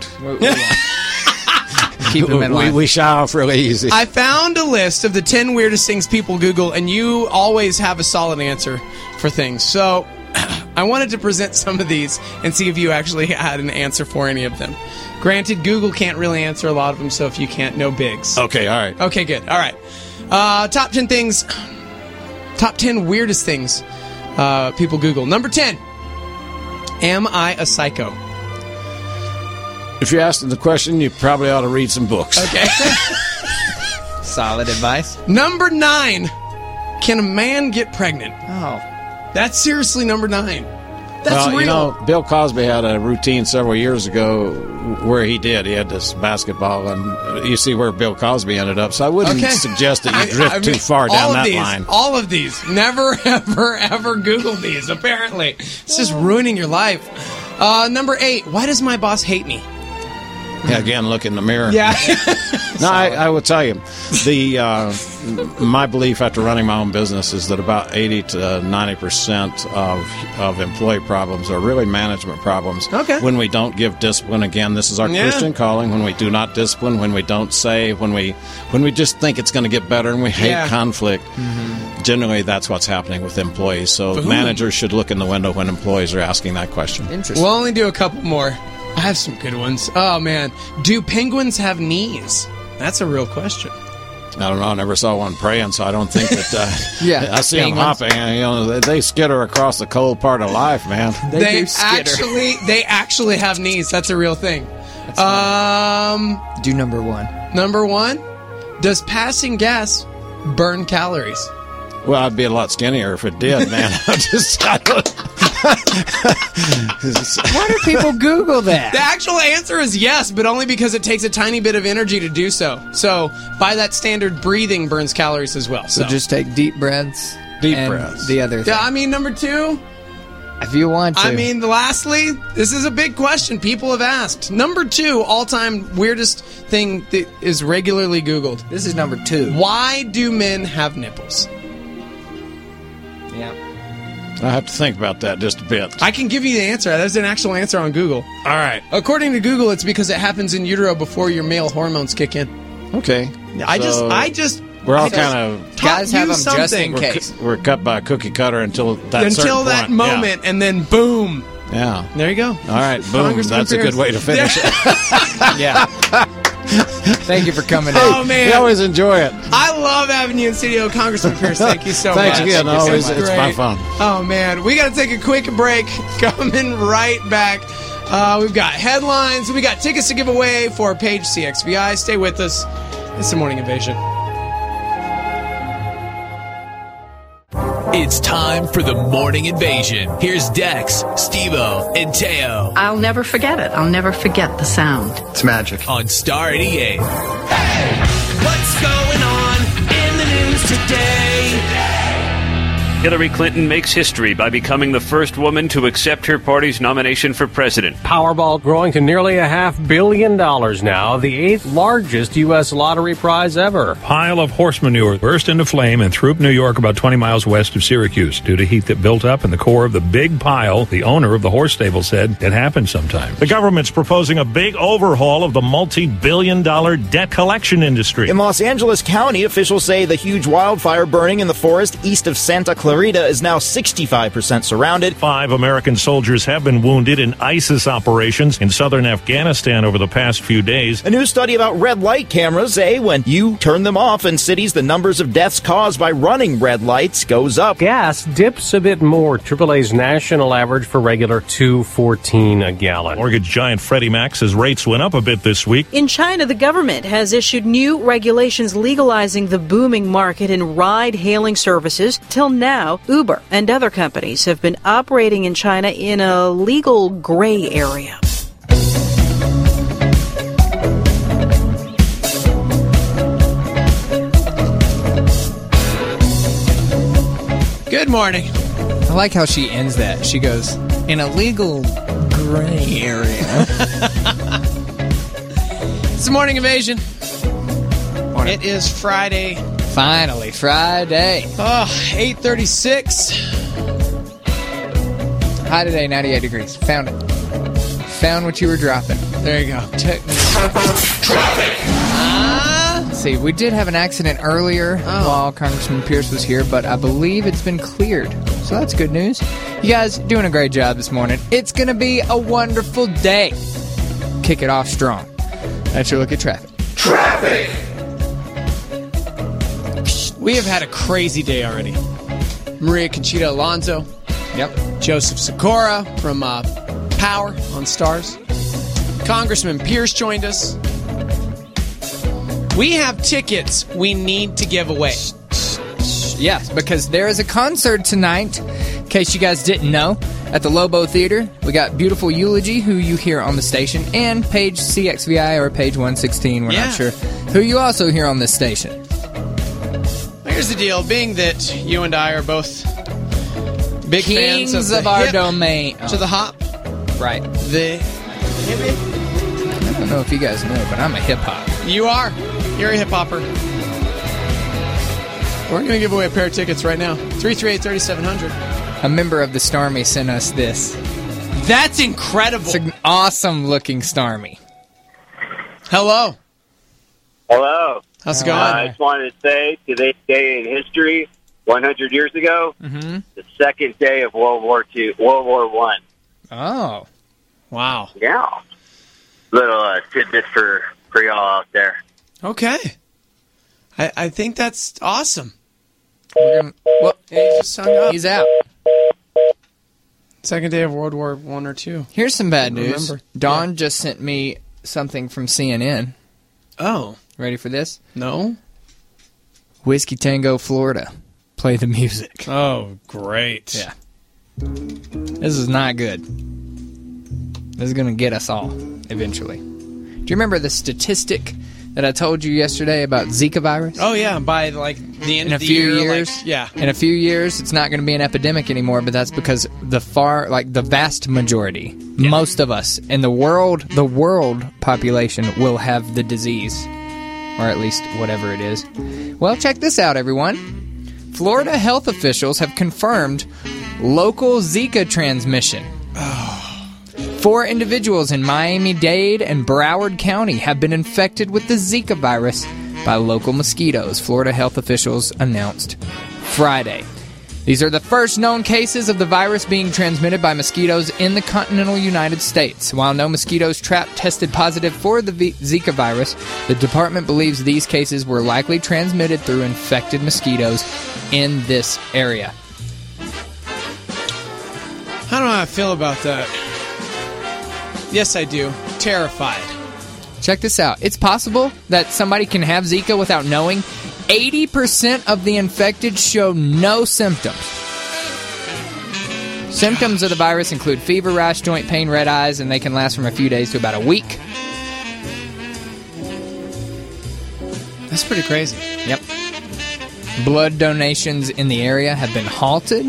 Speaker 6: Keep them in
Speaker 20: we,
Speaker 6: line.
Speaker 20: we shy off really easy.
Speaker 5: I found a list of the ten weirdest things people Google, and you always have a solid answer for things. So I wanted to present some of these and see if you actually had an answer for any of them. Granted, Google can't really answer a lot of them, so if you can't, no bigs.
Speaker 20: Okay, all right.
Speaker 5: Okay, good. All right. Uh, top ten things. Top ten weirdest things uh, people Google. Number ten. Am I a psycho?
Speaker 20: If you're asking the question, you probably ought to read some books.
Speaker 5: Okay.
Speaker 6: Solid advice.
Speaker 5: Number nine. Can a man get pregnant?
Speaker 6: Oh.
Speaker 5: That's seriously number nine. That's
Speaker 20: well,
Speaker 5: real.
Speaker 20: you know, Bill Cosby had a routine several years ago where he did. He had this basketball, and you see where Bill Cosby ended up. So I wouldn't
Speaker 5: Okay.
Speaker 20: suggest that you
Speaker 5: I-
Speaker 20: drift
Speaker 5: I
Speaker 20: too
Speaker 5: mean,
Speaker 20: far
Speaker 5: all
Speaker 20: down
Speaker 5: of
Speaker 20: that
Speaker 5: these,
Speaker 20: line.
Speaker 5: All of these. Never, ever, ever Google these, apparently. It's just ruining your life. Uh, number eight. Why does my boss hate me?
Speaker 20: Yeah, again, look in the mirror.
Speaker 5: Yeah.
Speaker 20: No, I, I will tell you, the uh, my belief after running my own business is that about eighty to ninety percent of of employee problems are really management problems.
Speaker 5: Okay.
Speaker 20: When we don't give discipline, again, this is our
Speaker 5: Yeah.
Speaker 20: Christian calling. When we do not discipline, when we don't say, when we when we just think it's going to get better, and we hate
Speaker 5: Yeah.
Speaker 20: conflict. Generally, that's what's happening with employees. So
Speaker 5: Boom.
Speaker 20: managers should look in the window when employees are asking that question.
Speaker 6: Interesting.
Speaker 5: We'll only do a couple more. I have some good ones. Oh, man. Do penguins have knees? That's a real question.
Speaker 20: I don't know. I never saw one praying, so I don't think that. Uh,
Speaker 6: Yeah,
Speaker 20: I see them
Speaker 6: penguins.
Speaker 20: hopping. And, you know, they, they skitter across the cold part of life, man.
Speaker 6: They
Speaker 5: They,
Speaker 6: do skitter.
Speaker 5: actually, they actually have knees. That's a real thing. Um,
Speaker 6: Do number one.
Speaker 5: number one. Does passing gas burn calories?
Speaker 20: Well, I'd be a lot skinnier if it did, man. I just. I don't,
Speaker 6: Why do people Google that?
Speaker 5: The actual answer is yes, but only because it takes a tiny bit of energy to do so. So, by that standard, breathing burns calories as well. So,
Speaker 6: So just take deep breaths.
Speaker 20: Deep
Speaker 6: and
Speaker 20: breaths.
Speaker 6: The other thing.
Speaker 5: yeah, I mean, number two.
Speaker 6: If you want to.
Speaker 5: I mean, lastly, this is a big question people have asked. Number two, all-time weirdest thing that is regularly Googled.
Speaker 6: This is number two.
Speaker 5: Why do men have nipples?
Speaker 6: Yeah.
Speaker 20: I have to think about that just a bit.
Speaker 5: I can give you the answer. There's an actual answer on Google.
Speaker 20: All right.
Speaker 5: According to Google, it's because it happens in utero before your male hormones kick in.
Speaker 20: Okay.
Speaker 5: I just,
Speaker 20: So
Speaker 5: I just,
Speaker 20: We're all
Speaker 5: I just
Speaker 20: kind of
Speaker 6: Guys have
Speaker 5: you
Speaker 6: them just in
Speaker 5: something.
Speaker 6: case.
Speaker 20: we're, we're cut by a cookie cutter until that
Speaker 5: until
Speaker 20: certain
Speaker 5: that
Speaker 20: point.
Speaker 5: moment, and then boom.
Speaker 20: Yeah. yeah.
Speaker 5: There you go.
Speaker 20: All right. Boom.
Speaker 5: Congressman
Speaker 20: That's a
Speaker 5: Pierce.
Speaker 20: good way to finish it.
Speaker 6: Yeah. Thank you for coming in.
Speaker 5: Oh man,
Speaker 20: We always enjoy it.
Speaker 5: I love having you in studio, Congressman Pierce. Thank you so
Speaker 20: Thanks
Speaker 5: much.
Speaker 20: again.
Speaker 5: Thank you so
Speaker 20: Always,
Speaker 5: much.
Speaker 20: it's my
Speaker 5: Great.
Speaker 20: fun.
Speaker 5: Oh man, we got to take a quick break. Coming right back. Uh, we've got headlines. We got tickets to give away for Page C X V I. Stay with us. It's the Morning Invasion.
Speaker 8: It's time for the Morning Invasion. Here's Dex, Steve-O, and Teo
Speaker 21: I'll never forget it. I'll never forget the sound.
Speaker 22: It's magic.
Speaker 8: on Star eighty-eight.
Speaker 2: What's going on in the news today?
Speaker 7: Hillary Clinton makes history by becoming the first woman to accept her party's nomination for president.
Speaker 9: Powerball growing to nearly a half billion dollars now, the eighth largest U S lottery prize ever.
Speaker 10: Pile of horse manure burst into flame in Throop, New York, about twenty miles west of Syracuse. Due to heat that built up in the core of the big pile, the owner of the horse stable said it happens sometimes.
Speaker 11: The government's proposing a big overhaul of the multi-billion dollar debt collection industry.
Speaker 12: In Los Angeles County, officials say the huge wildfire burning in the forest east of Santa Clarita is now sixty-five percent surrounded.
Speaker 11: Five American soldiers have been wounded in ISIS operations in southern Afghanistan over the past few days.
Speaker 12: A new study about red light cameras say when you turn them off in cities, the numbers of deaths caused by running red lights goes up.
Speaker 9: Gas dips a bit more. triple A's national average for regular two fourteen a gallon.
Speaker 11: Mortgage giant Freddie Mac says rates went up a bit this week.
Speaker 13: In China, the government has issued new regulations legalizing the booming market in ride-hailing services. Till now, Uber and other companies have been operating in China in a legal gray area.
Speaker 5: Good morning.
Speaker 6: I like how she ends that. She goes, in a legal gray area.
Speaker 5: It's the Morning Invasion. It is Friday.
Speaker 6: Finally, Friday.
Speaker 5: Oh, eight thirty-six.
Speaker 6: High today, ninety-eight degrees. Found it. Found what you were dropping.
Speaker 5: There you go. Traffic.
Speaker 6: Ah. See, we did have an accident earlier oh. while Congressman Pierce was here, but I believe it's been cleared. So that's good news. You guys doing a great job this morning. It's going to be a wonderful day. Kick it off strong. That's your look at traffic.
Speaker 2: Traffic.
Speaker 5: We have had a crazy day already. Maria Conchita Alonso.
Speaker 6: Yep.
Speaker 5: Joseph Sikora from uh, Power on Stars. Congressman Pierce joined us. We have tickets we need to give away.
Speaker 6: Yes, because there is a concert tonight, in case you guys didn't know, at the Lobo Theater. We got Beautiful Eulogy, who you hear on the station, and Page C X V I or Page one sixteen, we're
Speaker 5: yeah.
Speaker 6: not sure, who you also hear on this station.
Speaker 5: Here's the deal, being that you and I are both big
Speaker 6: Kings
Speaker 5: fans of, the
Speaker 6: of our
Speaker 5: hip
Speaker 6: domain.
Speaker 5: To the hop.
Speaker 6: Right.
Speaker 5: The
Speaker 6: I don't know if you guys know, but I'm a hip-hop.
Speaker 5: You are. You're a hip-hopper. We're going to give away a pair of tickets right now. three three eight, three seven zero zero.
Speaker 6: A member of the Starmy sent us this.
Speaker 5: That's incredible.
Speaker 6: It's an awesome-looking Starmy.
Speaker 5: Hello.
Speaker 23: Hello.
Speaker 5: How's it going?
Speaker 23: Uh, I just wanted to say, today's day in history, one hundred years ago,
Speaker 6: mm-hmm.
Speaker 23: the second day of World War Two, World War One.
Speaker 6: Oh.
Speaker 5: Wow.
Speaker 23: Yeah. Little uh, tidbit for, for y'all out there.
Speaker 5: Okay. I, I think that's awesome.
Speaker 6: We're gonna, well,
Speaker 5: he just hung up.
Speaker 6: He's out.
Speaker 5: Second day of World War One or Two.
Speaker 6: Here's some bad news.
Speaker 5: Remember.
Speaker 6: Dawn
Speaker 5: yeah.
Speaker 6: just sent me something from C N N.
Speaker 5: Oh.
Speaker 6: Ready for this?
Speaker 5: No.
Speaker 6: Whiskey Tango, Florida. Play the music.
Speaker 5: Oh, great.
Speaker 6: Yeah. This is not good. This is going to get us all eventually. Do you remember the statistic that I told you yesterday about Zika virus?
Speaker 5: Oh, yeah. By, like, the end
Speaker 6: in
Speaker 5: of
Speaker 6: a
Speaker 5: the
Speaker 6: few
Speaker 5: year.
Speaker 6: years,
Speaker 5: like, yeah.
Speaker 6: In a few years, it's not going to be an epidemic anymore, but that's because the far, like, the vast majority, yeah. most of us in the world, the world population will have the disease. Or at least whatever it is. Well, check this out, everyone. Florida health officials have confirmed local Zika transmission. Four individuals in Miami-Dade and Broward County have been infected with the Zika virus by local mosquitoes, Florida health officials announced Friday. These are the first known cases of the virus being transmitted by mosquitoes in the continental United States. While no mosquitoes trapped tested positive for the v- Zika virus, the department believes these cases were likely transmitted through infected mosquitoes in this area.
Speaker 5: I don't know how I feel about that. Yes, I do. Terrified.
Speaker 6: Check this out. It's possible that somebody can have Zika without knowing. eighty percent of the infected show no symptoms. Symptoms of the virus include fever, rash, joint pain, red eyes, and they can last from a few days to about a week.
Speaker 5: That's pretty crazy.
Speaker 6: Yep. Blood donations in the area have been halted.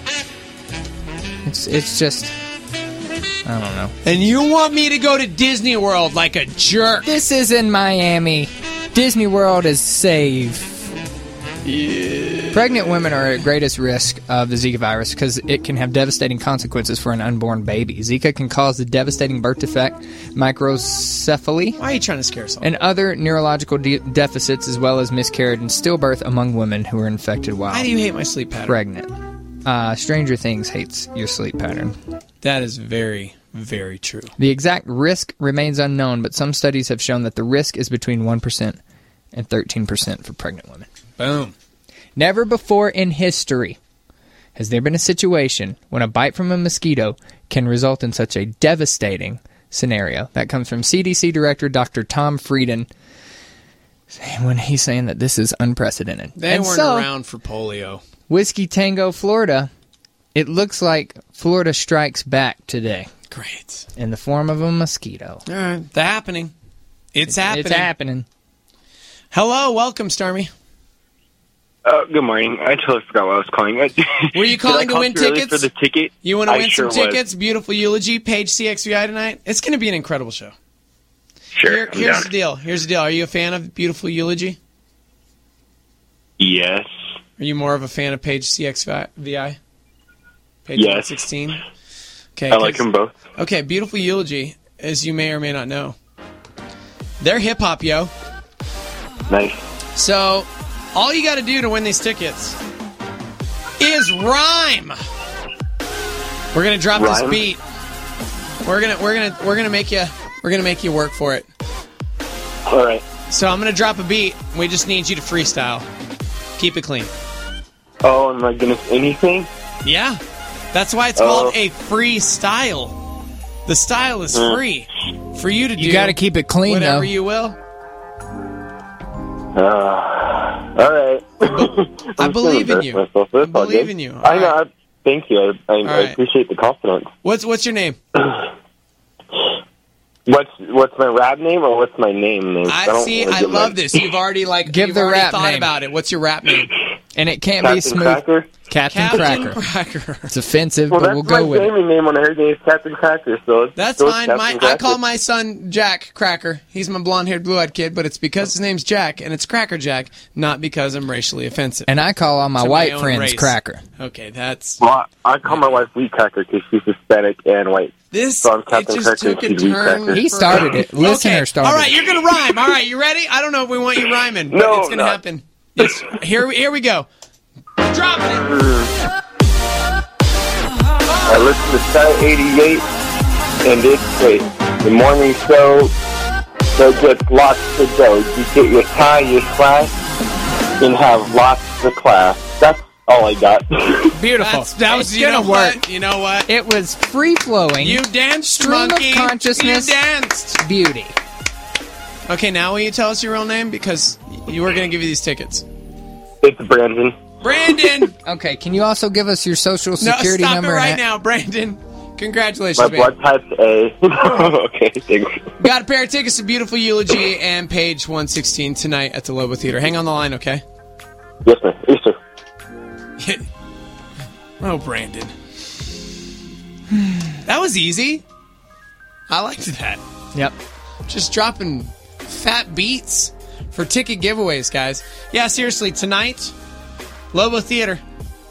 Speaker 6: It's it's just... I don't know.
Speaker 5: And you want me to go to Disney World like a jerk?
Speaker 6: This is in Miami. Disney World is safe.
Speaker 5: Yeah.
Speaker 6: Pregnant women are at greatest risk of the Zika virus because it can have devastating consequences for an unborn baby. Zika can cause the devastating birth defect, microcephaly.
Speaker 5: Why are you trying to scare us all?
Speaker 6: And other neurological de- deficits, as well as miscarriage and stillbirth among women who are infected while
Speaker 5: Why do you hate my sleep pattern?
Speaker 6: pregnant. Uh, Stranger Things hates your sleep pattern.
Speaker 5: That is very, very true.
Speaker 6: The exact risk remains unknown, but some studies have shown that the risk is between one percent and thirteen percent for pregnant women.
Speaker 5: Boom.
Speaker 6: Never before in history has there been a situation when a bite from a mosquito can result in such a devastating scenario. That comes from C D C Director Doctor Tom Frieden when he's saying that this is unprecedented.
Speaker 5: They
Speaker 6: and
Speaker 5: weren't
Speaker 6: so,
Speaker 5: around for polio.
Speaker 6: Whiskey Tango, Florida, it looks like Florida strikes back today.
Speaker 5: Great.
Speaker 6: In the form of a mosquito.
Speaker 5: All right, the happening. It's, it's happening.
Speaker 6: It's happening.
Speaker 5: Hello, welcome, Stormy.
Speaker 1: Uh, good morning. I totally forgot what I was calling.
Speaker 5: Were you calling to win tickets?
Speaker 1: For the ticket?
Speaker 5: You want to win
Speaker 1: sure
Speaker 5: some tickets?
Speaker 1: Was.
Speaker 5: Beautiful eulogy, page C X V I tonight. It's going to be an incredible show.
Speaker 1: Sure.
Speaker 5: Here, here's
Speaker 1: down.
Speaker 5: the deal. Here's the deal. Are you a fan of Beautiful Eulogy?
Speaker 1: Yes.
Speaker 5: Are you more of a fan of page C X V I? Page
Speaker 1: yes.
Speaker 5: one sixteen? Okay,
Speaker 1: I like them both.
Speaker 5: Okay, Beautiful Eulogy, as you may or may not know, they're hip-hop, yo.
Speaker 1: Nice.
Speaker 5: So, all you got to do to win these tickets is rhyme. We're gonna drop
Speaker 1: rhyme?
Speaker 5: this beat. We're gonna we're gonna we're gonna make you we're gonna make you work for it.
Speaker 1: All right.
Speaker 5: So I'm gonna drop a beat. We just need you to freestyle. Keep it clean.
Speaker 1: Oh my goodness! Anything?
Speaker 5: Yeah, that's why it's
Speaker 1: uh,
Speaker 5: called a freestyle. The style is
Speaker 1: uh,
Speaker 5: free for you to do.
Speaker 6: You got to keep it clean,
Speaker 5: whatever
Speaker 6: though.
Speaker 5: you will.
Speaker 1: Uh, all right.
Speaker 5: I believe in you.
Speaker 1: Myself.
Speaker 5: I believe in you. All
Speaker 1: I know.
Speaker 5: right.
Speaker 1: I, thank you. I, I, I
Speaker 5: right.
Speaker 1: appreciate the confidence.
Speaker 5: What's what's your name?
Speaker 1: What's what's my rap name or what's my name name?
Speaker 5: I,
Speaker 1: I don't
Speaker 5: see.
Speaker 1: really
Speaker 5: I
Speaker 1: get
Speaker 5: love
Speaker 1: my...
Speaker 5: this. You've already like
Speaker 6: Give
Speaker 5: you've
Speaker 6: the
Speaker 5: already
Speaker 6: rap
Speaker 5: thought
Speaker 6: name.
Speaker 5: about it. What's your rap name?
Speaker 6: And it can't
Speaker 1: Captain
Speaker 6: be smooth.
Speaker 1: Cracker?
Speaker 6: Captain,
Speaker 5: Captain
Speaker 6: Cracker.
Speaker 5: Cracker.
Speaker 6: It's offensive,
Speaker 1: Well,
Speaker 6: but
Speaker 1: that's
Speaker 6: we'll
Speaker 1: my
Speaker 6: go with it.
Speaker 1: gaming name on her name is Captain Cracker. So
Speaker 5: That's
Speaker 1: so
Speaker 5: fine.
Speaker 1: Captain
Speaker 5: My, I
Speaker 1: Cracker.
Speaker 5: call my son Jack Cracker. He's my blonde-haired, blue-eyed kid, but it's because his name's Jack, and it's Cracker Jack, not because I'm racially offensive.
Speaker 6: And I call all my
Speaker 5: To
Speaker 6: white
Speaker 5: my own
Speaker 6: friends
Speaker 5: race.
Speaker 6: Cracker.
Speaker 5: Okay, that's...
Speaker 1: Well, I call my wife Wheat Cracker because she's Hispanic and white.
Speaker 5: This,
Speaker 1: so I'm
Speaker 5: it
Speaker 1: Captain
Speaker 5: just
Speaker 1: Cracker
Speaker 5: took a
Speaker 1: and she's Wheat
Speaker 5: turn.
Speaker 1: Cracker.
Speaker 6: He started it. Listener
Speaker 5: okay.
Speaker 6: started
Speaker 5: All right,
Speaker 6: it.
Speaker 5: you're going to rhyme. All right, you ready? I don't know if we want you rhyming, but
Speaker 1: No,
Speaker 5: it's going to
Speaker 1: no.
Speaker 5: happen. Yes. Here, here we go. Dropping it.
Speaker 1: I listen to Sky eighty-eight, and it's great. The morning show, so gets lots to go. You get your tie, your class, and have lots of class. That's all I got.
Speaker 6: Beautiful.
Speaker 5: That's, that was
Speaker 6: It's
Speaker 5: you
Speaker 6: gonna
Speaker 5: know
Speaker 6: work.
Speaker 5: What? You know what?
Speaker 6: It was free-flowing.
Speaker 5: You danced,
Speaker 6: Stream
Speaker 5: monkey.
Speaker 6: of consciousness.
Speaker 5: You danced.
Speaker 6: Beauty.
Speaker 5: Okay, now will you tell us your real name? Because you were going to give you these tickets.
Speaker 1: It's Brandon.
Speaker 5: Brandon!
Speaker 6: Okay, can you also give us your social
Speaker 5: No,
Speaker 6: security
Speaker 5: stop
Speaker 6: number?
Speaker 5: it right
Speaker 6: and
Speaker 5: now, Brandon. Congratulations,
Speaker 1: My
Speaker 5: man.
Speaker 1: blood type's A. Okay, thanks.
Speaker 5: Got a pair of tickets to Beautiful Eulogy and page one sixteen tonight at the Lobo Theater. Hang on the line, okay?
Speaker 1: Yes, sir. Yes, sir.
Speaker 5: Oh, Brandon. That was easy. I liked that.
Speaker 6: Yep.
Speaker 5: Just dropping fat beats for ticket giveaways, guys. Yeah, seriously, tonight, Lobo Theater.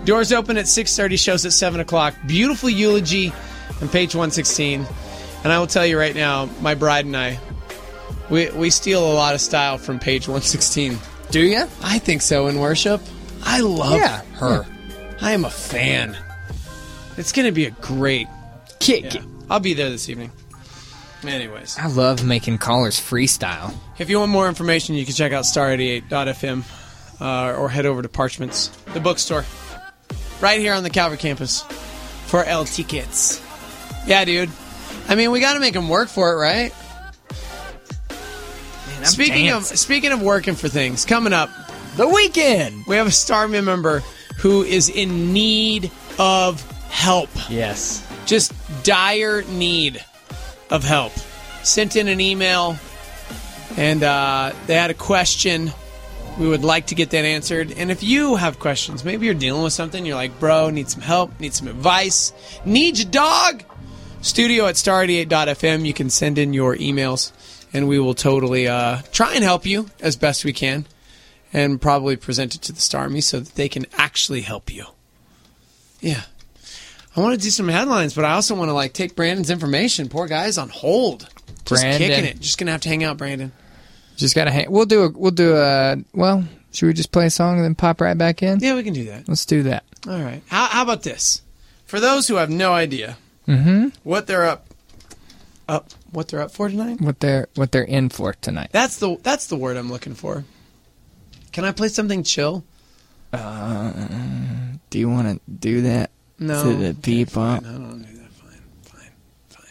Speaker 5: Doors open at six thirty, shows at seven o'clock. Beautiful eulogy on page one sixteen. And I will tell you right now, my bride and I, we we steal a lot of style from page one sixteen.
Speaker 6: Do you?
Speaker 5: I think so in worship. I love
Speaker 6: Yeah,
Speaker 5: her.
Speaker 6: yeah.
Speaker 5: I am a fan. It's going to be a great
Speaker 6: kick.
Speaker 5: Yeah. I'll be there this evening. Anyways.
Speaker 6: I love making callers freestyle.
Speaker 5: If you want more information, you can check out star eighty-eight dot f m uh, or head over to Parchments, the bookstore, right here on the Calvert campus for L tickets. Yeah, dude. I mean, we got to make them work for it, right?
Speaker 6: Man, I'm
Speaker 5: speaking
Speaker 6: dancing.
Speaker 5: of speaking of working for things, coming up,
Speaker 6: the weekend.
Speaker 5: We have a Starman member who is in need of help.
Speaker 6: Yes.
Speaker 5: Just dire need of help. Sent in an email, and uh, they had a question. We would like to get that answered. And if you have questions, maybe you're dealing with something, you're like, bro, need some help, need some advice, need your dog. Studio at star eighty-eight dot f m. You can send in your emails, and we will totally uh, try and help you as best we can, and probably present it to the Starmy so that they can actually help you. Yeah. I want to do some headlines, but I also want to like take Brandon's information. Poor guy's on hold. Just
Speaker 6: Brandon.
Speaker 5: kicking it. Just gonna have to hang out, Brandon.
Speaker 6: Just gotta hang. We'll do a. We'll do a. Well, should we just play a song and then pop right back in?
Speaker 5: Yeah, we can do that.
Speaker 6: Let's do that.
Speaker 5: All right. How, how about this? For those who have no idea
Speaker 6: Mm-hmm.
Speaker 5: what they're up, up, what they're up for tonight.
Speaker 6: What they're what they're in for tonight.
Speaker 5: That's the that's the word I'm looking for. Can I play something chill?
Speaker 6: Uh, do you want to do that?
Speaker 5: No.
Speaker 6: To the beep
Speaker 5: fine.
Speaker 6: up.
Speaker 5: I don't want to do that. Fine. Fine.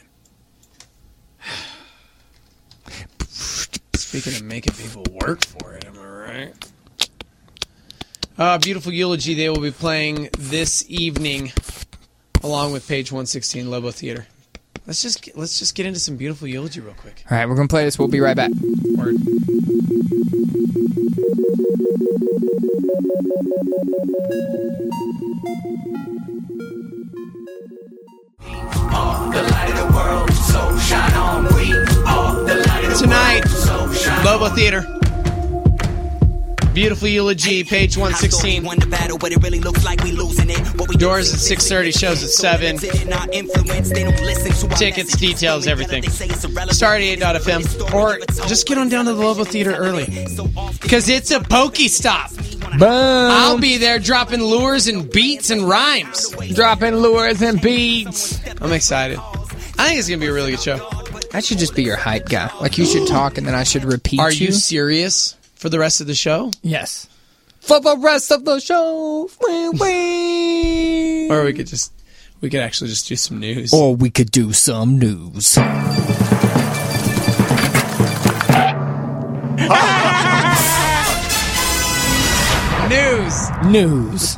Speaker 5: Fine. Speaking of making people work for it, am I right? Uh, beautiful eulogy. They will be playing this evening, along with page one sixteen, Lobo Theater. Let's just get, let's just get into some beautiful eulogy real quick.
Speaker 6: All right, we're gonna play this. We'll be right back.
Speaker 5: Word. Tonight, Lobo Theater. Beautiful eulogy, page one sixteen. Doors at six thirty, shows at seven. Tickets, details, everything. star eighty-eight dot f m. Or just get on down to the Lobo Theater early. Because it's a pokey stop.
Speaker 6: Boom!
Speaker 5: I'll be there dropping lures and beats and rhymes.
Speaker 6: Dropping lures and beats.
Speaker 5: I'm excited. I think it's going to be a really good show.
Speaker 6: I should just be your hype guy. Like, you should talk and then I should repeat
Speaker 5: Are
Speaker 6: you.
Speaker 5: you serious for the rest of the show?
Speaker 6: Yes. For the rest of the show. Wee, wee.
Speaker 5: Or we could just, we could actually just do some news.
Speaker 6: Or we could do some news.
Speaker 5: News.
Speaker 6: News.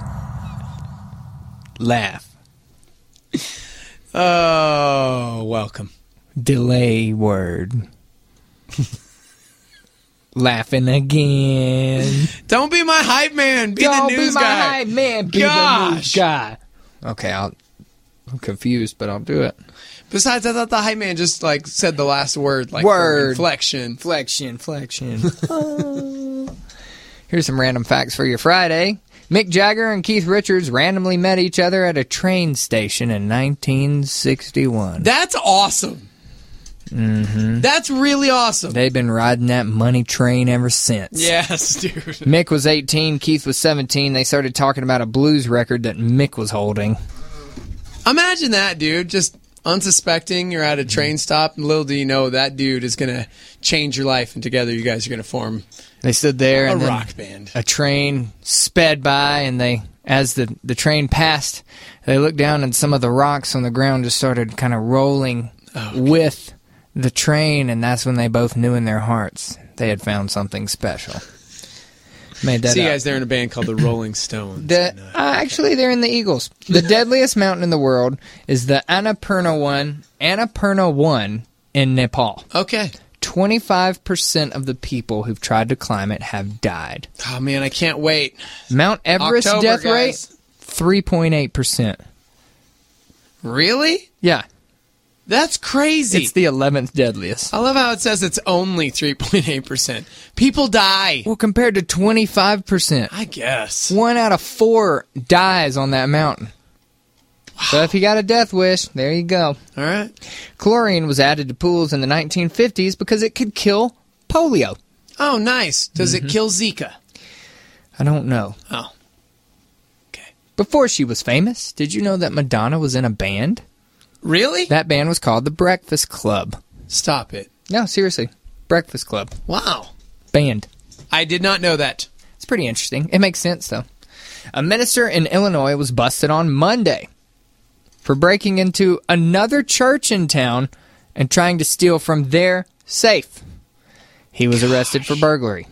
Speaker 6: Laugh.
Speaker 5: Oh, welcome.
Speaker 6: Delay word. Laughing again.
Speaker 5: Don't be my hype man. Be
Speaker 6: Don't
Speaker 5: the news
Speaker 6: be my
Speaker 5: guy.
Speaker 6: hype man. Be
Speaker 5: Gosh.
Speaker 6: the news guy. Okay, I'll, I'm confused, but I'll do it.
Speaker 5: Besides, I thought the hype man just like said the last word, like
Speaker 6: Word.
Speaker 5: inflection.
Speaker 6: Flexion, flexion. Oh. Here's some random facts for your Friday. Mick Jagger and Keith Richards randomly met each other at a train station in nineteen sixty-one.
Speaker 5: That's awesome.
Speaker 6: Mm-hmm.
Speaker 5: That's really awesome.
Speaker 6: They've been riding that money train ever since.
Speaker 5: Yes, dude.
Speaker 6: Mick was eighteen, Keith was seventeen. They started talking about a blues record that Mick was holding.
Speaker 5: Imagine that, dude. Just unsuspecting, you're at a train stop, and little do you know that dude is going to change your life, and together you guys are going to form
Speaker 6: They stood there
Speaker 5: a
Speaker 6: and then
Speaker 5: rock band.
Speaker 6: a train sped by, and they, as the, the train passed, they looked down and some of the rocks on the ground just started kind of rolling
Speaker 5: Oh, okay.
Speaker 6: with the train, and that's when they both knew in their hearts they had found something special. Made that
Speaker 5: See you
Speaker 6: up.
Speaker 5: guys, they're in a band called the Rolling Stones.
Speaker 6: The, uh, actually, they're in the Eagles. The deadliest mountain in the world is the Annapurna one, Annapurna one in Nepal.
Speaker 5: Okay.
Speaker 6: twenty-five percent of the people who've tried to climb it have died.
Speaker 5: Oh, man, I can't wait.
Speaker 6: Mount Everest
Speaker 5: October,
Speaker 6: death
Speaker 5: guys.
Speaker 6: rate, three point eight percent.
Speaker 5: Really?
Speaker 6: Yeah.
Speaker 5: That's crazy.
Speaker 6: It's the eleventh deadliest.
Speaker 5: I love how it says it's only three point eight percent. People die.
Speaker 6: Well, compared to twenty-five percent.
Speaker 5: I guess.
Speaker 6: One out of four dies on that mountain. Wow. So if you got a death wish, there you go.
Speaker 5: All right.
Speaker 6: Chlorine was added to pools in the nineteen fifties because it could kill polio.
Speaker 5: Oh, nice. Does
Speaker 6: Mm-hmm.
Speaker 5: it kill Zika?
Speaker 6: I don't know.
Speaker 5: Oh.
Speaker 6: Before she was famous, did you know that Madonna was in a band?
Speaker 5: Really?
Speaker 6: That band was called the Breakfast Club.
Speaker 5: Stop it.
Speaker 6: No, seriously. Breakfast Club.
Speaker 5: Wow.
Speaker 6: Band.
Speaker 5: I did not know that.
Speaker 6: It's pretty interesting. It makes sense, though. A minister in Illinois was busted on Monday for breaking into another church in town and trying to steal from their safe. He was Gosh. arrested for burglary.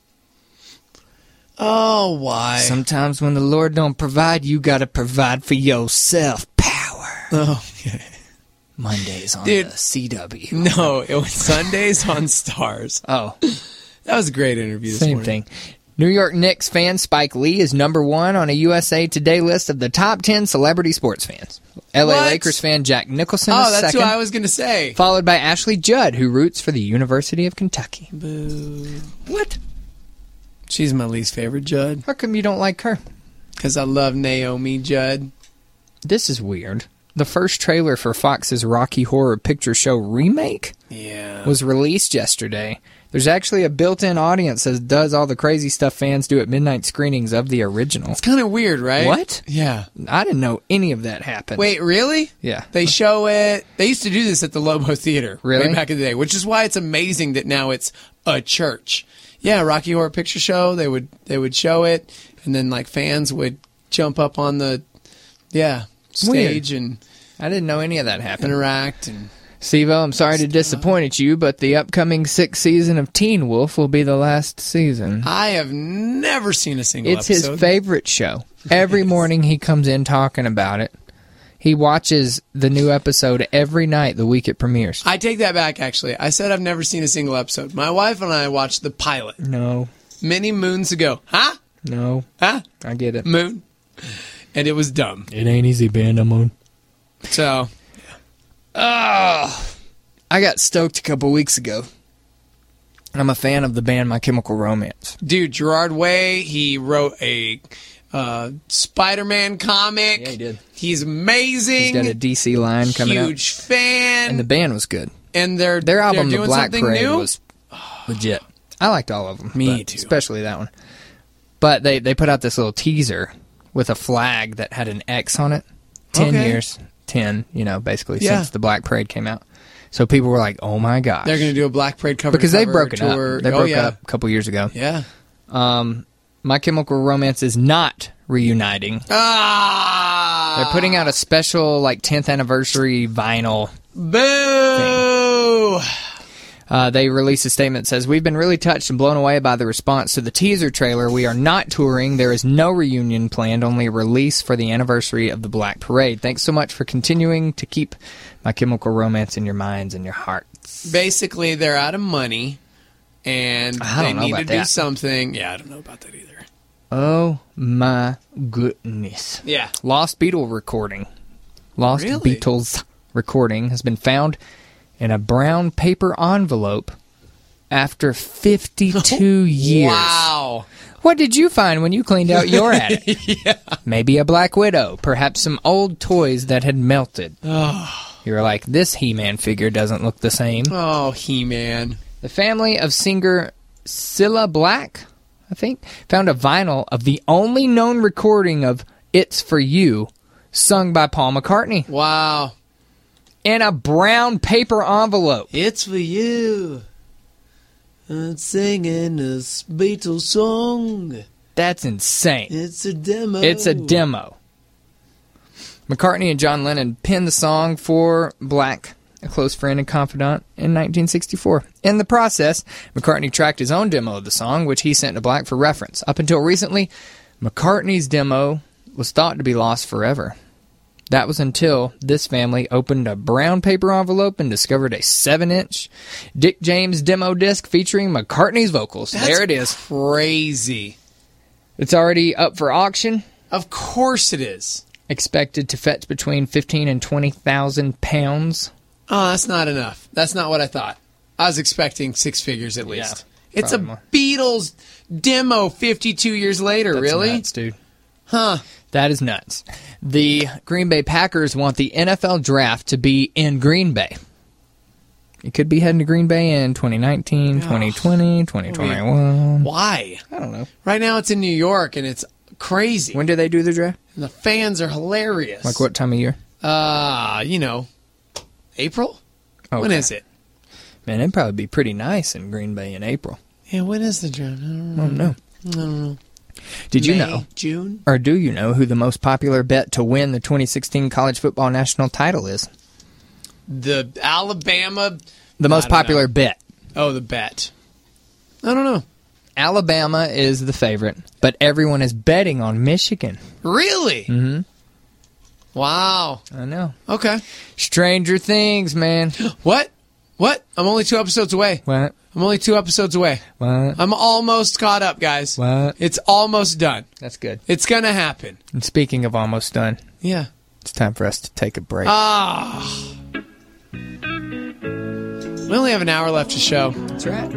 Speaker 5: Oh, why?
Speaker 6: Sometimes when the Lord don't provide, you gotta provide for yourself. Power.
Speaker 5: Oh, yeah.
Speaker 6: Mondays on
Speaker 5: Dude,
Speaker 6: the C W.
Speaker 5: No, it was Sundays on Stars.
Speaker 6: Oh.
Speaker 5: That was a great interview this
Speaker 6: Same
Speaker 5: morning.
Speaker 6: thing. New York Knicks fan Spike Lee is number one on a U S A Today list of the top ten celebrity sports fans. L A
Speaker 5: What?
Speaker 6: Lakers fan Jack Nicholson
Speaker 5: Oh,
Speaker 6: is
Speaker 5: that's
Speaker 6: second,
Speaker 5: who I was going to say.
Speaker 6: followed by Ashley Judd, who roots for the University of Kentucky.
Speaker 5: Boo.
Speaker 6: What?
Speaker 5: She's my least favorite Judd.
Speaker 6: How come you don't like her?
Speaker 5: Because I love Naomi Judd.
Speaker 6: This is weird. The first trailer for Fox's Rocky Horror Picture Show remake
Speaker 5: Yeah.
Speaker 6: was released yesterday. There's actually a built-in audience that does all the crazy stuff fans do at midnight screenings of the original.
Speaker 5: It's kind of weird, right?
Speaker 6: What?
Speaker 5: Yeah.
Speaker 6: I didn't know any of that happened.
Speaker 5: Wait, really?
Speaker 6: Yeah.
Speaker 5: They show it. They used to do this at the Lobo Theater.
Speaker 6: Really?
Speaker 5: Way back in the day, which is why it's amazing that now it's a church. Yeah, Rocky Horror Picture Show. They would they would show it, and then like fans would jump up on the yeah stage
Speaker 6: Weird.
Speaker 5: and
Speaker 6: I didn't know any of that happened.
Speaker 5: interact. And
Speaker 6: Steve-O, I'm sorry to disappoint you, but the upcoming sixth season of Teen Wolf will be the last season.
Speaker 5: I have never seen a single
Speaker 6: It's
Speaker 5: episode.
Speaker 6: his favorite show. Every morning he comes in talking about it. He watches the new episode every night the week it premieres.
Speaker 5: I take that back, actually. I said I've never seen a single episode. My wife and I watched the pilot
Speaker 6: No.
Speaker 5: many moons ago. Huh?
Speaker 6: No.
Speaker 5: Huh?
Speaker 6: I get it.
Speaker 5: Moon. And it was dumb.
Speaker 6: It ain't easy being a moon.
Speaker 5: So,
Speaker 6: Oh, I got stoked a couple weeks ago. I'm a fan of the band My Chemical Romance.
Speaker 5: dude, Gerard Way, he wrote a uh, Spider-Man comic.
Speaker 6: Yeah, he did.
Speaker 5: He's amazing.
Speaker 6: He's got a D C line coming out.
Speaker 5: Huge fan.
Speaker 6: And the band was good.
Speaker 5: And they're,
Speaker 6: Their album,
Speaker 5: they're
Speaker 6: The
Speaker 5: doing
Speaker 6: Black
Speaker 5: something
Speaker 6: Parade,
Speaker 5: new?
Speaker 6: was legit. I liked all of them.
Speaker 5: Me
Speaker 6: but
Speaker 5: too.
Speaker 6: Especially that one. But they, they put out this little teaser with a flag that had an X on it. Ten
Speaker 5: Okay.
Speaker 6: years. Ten, you know, basically,
Speaker 5: Yeah.
Speaker 6: since The Black Parade came out. So people were like, oh my gosh.
Speaker 5: They're going to do a Black Parade cover
Speaker 6: Because
Speaker 5: to
Speaker 6: they've
Speaker 5: cover
Speaker 6: broken
Speaker 5: tour.
Speaker 6: up. They
Speaker 5: oh,
Speaker 6: broke
Speaker 5: yeah.
Speaker 6: up a couple years ago.
Speaker 5: Yeah.
Speaker 6: Um, My Chemical Romance is not reuniting.
Speaker 5: Ah!
Speaker 6: They're putting out a special, like, tenth anniversary vinyl.
Speaker 5: Boo!
Speaker 6: Uh, they released a statement that says, we've been really touched and blown away by the response to the teaser trailer. We are not touring. There is no reunion planned, only a release for the anniversary of the Black Parade. Thanks so much for continuing to keep My Chemical Romance in your minds and your hearts.
Speaker 5: Basically, they're out of money, and
Speaker 6: I
Speaker 5: they
Speaker 6: don't know
Speaker 5: need
Speaker 6: about
Speaker 5: to do
Speaker 6: that.
Speaker 5: something. Yeah, I don't know about that either.
Speaker 6: Oh my goodness.
Speaker 5: Yeah.
Speaker 6: Lost Beatle recording. Lost
Speaker 5: Really?
Speaker 6: Beatles recording has been found in a brown paper envelope after fifty-two years.
Speaker 5: Wow.
Speaker 6: What did you find when you cleaned out your attic?
Speaker 5: Yeah.
Speaker 6: Maybe a Black Widow, perhaps some old toys that had melted.
Speaker 5: Oh,
Speaker 6: You were like, this He-Man figure doesn't look the same.
Speaker 5: oh He-Man.
Speaker 6: The family of singer Cilla Black, I think, found a vinyl of the only known recording of It's For You, sung by Paul McCartney,
Speaker 5: Wow.
Speaker 6: in a brown paper envelope.
Speaker 5: It's for you. I'm singing this Beatles song.
Speaker 6: That's insane.
Speaker 5: It's a demo.
Speaker 6: It's a demo. McCartney and John Lennon penned the song for Black, a close friend and confidant, in nineteen sixty-four. In the process, McCartney tracked his own demo of the song, which he sent to Black for reference. Up until recently, McCartney's demo was thought to be lost forever. That was until this family opened a brown paper envelope and discovered a seven inch Dick James demo disc featuring McCartney's vocals.
Speaker 5: That's
Speaker 6: there it is.
Speaker 5: crazy.
Speaker 6: It's already up for auction.
Speaker 5: Of course it is.
Speaker 6: Expected to fetch between fifteen and twenty thousand pounds.
Speaker 5: Oh, that's not enough. That's not what I thought. I was expecting six figures at least.
Speaker 6: Yeah,
Speaker 5: it's a
Speaker 6: more.
Speaker 5: Beatles demo fifty-two years later,
Speaker 6: That's
Speaker 5: really?
Speaker 6: nuts, dude.
Speaker 5: Huh.
Speaker 6: That is nuts. The Green Bay Packers want the N F L draft to be in Green Bay. It could be heading to Green Bay in twenty nineteen, twenty twenty, twenty twenty-one.
Speaker 5: Why?
Speaker 6: I don't know.
Speaker 5: Right now it's in New York, and it's crazy.
Speaker 6: When do they do the draft?
Speaker 5: And the fans are hilarious.
Speaker 6: Like what time of year?
Speaker 5: Uh, you know, April?
Speaker 6: Okay.
Speaker 5: When is it?
Speaker 6: Man, it'd probably be pretty nice in Green Bay in April.
Speaker 5: Yeah, when is the draft? I don't know.
Speaker 6: I don't know.
Speaker 5: I don't know.
Speaker 6: Did you
Speaker 5: May,
Speaker 6: know,
Speaker 5: June?
Speaker 6: or do you know who the most popular bet to win the twenty sixteen college football national title is?
Speaker 5: The Alabama...
Speaker 6: The most
Speaker 5: I don't
Speaker 6: popular
Speaker 5: know.
Speaker 6: bet.
Speaker 5: Oh, the bet. I don't know.
Speaker 6: Alabama is the favorite, but everyone is betting on Michigan.
Speaker 5: Really?
Speaker 6: Mm-hmm.
Speaker 5: Wow.
Speaker 6: I know.
Speaker 5: Okay.
Speaker 6: Stranger Things, man.
Speaker 5: What? What? I'm only two episodes away.
Speaker 6: What?
Speaker 5: I'm only two episodes away.
Speaker 6: What?
Speaker 5: I'm almost caught up, guys.
Speaker 6: What?
Speaker 5: It's almost done.
Speaker 6: That's good.
Speaker 5: It's going to happen.
Speaker 6: And speaking of almost done,
Speaker 5: Yeah.
Speaker 6: it's time for us to take a break.
Speaker 5: Ah. We only have an hour left to show.
Speaker 6: That's right.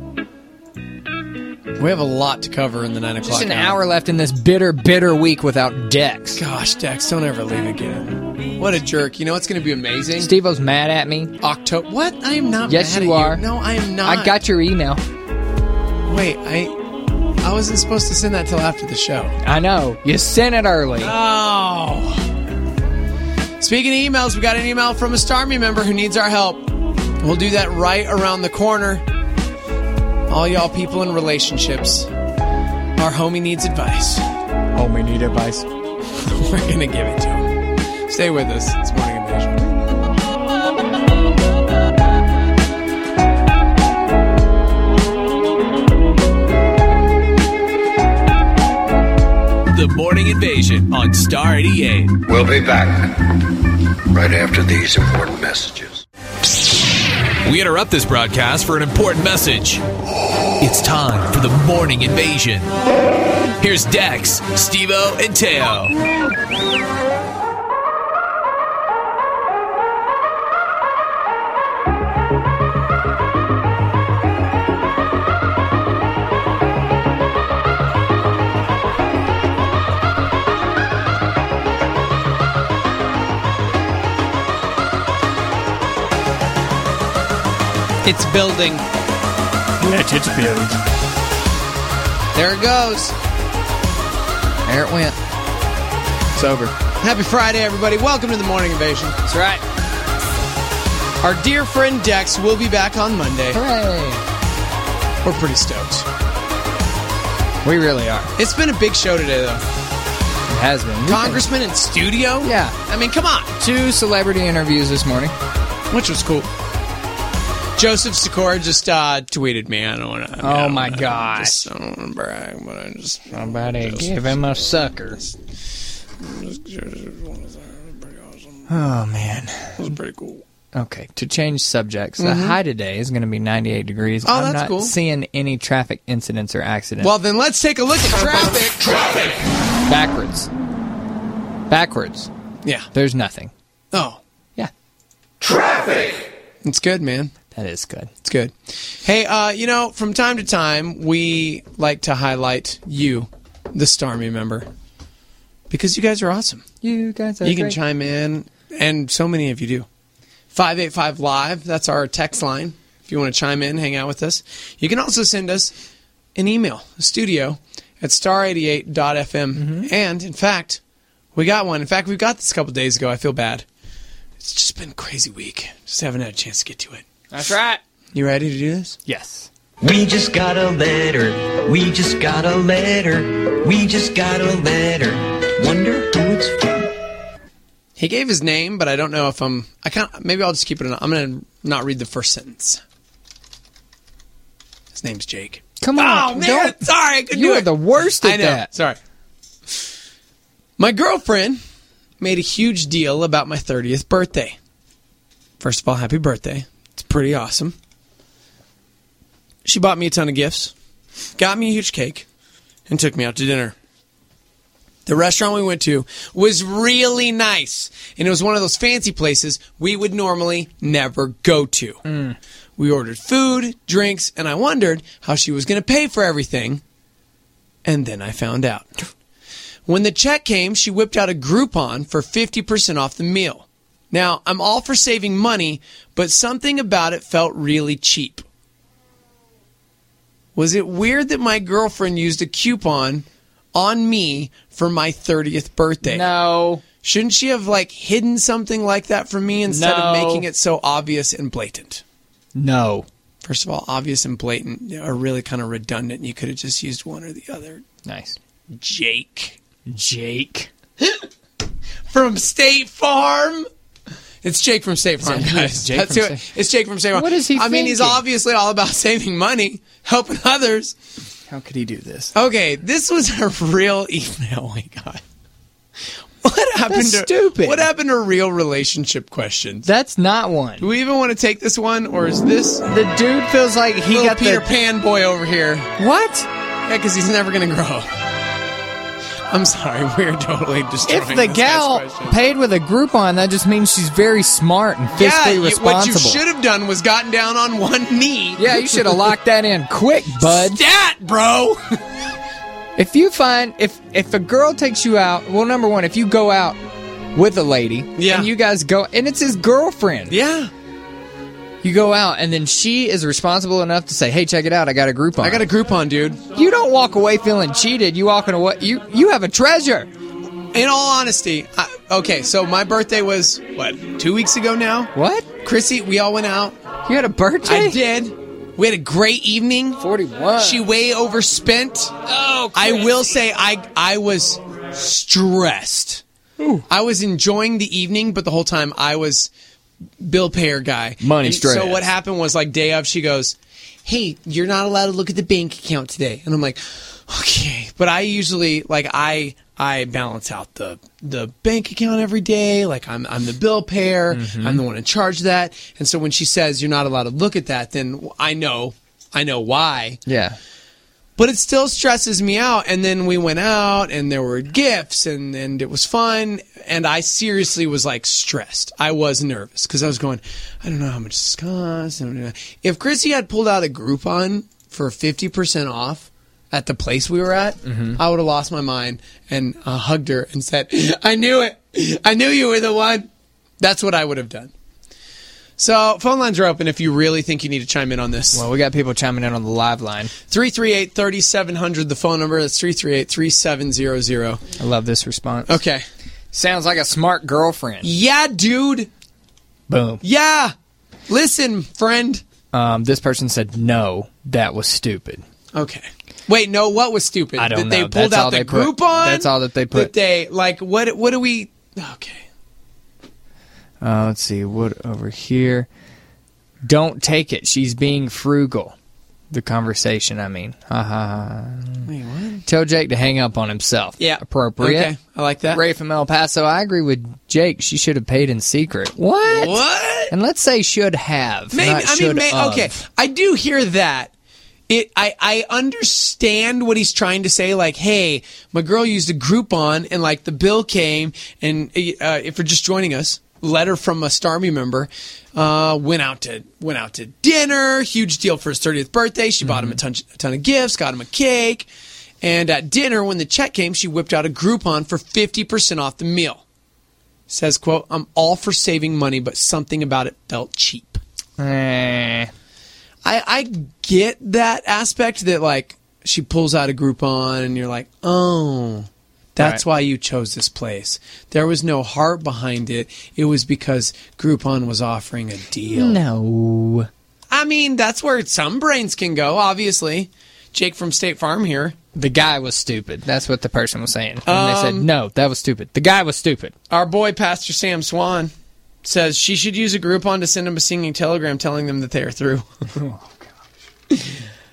Speaker 5: We have a lot to cover in the nine o'clock
Speaker 6: Just an hour left in this bitter, bitter week without Dex.
Speaker 5: Gosh, Dex, don't ever leave again. What a jerk. You know what's going to be amazing?
Speaker 6: Steve-O's mad at me.
Speaker 5: October. What? I am not
Speaker 6: Yes,
Speaker 5: mad
Speaker 6: you
Speaker 5: at
Speaker 6: are.
Speaker 5: you. No, I am not.
Speaker 6: I got your email.
Speaker 5: Wait, I I wasn't supposed to send that till after the show.
Speaker 6: I know. You sent it early.
Speaker 5: Oh. Speaking of emails, we got an email from a Starmie member who needs our help. We'll do that right around the corner. All y'all people in relationships, our homie needs advice.
Speaker 6: Homie need advice.
Speaker 5: We're going to give it to him. Stay with us. It's Morning Invasion.
Speaker 8: The Morning Invasion on Star eighty-eight.
Speaker 3: We'll be back right after these important messages.
Speaker 8: We interrupt this broadcast for an important message. It's time for the Morning Invasion. Here's Dex, Steve-O, and Teo.
Speaker 5: It's building.
Speaker 6: Let it build.
Speaker 5: There it goes.
Speaker 6: There it went. It's over.
Speaker 5: Happy Friday, everybody. Welcome to the Morning Invasion.
Speaker 6: That's right.
Speaker 5: Our dear friend Dex will be back on Monday.
Speaker 6: Hooray.
Speaker 5: We're pretty stoked.
Speaker 6: We really are.
Speaker 5: It's been a big show today, though.
Speaker 6: It has been.
Speaker 5: Congressman in studio?
Speaker 6: Yeah.
Speaker 5: I mean, come on.
Speaker 6: Two celebrity interviews this morning.
Speaker 5: Which was cool. Joseph Sikora just uh, tweeted me. I don't want to.
Speaker 6: Oh, my God.
Speaker 5: I just don't want to brag, but I just.
Speaker 6: Somebody give him a sucker. Oh, man.
Speaker 5: It was pretty cool.
Speaker 6: Okay, to change subjects,
Speaker 5: Mm-hmm.
Speaker 6: the high today is going to be ninety-eight degrees.
Speaker 5: Oh,
Speaker 6: I'm
Speaker 5: that's
Speaker 6: not
Speaker 5: cool.
Speaker 6: seeing any traffic incidents or accidents.
Speaker 5: Well, then let's take a look at traffic.
Speaker 6: Traffic! Backwards. Backwards.
Speaker 5: Yeah.
Speaker 6: There's nothing.
Speaker 5: Oh.
Speaker 6: Yeah.
Speaker 5: Traffic! It's good, man.
Speaker 6: That is good.
Speaker 5: It's good. Hey, uh, you know, from time to time, we like to highlight you, the Starmie member, because you guys are awesome.
Speaker 6: You guys are
Speaker 5: You can
Speaker 6: great.
Speaker 5: chime in, and so many of you do. five eight five live, that's our text line. If you want to chime in, hang out with us. You can also send us an email, studio at star eighty-eight dot f m.
Speaker 6: Mm-hmm.
Speaker 5: And, in fact, we got one. In fact, we got this a couple days ago. I feel bad. It's just been a crazy week. Just haven't had a chance to get to it.
Speaker 6: That's right.
Speaker 5: You ready to do this?
Speaker 6: Yes.
Speaker 2: We just got a letter. We just got a letter. We just got a letter. Wonder who it's from.
Speaker 5: He gave his name, but I don't know if I'm... I can't. Maybe I'll just keep it... In, I'm going to not read the first sentence. His name's Jake.
Speaker 6: Come on.
Speaker 5: Oh, man.
Speaker 6: Don't-
Speaker 5: Sorry, I couldn't
Speaker 6: You
Speaker 5: do
Speaker 6: are
Speaker 5: it.
Speaker 6: the worst at
Speaker 5: I know.
Speaker 6: that.
Speaker 5: Sorry. My girlfriend made a huge deal about my thirtieth birthday. First of all, happy birthday. It's pretty awesome. She bought me a ton of gifts, got me a huge cake, and took me out to dinner. The restaurant we went to was really nice, and it was one of those fancy places we would normally never go to.
Speaker 6: Mm.
Speaker 5: We ordered food, drinks, and I wondered how she was going to pay for everything. And then I found out. When the check came, she whipped out a Groupon for fifty percent off the meal. Now, I'm all for saving money, but something about it felt really cheap. Was it weird that my girlfriend used a coupon on me for my thirtieth birthday?
Speaker 6: No.
Speaker 5: Shouldn't she have, like, hidden something like that from me instead
Speaker 6: No.
Speaker 5: of making it so obvious and blatant?
Speaker 6: No.
Speaker 5: First of all, obvious and blatant are really kind of redundant. You could have just used one or the other.
Speaker 6: Nice.
Speaker 5: Jake.
Speaker 6: Jake.
Speaker 5: From State Farm. It's Jake from State Farm,
Speaker 6: It's
Speaker 5: guys.
Speaker 6: Jake
Speaker 5: That's
Speaker 6: from
Speaker 5: who it-
Speaker 6: State-
Speaker 5: It's Jake from State Farm.
Speaker 6: What is he
Speaker 5: I mean, he's
Speaker 6: thinking?
Speaker 5: obviously all about saving money, helping others.
Speaker 6: How could he do this?
Speaker 5: Okay, this was a real email we got. What happened
Speaker 6: That's
Speaker 5: to
Speaker 6: stupid.
Speaker 5: What happened to real relationship questions?
Speaker 6: That's not one.
Speaker 5: Do we even want to take this one, or is this
Speaker 6: The dude feels like he
Speaker 5: little
Speaker 6: got
Speaker 5: Peter
Speaker 6: the...
Speaker 5: Pan boy over here?
Speaker 6: What?
Speaker 5: Yeah, because he's never going to grow. I'm sorry, we're totally destroying
Speaker 6: If the
Speaker 5: this
Speaker 6: gal
Speaker 5: guy's question.
Speaker 6: paid with a Groupon, that just means she's very smart and fiscally
Speaker 5: Yeah, you- what you
Speaker 6: responsible.
Speaker 5: should have done was gotten down on one knee.
Speaker 6: Yeah, you should have locked that in quick, bud.
Speaker 5: Stat, bro!
Speaker 6: If you find if if a girl takes you out, well, number one, if you go out with a lady,
Speaker 5: Yeah.
Speaker 6: and you guys go, and it's his girlfriend,
Speaker 5: Yeah.
Speaker 6: you go out, and then she is responsible enough to say, "Hey, check it out, I got a Groupon."
Speaker 5: I got a Groupon, dude.
Speaker 6: You don't walk away feeling cheated. You walking away. You you have a treasure.
Speaker 5: In all honesty, I, okay, so my birthday was, what, two weeks ago now?
Speaker 6: What?
Speaker 5: Chrissy, we all went out.
Speaker 6: You had a birthday?
Speaker 5: I did. We had a great evening.
Speaker 6: forty-one.
Speaker 5: She way overspent.
Speaker 6: Oh,
Speaker 5: I will say I I was stressed.
Speaker 6: Ooh.
Speaker 5: I was enjoying the evening, but the whole time I was bill payer guy.
Speaker 6: Money
Speaker 5: And
Speaker 6: stress.
Speaker 5: So what happened was, like, day of, she goes, "Hey, you're not allowed to look at the bank account today." And I'm like, okay. But I usually, like, I I balance out the the bank account every day. Like, I'm I'm the bill payer.
Speaker 6: Mm-hmm.
Speaker 5: I'm the one in charge of that. And so when she says you're not allowed to look at that, then I know I know why.
Speaker 6: Yeah.
Speaker 5: But it still stresses me out. And then we went out, and there were gifts, and, and it was fun. And I seriously was, like, stressed. I was nervous because I was going, I don't know how much this costs. I don't know. If Chrissy had pulled out a Groupon for fifty percent off at the place we were at,
Speaker 6: Mm-hmm.
Speaker 5: I would have lost my mind and uh, hugged her and said, I knew it. I knew you were the one. That's what I would have done. So, phone lines are open if you really think you need to chime in on this.
Speaker 6: Well, we got people chiming in on the live line.
Speaker 5: three three eight, three seven zero zero, the phone number. That's three three eight, three seven zero zero.
Speaker 6: I love this response.
Speaker 5: Okay.
Speaker 6: Sounds like a smart girlfriend.
Speaker 5: Yeah, dude.
Speaker 6: Boom.
Speaker 5: Yeah. Listen, friend.
Speaker 6: Um, this person said, no, that was stupid.
Speaker 5: Okay. Wait, no, what was stupid?
Speaker 6: I don't
Speaker 5: that
Speaker 6: know.
Speaker 5: They pulled
Speaker 6: That's all
Speaker 5: out the
Speaker 6: they put.
Speaker 5: Groupon?
Speaker 6: That's all that they put.
Speaker 5: That they, like, what, what do we... Okay.
Speaker 6: Uh, let's see. What over here? Don't take it. She's being frugal. The conversation, I mean. Ha ha ha.
Speaker 5: Wait, what?
Speaker 6: Tell Jake to hang up on himself.
Speaker 5: Yeah.
Speaker 6: Appropriate.
Speaker 5: Okay, I like that.
Speaker 6: Ray from El Paso, I agree with Jake. She should have paid in secret. What?
Speaker 5: What?
Speaker 6: And let's say should have.
Speaker 5: Maybe,
Speaker 6: not
Speaker 5: I mean,
Speaker 6: should
Speaker 5: may,
Speaker 6: of.
Speaker 5: okay. I do hear that. It, I, I understand what he's trying to say. Like, hey, my girl used a Groupon, and, like, the bill came, and uh, if you're just joining us, letter from a Starmy member, uh, went out to went out to dinner. Huge deal for his thirtieth birthday. She bought him a ton, a ton of gifts, got him a cake, and at dinner, when the check came, she whipped out a Groupon for fifty percent off the meal. Says, quote, I'm all for saving money, but something about it felt cheap.
Speaker 6: Eh.
Speaker 5: I, I get that aspect that, like, she pulls out a Groupon and you're like, oh, that's
Speaker 6: Right.
Speaker 5: why you chose this place. There was no heart behind it. It was because Groupon was offering a deal.
Speaker 6: No.
Speaker 5: I mean, that's where some brains can go, obviously. Jake from State Farm here.
Speaker 6: The guy was stupid. That's what the person was saying. And they said,
Speaker 5: Um,
Speaker 6: no, that was stupid. The guy was stupid.
Speaker 5: Our boy, Pastor Sam Swan, says she should use a Groupon to send him a singing telegram telling them that they are through.
Speaker 6: Oh, gosh.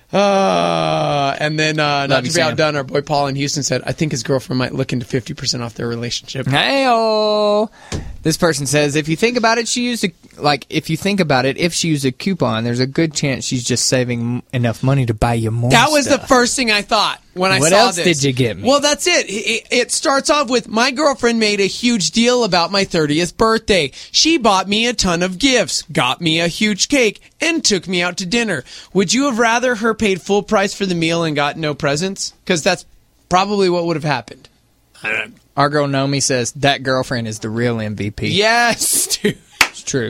Speaker 5: Uh, and then, uh, not
Speaker 6: you,
Speaker 5: to be
Speaker 6: Sam.
Speaker 5: outdone, our boy Paul in Houston said, I think his girlfriend might look into fifty percent off their relationship.
Speaker 6: Hey-oh. This person says, if you think about it, she used a, like, if you think about it, if she used a coupon, there's a good chance she's just saving m- enough money to buy you more
Speaker 5: That was
Speaker 6: stuff.
Speaker 5: the first thing I thought when I
Speaker 6: What
Speaker 5: saw
Speaker 6: else
Speaker 5: this.
Speaker 6: did you get me?
Speaker 5: Well, that's it. it. It starts off with, my girlfriend made a huge deal about my thirtieth birthday. She bought me a ton of gifts, got me a huge cake, and took me out to dinner. Would you have rather her paid full price for the meal and got no presents? Because that's probably what would have happened. I don't know.
Speaker 6: Our girl Nomi says, that girlfriend is the real M V P.
Speaker 5: Yes, dude.
Speaker 6: It's true.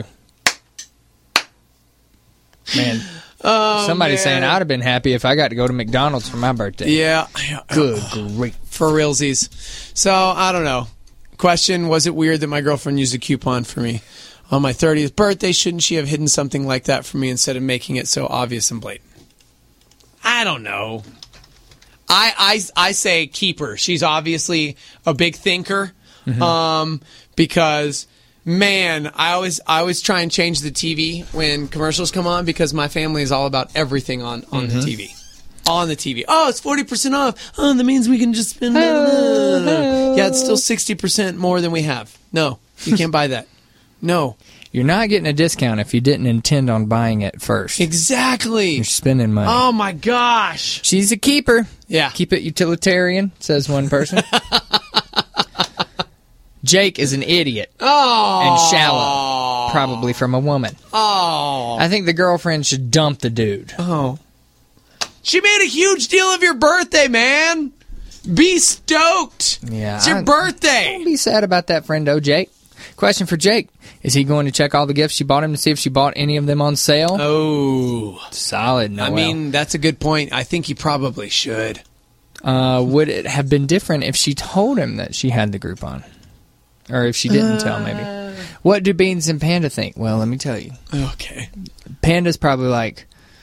Speaker 6: Man,
Speaker 5: Oh,
Speaker 6: somebody's
Speaker 5: man.
Speaker 6: saying I'd have been happy if I got to go to McDonald's for my birthday.
Speaker 5: Yeah.
Speaker 6: Good grief.
Speaker 5: For realsies. So, I don't know. Question, was it weird that my girlfriend used a coupon for me on my thirtieth birthday? Shouldn't she have hidden something like that from me instead of making it so obvious and blatant? I don't know. I, I, I say keep her. She's obviously a big thinker.
Speaker 6: Mm-hmm.
Speaker 5: Um, because, man, I always I always try and change the T V when commercials come on because my family is all about everything on, on
Speaker 6: Mm-hmm.
Speaker 5: the T V. On the T V. Oh, it's forty percent off. Oh, that means we can just spend...
Speaker 6: Oh, oh.
Speaker 5: Yeah, it's still sixty percent more than we have. No, you can't buy that. No.
Speaker 6: You're not getting a discount if you didn't intend on buying it first.
Speaker 5: Exactly.
Speaker 6: You're spending money.
Speaker 5: Oh, my gosh.
Speaker 6: She's a keeper.
Speaker 5: Yeah.
Speaker 6: Keep it utilitarian, says one person. Jake is an idiot.
Speaker 5: Oh.
Speaker 6: And shallow. Probably from a woman.
Speaker 5: Oh.
Speaker 6: I think the girlfriend should dump the dude.
Speaker 5: Oh. She made a huge deal of your birthday, man. Be stoked.
Speaker 6: Yeah.
Speaker 5: It's your
Speaker 6: I-
Speaker 5: birthday.
Speaker 6: Don't be sad about that, friendo, Jake. Question for Jake. Is he going to check all the gifts she bought him to see if she bought any of them on sale?
Speaker 5: Oh.
Speaker 6: Solid, Noel.
Speaker 5: I mean, that's a good point. I think he probably should.
Speaker 6: Uh, would it have been different if she told him that she had the Groupon? Or if she didn't tell, maybe. What do Beans and Panda think? Well, let me tell you.
Speaker 5: Okay.
Speaker 6: Panda's probably like,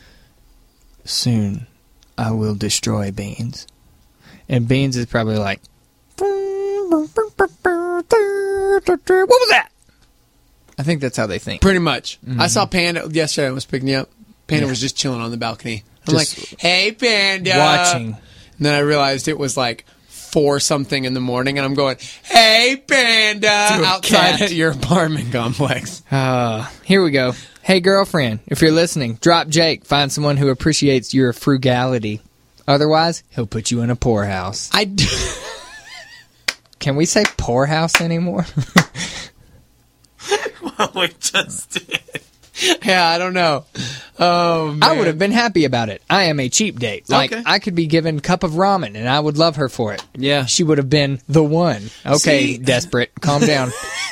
Speaker 6: soon I will destroy Beans. And Beans is probably like, what was that? I think that's how they think.
Speaker 5: Pretty much.
Speaker 6: Mm-hmm.
Speaker 5: I saw Panda yesterday. I was picking you up. Panda
Speaker 6: Yeah.
Speaker 5: was just chilling on the balcony. I'm
Speaker 6: Just
Speaker 5: like, hey, Panda.
Speaker 6: watching.
Speaker 5: And then I realized it was like four something in the morning, and I'm going, hey, Panda,
Speaker 6: To a
Speaker 5: outside
Speaker 6: cat.
Speaker 5: at your apartment complex.
Speaker 6: Uh, here we go. Hey, girlfriend, if you're listening, drop Jake. Find someone who appreciates your frugality. Otherwise, he'll put you in a poorhouse.
Speaker 5: I d-
Speaker 6: Can we say poorhouse anymore?
Speaker 5: Well, we just did. Yeah, I don't know. Oh, man.
Speaker 6: I would have been happy about it. I am a cheap date. Like,
Speaker 5: Okay.
Speaker 6: I could be given a cup of ramen, and I would love her for it.
Speaker 5: Yeah.
Speaker 6: She would have been the one. Okay,
Speaker 5: See?
Speaker 6: desperate. Calm down.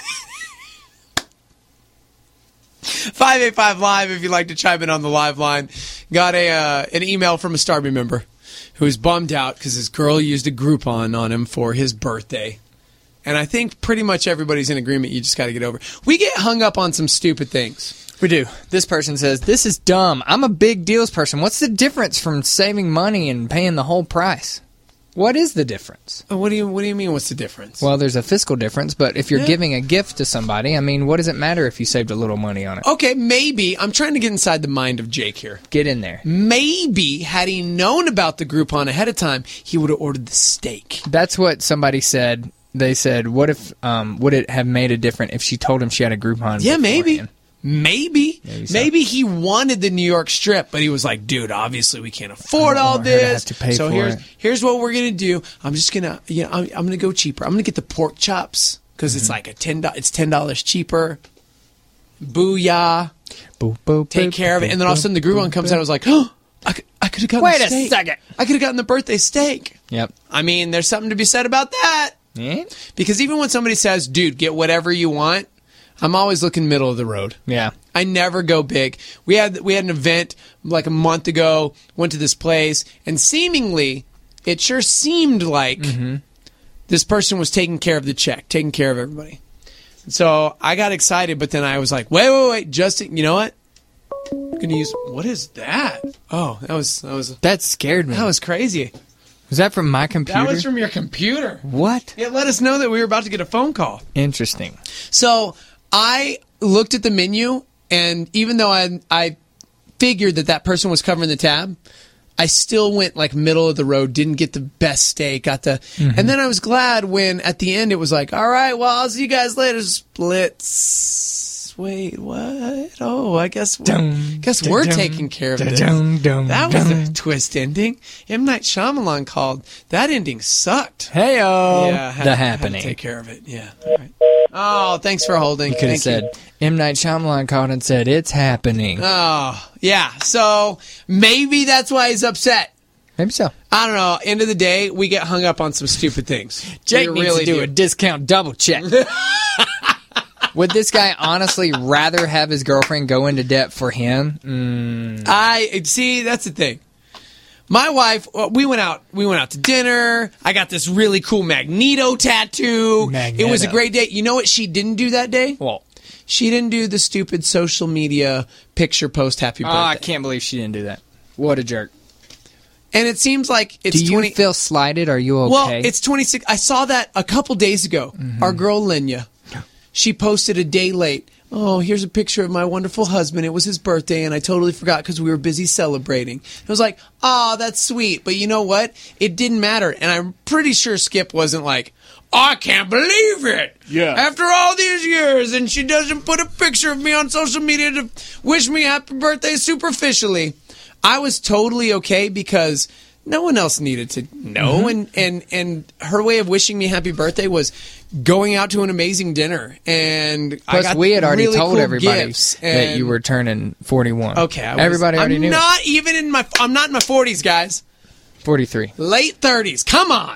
Speaker 5: five eight five Live if you'd like to chime in on the live line. Got a uh, an email from a Starby member who's bummed out because his girl used a Groupon on him for his birthday. And I think pretty much everybody's in agreement. You just got to get over it. We get hung up on some stupid things.
Speaker 6: We do. This person says, this is dumb. I'm a big deals person. What's the difference from saving money and paying the whole price? What is the difference?
Speaker 5: Uh, What do you What do you mean? What's the difference?
Speaker 6: Well, there's a fiscal difference, but if you're
Speaker 5: Yeah.
Speaker 6: giving a gift to somebody, I mean, what does it matter if you saved a little money on it?
Speaker 5: Okay, maybe. I'm trying to get inside the mind of Jake here.
Speaker 6: Get in there.
Speaker 5: Maybe, had he known about the Groupon ahead of time, he would have ordered the steak.
Speaker 6: That's what somebody said. They said, what if, um, would it have made a difference if she told him she had a Groupon?
Speaker 5: Yeah, maybe.
Speaker 6: beforehand?
Speaker 5: Maybe.
Speaker 6: Maybe so.
Speaker 5: Maybe he wanted the New York Strip, but he was like, dude, obviously we can't afford
Speaker 6: I don't
Speaker 5: all
Speaker 6: want her to
Speaker 5: this.
Speaker 6: have to pay
Speaker 5: so
Speaker 6: for
Speaker 5: here's
Speaker 6: it.
Speaker 5: here's what we're going to do. I'm just going to, you know, I'm, I'm going to go cheaper. I'm going to get the pork chops because it's like a ten dollars, it's ten dollars cheaper. Booyah.
Speaker 6: Boop, boop,
Speaker 5: Take
Speaker 6: boop,
Speaker 5: care of it.
Speaker 6: boop,
Speaker 5: And then all of a
Speaker 6: boop,
Speaker 5: sudden the Groupon
Speaker 6: boop,
Speaker 5: comes
Speaker 6: boop.
Speaker 5: out. I was like, oh, I could, I could have gotten
Speaker 6: Wait
Speaker 5: the
Speaker 6: a
Speaker 5: steak.
Speaker 6: second.
Speaker 5: I could have gotten the birthday steak.
Speaker 6: Yep.
Speaker 5: I mean, there's something to be said about that.
Speaker 6: Yeah.
Speaker 5: Because even when somebody says, dude, get whatever you want, I'm always looking middle of the road.
Speaker 6: Yeah.
Speaker 5: I never go big. We had we had an event like a month ago, went to this place, and seemingly, it sure seemed like
Speaker 6: Mm-hmm.
Speaker 5: this person was taking care of the check, taking care of everybody. So I got excited, but then I was like, wait, wait, wait, just, you know what? I'm gonna use, what is that? Oh, that was, that was,
Speaker 6: That scared me.
Speaker 5: that was crazy.
Speaker 6: Was that from my computer?
Speaker 5: That was from your computer.
Speaker 6: What?
Speaker 5: It let us know that we were about to get a phone call.
Speaker 6: Interesting.
Speaker 5: So I looked at the menu, and even though I I figured that that person was covering the tab, I still went like middle of the road, didn't get the best steak, got the,
Speaker 6: Mhm.
Speaker 5: and then I was glad when at the end it was like, all right, well, I'll see you guys later, splits. Wait, what? Oh, I guess we're,
Speaker 6: Dun,
Speaker 5: guess
Speaker 6: dun,
Speaker 5: we're
Speaker 6: dun,
Speaker 5: taking care of
Speaker 6: dun,
Speaker 5: this.
Speaker 6: dun, dun,
Speaker 5: that was
Speaker 6: dun.
Speaker 5: a twist ending. M. Night Shyamalan called. That ending sucked.
Speaker 6: Hey-o.
Speaker 5: Yeah, I had,
Speaker 6: The
Speaker 5: I had
Speaker 6: Happening.
Speaker 5: to take care of it. Yeah. All right. Oh, thanks for holding.
Speaker 6: You could have
Speaker 5: Thank
Speaker 6: said, M. Night Shyamalan called and said, it's happening.
Speaker 5: Oh, yeah. So maybe that's why he's upset.
Speaker 6: Maybe so.
Speaker 5: I don't know. End of the day, we get hung up on some stupid things.
Speaker 6: Jake
Speaker 5: We
Speaker 6: needs
Speaker 5: really
Speaker 6: to do, a discount double check. Would this guy honestly rather have his girlfriend go into debt for him? Mm.
Speaker 5: I see. That's the thing. My wife, well, we went out. We went out to dinner. I got this really cool Magneto tattoo.
Speaker 6: Magneto.
Speaker 5: It was a great day. You know what she didn't do that day?
Speaker 6: Well,
Speaker 5: she didn't do the stupid social media picture post happy
Speaker 6: oh,
Speaker 5: birthday.
Speaker 6: I can't believe she didn't do that. What a jerk.
Speaker 5: And it seems like it's
Speaker 6: Do you
Speaker 5: twenty.
Speaker 6: feel slighted? Are you okay?
Speaker 5: Well, it's twenty-six. I saw that a couple days ago.
Speaker 6: Mhm.
Speaker 5: Our girl Lenya, she posted a day late. Oh, here's a picture of my wonderful husband. It was his birthday, and I totally forgot because we were busy celebrating. I was like, oh, that's sweet. But you know what? It didn't matter. And I'm pretty sure Skip wasn't like, I can't believe it.
Speaker 6: Yeah.
Speaker 5: After all these years, and she doesn't put a picture of me on social media to wish me happy birthday superficially. I was totally okay because no one else needed to know.
Speaker 6: Mhm.
Speaker 5: And, and, and her way of wishing me happy birthday was going out to an amazing dinner. And I
Speaker 6: Plus,
Speaker 5: got
Speaker 6: we had already
Speaker 5: really
Speaker 6: told
Speaker 5: cool
Speaker 6: everybody
Speaker 5: gifts,
Speaker 6: that
Speaker 5: and-
Speaker 6: you were turning forty-one.
Speaker 5: Okay, I was,
Speaker 6: everybody already
Speaker 5: I'm
Speaker 6: knew.
Speaker 5: not even in my. I'm not in my forties, guys.
Speaker 6: forty-three.
Speaker 5: Late thirties. Come on.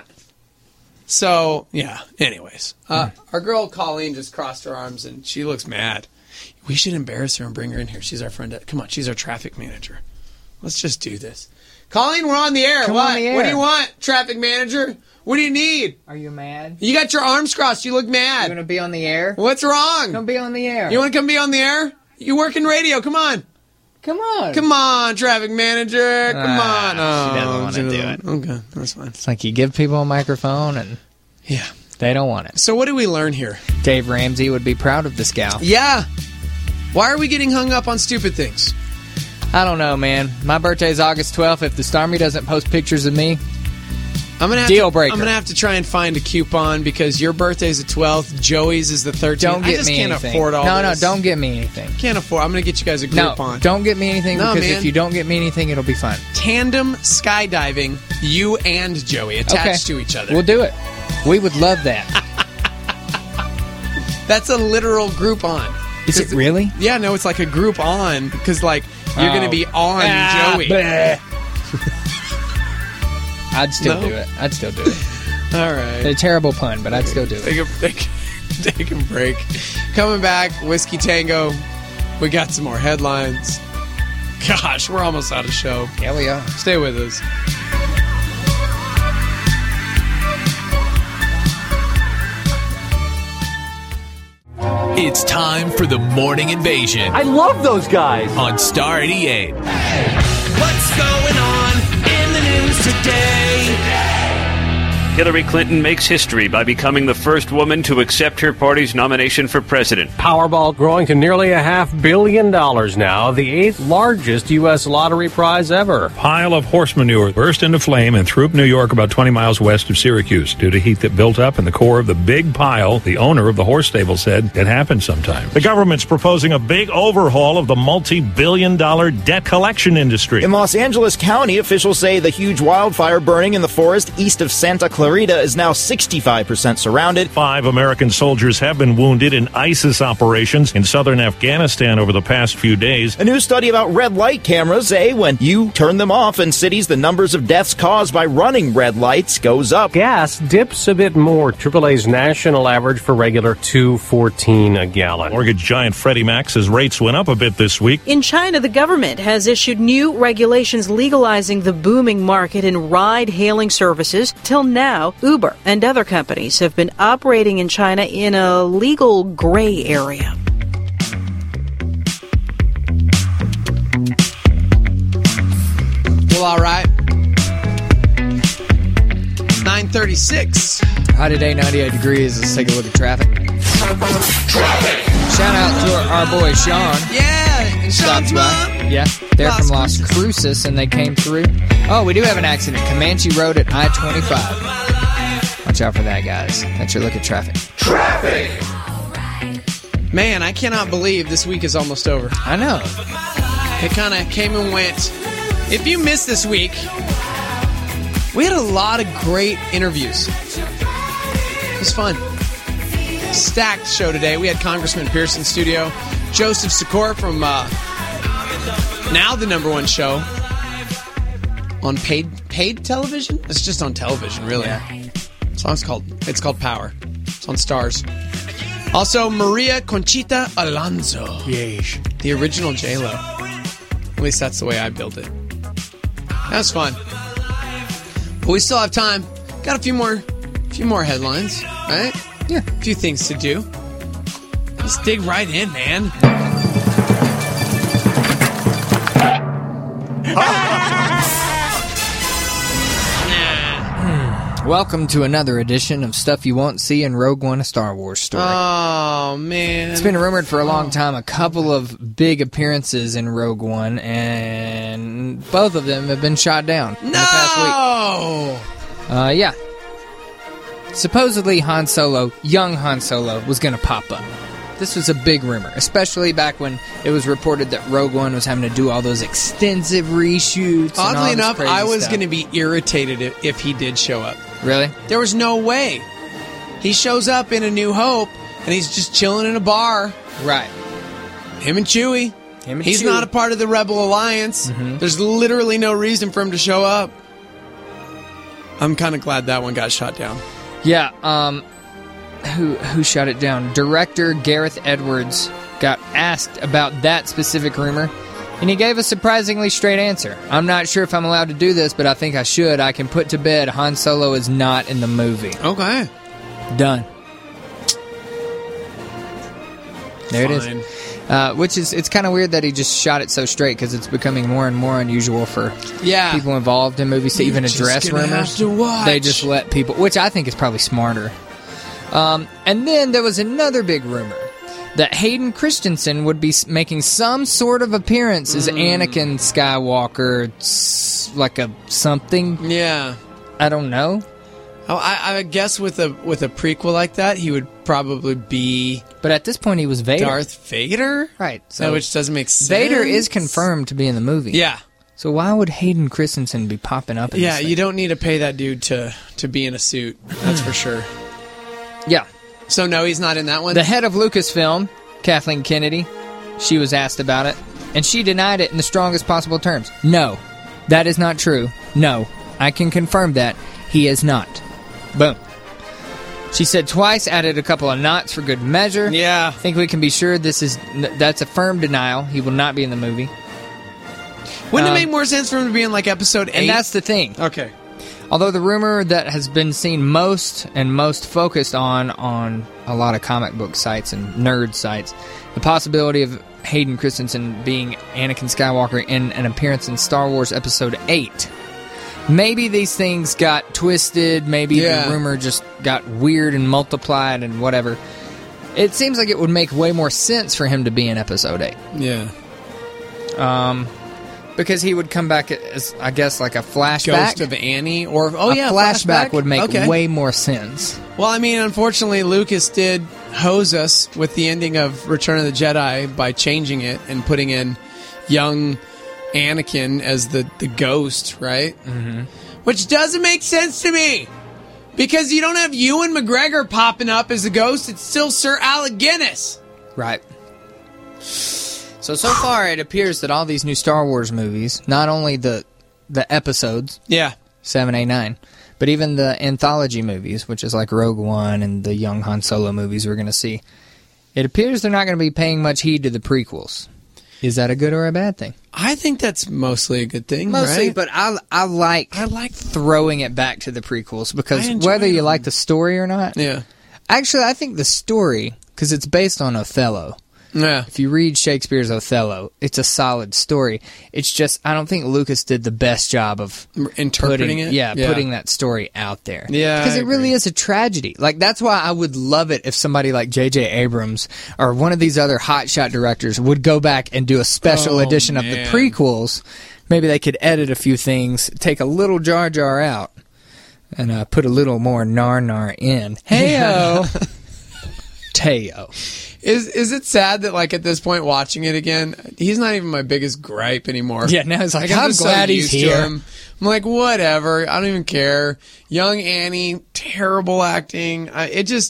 Speaker 5: So yeah. Anyways, uh, our girl Colleen just crossed her arms and she looks mad. We should embarrass her and bring her in here. She's our friend. Come on, she's our traffic manager. Let's just do this. Colleen, we're on the air.
Speaker 6: Come
Speaker 5: what?
Speaker 6: on the
Speaker 5: What do
Speaker 6: air.
Speaker 5: you want, traffic manager? What do you need?
Speaker 6: Are you mad?
Speaker 5: You got your arms crossed. You look mad.
Speaker 6: You want to be on the air?
Speaker 5: What's wrong?
Speaker 6: Come be on the air.
Speaker 5: You want to come be on the air? You work in radio. Come on.
Speaker 6: Come on.
Speaker 5: Come on, traffic manager. Come
Speaker 6: Ah,
Speaker 5: on.
Speaker 6: she doesn't
Speaker 5: Oh,
Speaker 6: want to do it.
Speaker 5: Okay, that's fine.
Speaker 6: It's like you give people a microphone and
Speaker 5: yeah,
Speaker 6: they don't want it.
Speaker 5: So what do we learn here?
Speaker 6: Dave Ramsey would be proud of this gal.
Speaker 5: Yeah. Why are we getting hung up on stupid things?
Speaker 6: I don't know, man. My birthday is August twelfth. If the Starmy doesn't post pictures of me,
Speaker 5: I'm gonna have
Speaker 6: deal
Speaker 5: to,
Speaker 6: breaker.
Speaker 5: I'm gonna have to try and find a coupon because your birthday's the twelfth, Joey's is the thirteenth.
Speaker 6: don't get
Speaker 5: I just
Speaker 6: me
Speaker 5: can't
Speaker 6: anything.
Speaker 5: afford all
Speaker 6: no,
Speaker 5: this.
Speaker 6: no, don't get me anything.
Speaker 5: Can't afford. I'm gonna get you guys a
Speaker 6: No,
Speaker 5: Groupon.
Speaker 6: don't get me anything
Speaker 5: No,
Speaker 6: because
Speaker 5: man.
Speaker 6: if you don't get me anything, it'll be fun.
Speaker 5: Tandem skydiving, you and Joey attached
Speaker 6: Okay.
Speaker 5: to each other.
Speaker 6: We'll do it. We would love that.
Speaker 5: That's a literal Groupon.
Speaker 6: Is it really?
Speaker 5: Yeah, no, it's like a group on because like you're
Speaker 6: Oh.
Speaker 5: gonna be on
Speaker 6: Ah,
Speaker 5: Joey.
Speaker 6: bleh. I'd still
Speaker 5: No?
Speaker 6: do it. I'd still do it.
Speaker 5: All right.
Speaker 6: A terrible pun, but I'd still do it.
Speaker 5: Take a, take, take a break. Coming back, Whiskey Tango. We got some more headlines. Gosh, we're almost out of show.
Speaker 6: Yeah, we are.
Speaker 5: Stay with us.
Speaker 8: It's time for the Morning Invasion.
Speaker 9: I love those guys.
Speaker 8: On Star eighty-eight.
Speaker 2: What's going on in the news today?
Speaker 7: Hillary Clinton makes history by becoming the first woman to accept her party's nomination for president.
Speaker 9: Powerball growing to nearly a half billion dollars now, the eighth largest U S lottery prize ever.
Speaker 10: Pile of horse manure burst into flame in Throop, New York, about twenty miles west of Syracuse. Due to heat that built up in the core of the big pile, the owner of the horse stable said it happens sometimes.
Speaker 11: The government's proposing a big overhaul of the multi-billion dollar debt collection industry.
Speaker 12: In Los Angeles County, officials say the huge wildfire burning in the forest east of Santa Clarita is now sixty-five percent surrounded.
Speaker 11: Five American soldiers have been wounded in ISIS operations in southern Afghanistan over the past few days.
Speaker 12: A new study about red light cameras say when you turn them off in cities, the numbers of deaths caused by running red lights goes up.
Speaker 9: Gas dips a bit more. triple A's national average for regular two fourteen a gallon.
Speaker 11: Mortgage giant Freddie Mac says rates went up a bit this week.
Speaker 13: In China, the government has issued new regulations legalizing the booming market in ride-hailing services. Till now, Uber and other companies have been operating in China in a legal gray area.
Speaker 5: Well, all right. nine thirty-six.
Speaker 6: Hot today, ninety-eight degrees. Let's take a look at traffic. Traffic. Shout out to our, our boy Sean.
Speaker 5: Yeah, and
Speaker 6: Stopped
Speaker 5: Sean's
Speaker 6: by.
Speaker 5: mom.
Speaker 6: Yeah, they're
Speaker 5: Las
Speaker 6: from Las
Speaker 5: Cruces.
Speaker 6: Cruces, and they came through. Oh, we do have an accident. Comanche Road at I twenty-five. Watch out for that, guys. That's your look at traffic.
Speaker 5: Traffic! Man, I cannot believe this week is almost over.
Speaker 6: I know.
Speaker 5: It kind of came and went. If you missed this week, we had a lot of great interviews. It was fun. Stacked show today. We had Congressman Pierce in studio. Joseph Sikora from uh, now the number one show on paid paid television. It's just on television, really.
Speaker 6: Yeah.
Speaker 5: The song's called it's called Power. It's on Stars. Also, Maria Conchita Alonso.
Speaker 6: Yes.
Speaker 5: The original J-Lo. At least that's the way I built it. That was fun. But we still have time. Got a few more, few more headlines, right?
Speaker 6: Yeah.
Speaker 5: A few things to do. Let's dig right in, man.
Speaker 6: Welcome to another edition of Stuff You Won't See in Rogue One, a Star Wars story.
Speaker 5: Oh, man.
Speaker 6: It's been rumored for a long time, a couple of big appearances in Rogue One, and both of them have been shot down in
Speaker 5: No!
Speaker 6: the past week. Uh, yeah. Supposedly Han Solo, young Han Solo, was going to pop up. This was a big rumor, especially back when it was reported that Rogue One was having to do all those extensive reshoots. and all
Speaker 5: Oddly
Speaker 6: this
Speaker 5: enough,
Speaker 6: crazy
Speaker 5: I was
Speaker 6: stuff.
Speaker 5: going to be irritated if, if he did show up.
Speaker 6: Really?
Speaker 5: There was no way. He shows up in A New Hope, and he's just chilling in a bar.
Speaker 6: Right.
Speaker 5: Him and Chewie.
Speaker 6: Him and
Speaker 5: He's
Speaker 6: Chewie.
Speaker 5: not a part of the Rebel Alliance.
Speaker 6: Mhm.
Speaker 5: There's literally no reason for him to show up. I'm kind of glad that one got shot down.
Speaker 6: Yeah, um, who who shut it down? Director Gareth Edwards got asked about that specific rumor, and he gave a surprisingly straight answer. I'm not sure if I'm allowed to do this, but I think I should. I can put to bed Han Solo is not in the movie.
Speaker 5: Okay.
Speaker 6: Done. There it
Speaker 5: Fine.
Speaker 6: is. Uh, which is, it's kind of weird that he just shot it so straight, because it's becoming more and more unusual for
Speaker 5: Yeah.
Speaker 6: people involved in movies to
Speaker 5: You're
Speaker 6: even
Speaker 5: just
Speaker 6: address
Speaker 5: gonna
Speaker 6: rumors.
Speaker 5: have to watch.
Speaker 6: They just let people, which I think is probably smarter. Um, and then there was another big rumor that Hayden Christensen would be s- making some sort of appearance as
Speaker 5: Mm.
Speaker 6: Anakin Skywalker, s- like a something.
Speaker 5: Yeah.
Speaker 6: I don't know.
Speaker 5: Oh, I, I guess with a with a prequel like that, he would probably be.
Speaker 6: But at this point, he was Vader.
Speaker 5: Darth Vader,
Speaker 6: right?
Speaker 5: So which doesn't make sense.
Speaker 6: Vader is confirmed to be in the movie.
Speaker 5: Yeah.
Speaker 6: So why would Hayden Christensen be popping up in
Speaker 5: Yeah,
Speaker 6: this thing?
Speaker 5: you don't need to pay that dude to to be in a suit. That's for sure.
Speaker 6: Yeah.
Speaker 5: So no, he's not in that one.
Speaker 6: The head of Lucasfilm, Kathleen Kennedy, she was asked about it, and she denied it in the strongest possible terms. No, that is not true. No, I can confirm that. He is not. Boom. She said twice, added a couple of knots for good measure.
Speaker 5: Yeah.
Speaker 6: I think we can be sure this is that's a firm denial. He will not be in the movie.
Speaker 5: Wouldn't
Speaker 6: Um,
Speaker 5: it make more sense for him to be in like episode eight?
Speaker 6: And that's the thing.
Speaker 5: Okay.
Speaker 6: Although the rumor that has been seen most and most focused on on a lot of comic book sites and nerd sites, the possibility of Hayden Christensen being Anakin Skywalker in an appearance in Star Wars Episode eight. Maybe these things got twisted, maybe
Speaker 5: Yeah.
Speaker 6: the rumor just got weird and multiplied and whatever. It seems like it would make way more sense for him to be in Episode eight.
Speaker 5: Yeah.
Speaker 6: Um, because he would come back as, I guess, like a flashback.
Speaker 5: Ghost of Annie, or oh
Speaker 6: a
Speaker 5: yeah,
Speaker 6: flashback, would make
Speaker 5: Okay.
Speaker 6: way more sense.
Speaker 5: Well, I mean, unfortunately, Lucas did hose us with the ending of Return of the Jedi by changing it and putting in young Anakin as the, the ghost, right?
Speaker 6: Mm-hmm.
Speaker 5: Which doesn't make sense to me. Because you don't have Ewan McGregor popping up as a ghost. It's still Sir Alec Guinness.
Speaker 6: Right. So, so far, it appears that all these new Star Wars movies, not only the the episodes,
Speaker 5: yeah,
Speaker 6: seven, eight, nine, but even the anthology movies, which is like Rogue One and the young Han Solo movies we're going to see, it appears they're not going to be paying much heed to the prequels. Is that a good or a bad thing?
Speaker 5: I think that's mostly a good thing,
Speaker 6: Mostly,
Speaker 5: right?
Speaker 6: but I I like
Speaker 5: I like
Speaker 6: throwing it back to the prequels, because
Speaker 5: I enjoy
Speaker 6: whether you
Speaker 5: them.
Speaker 6: like the story or not,
Speaker 5: Yeah.
Speaker 6: actually, I think the story, because it's based on Othello,
Speaker 5: Yeah.
Speaker 6: If you read Shakespeare's Othello, it's a solid story. It's just, I don't think Lucas did the best job of
Speaker 5: interpreting
Speaker 6: putting,
Speaker 5: it.
Speaker 6: Yeah,
Speaker 5: Yeah.
Speaker 6: putting that story out there.
Speaker 5: Yeah,
Speaker 6: because
Speaker 5: I
Speaker 6: it really is a tragedy. Like that's why I would love it if somebody like J J Abrams or one of these other hotshot directors would go back and do a special
Speaker 5: Oh,
Speaker 6: edition of the
Speaker 5: man.
Speaker 6: prequels. Maybe they could edit a few things, take a little Jar Jar out, and uh, put a little more Nar Nar in. Hey-o. Teo.
Speaker 5: Is is it sad that like at this point watching it again, he's not even my biggest gripe anymore.
Speaker 6: Yeah, now it's like, I'm
Speaker 5: just
Speaker 6: glad he's
Speaker 5: used to
Speaker 6: here.
Speaker 5: him. I'm like, whatever. I don't even care. Young Annie, terrible acting. I, it just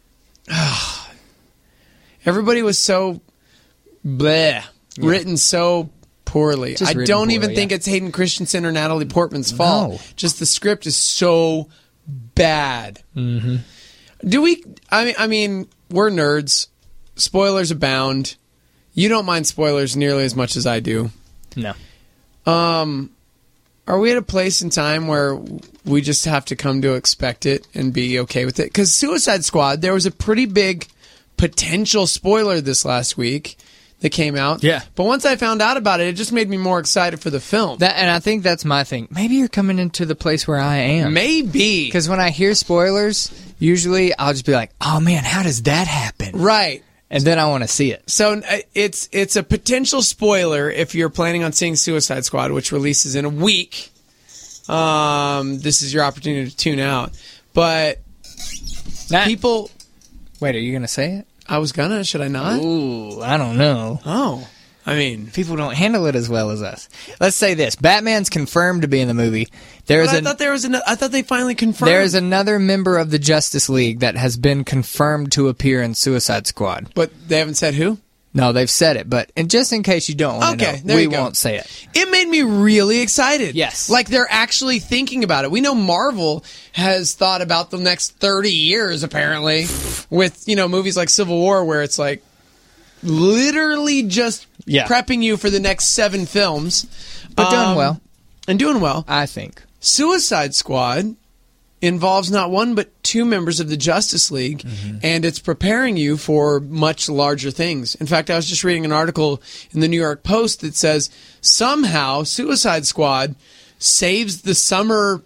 Speaker 5: everybody was so bleh,
Speaker 6: Yeah.
Speaker 5: written so poorly.
Speaker 6: Just
Speaker 5: I
Speaker 6: written
Speaker 5: don't even
Speaker 6: poorly,
Speaker 5: think
Speaker 6: yeah.
Speaker 5: it's Hayden Christensen or Natalie Portman's fault.
Speaker 6: No.
Speaker 5: Just the script is so bad.
Speaker 6: Mm-hmm.
Speaker 5: Do we? I mean, I mean, we're nerds. Spoilers abound. You don't mind spoilers nearly as much as I do.
Speaker 6: No.
Speaker 5: Um, are we at a place in time where we just have to come to expect it and be okay with it? Because Suicide Squad, there was a pretty big potential spoiler this last week that came out.
Speaker 6: Yeah.
Speaker 5: But once I found out about it, it just made me more excited for the film.
Speaker 6: That, and I think that's my thing. Maybe you're coming into the place where I am.
Speaker 5: Maybe.
Speaker 6: Because when I hear spoilers, usually I'll just be like, oh man, how does that happen?
Speaker 5: Right.
Speaker 6: And then I want to see it.
Speaker 5: So uh, it's it's a potential spoiler if you're planning on seeing Suicide Squad, which releases in a week. Um, this is your opportunity to tune out. But
Speaker 6: That-
Speaker 5: people...
Speaker 6: Wait, are you going to say it?
Speaker 5: I was gonna. Should I not?
Speaker 6: Ooh, I don't know.
Speaker 5: Oh. I mean...
Speaker 6: People don't handle it as well as us. Let's say this. Batman's confirmed to be in the movie. There's
Speaker 5: But I
Speaker 6: an,
Speaker 5: thought there was an, I thought they finally confirmed.
Speaker 6: There's another member of the Justice League that has been confirmed to appear in Suicide Squad.
Speaker 5: But they haven't said who?
Speaker 6: No, they've said it. But and just in case you don't want to
Speaker 5: Okay,
Speaker 6: know,
Speaker 5: there
Speaker 6: we
Speaker 5: you go.
Speaker 6: won't say it.
Speaker 5: It made me really excited.
Speaker 6: Yes.
Speaker 5: Like they're actually thinking about it. We know Marvel has thought about the next thirty years, apparently, with, you know, movies like Civil War where it's like literally just
Speaker 6: Yeah.
Speaker 5: prepping you for the next seven films.
Speaker 6: But doing
Speaker 5: Um,
Speaker 6: well.
Speaker 5: And doing well.
Speaker 6: I think.
Speaker 5: Suicide Squad involves not one but two members of the Justice League,
Speaker 6: Mm-hmm.
Speaker 5: and it's preparing you for much larger things. In fact, I was just reading an article in the New York Post that says somehow Suicide Squad saves the summer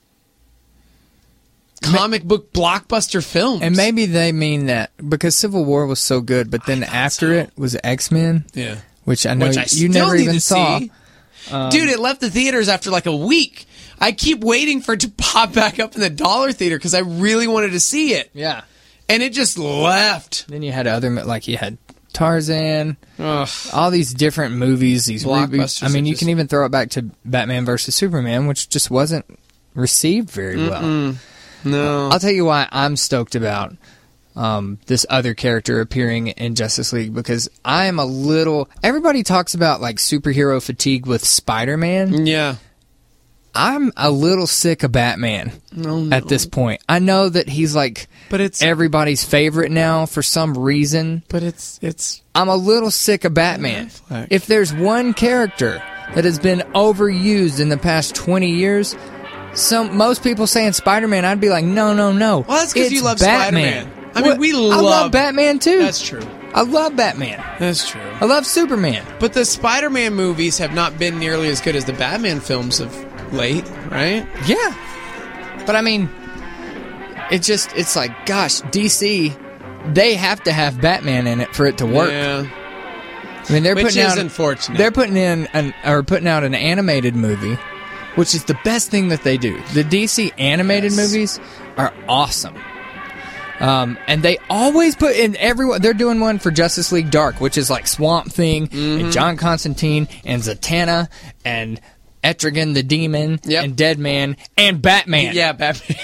Speaker 5: comic book blockbuster films.
Speaker 6: And maybe they mean that because Civil War was so good, but then after it was X-Men.
Speaker 5: Yeah.
Speaker 6: Which I know
Speaker 5: Which I
Speaker 6: you
Speaker 5: still
Speaker 6: never
Speaker 5: need
Speaker 6: even
Speaker 5: to
Speaker 6: saw.
Speaker 5: see.
Speaker 6: Um,
Speaker 5: Dude, it left the theaters after like a week. I keep waiting for it to pop back up in the dollar theater because I really wanted to see it.
Speaker 6: Yeah.
Speaker 5: And it just left.
Speaker 6: Then you had other, like you had Tarzan,
Speaker 5: Ugh.
Speaker 6: all these different movies, these reboots.
Speaker 5: Blockbusters
Speaker 6: I mean,
Speaker 5: that
Speaker 6: you
Speaker 5: just-
Speaker 6: can even throw it back to Batman versus Superman, which just wasn't received very well.
Speaker 5: Mm-mm. No.
Speaker 6: I'll tell you why I'm stoked about um, this other character appearing in Justice League, because I am a little... Everybody talks about like superhero fatigue with Spider-Man.
Speaker 5: Yeah.
Speaker 6: I'm a little sick of Batman
Speaker 5: No, no.
Speaker 6: at this point. I know that he's like
Speaker 5: But it's
Speaker 6: everybody's favorite now for some reason.
Speaker 5: But it's it's
Speaker 6: I'm a little sick of Batman. If there's one character that has been overused in the past twenty years, some most people saying Spider-Man, I'd be like, no, no, no.
Speaker 5: Well, that's because
Speaker 6: It's
Speaker 5: you love
Speaker 6: Batman.
Speaker 5: Spider-Man. I mean,
Speaker 6: What?
Speaker 5: we
Speaker 6: I
Speaker 5: love...
Speaker 6: love Batman too.
Speaker 5: That's true.
Speaker 6: I love Batman.
Speaker 5: That's true.
Speaker 6: I love Superman.
Speaker 5: But the Spider-Man movies have not been nearly as good as the Batman films of late, right?
Speaker 6: Yeah. But I mean, it just, it's like, gosh, D C, they have to have Batman in it for it to work.
Speaker 5: Yeah.
Speaker 6: I mean, they're
Speaker 5: Which
Speaker 6: putting
Speaker 5: is
Speaker 6: out,
Speaker 5: unfortunate.
Speaker 6: They're putting in an, or putting out an animated movie, which is the best thing that they do. The D C animated
Speaker 5: Yes.
Speaker 6: movies are awesome. Um, and they always put in everyone. They're doing one for Justice League Dark, which is like Swamp Thing
Speaker 5: Mm-hmm.
Speaker 6: and John Constantine and Zatanna and Etrigan the Demon
Speaker 5: Yep.
Speaker 6: and Deadman and Batman.
Speaker 5: Yeah, Batman.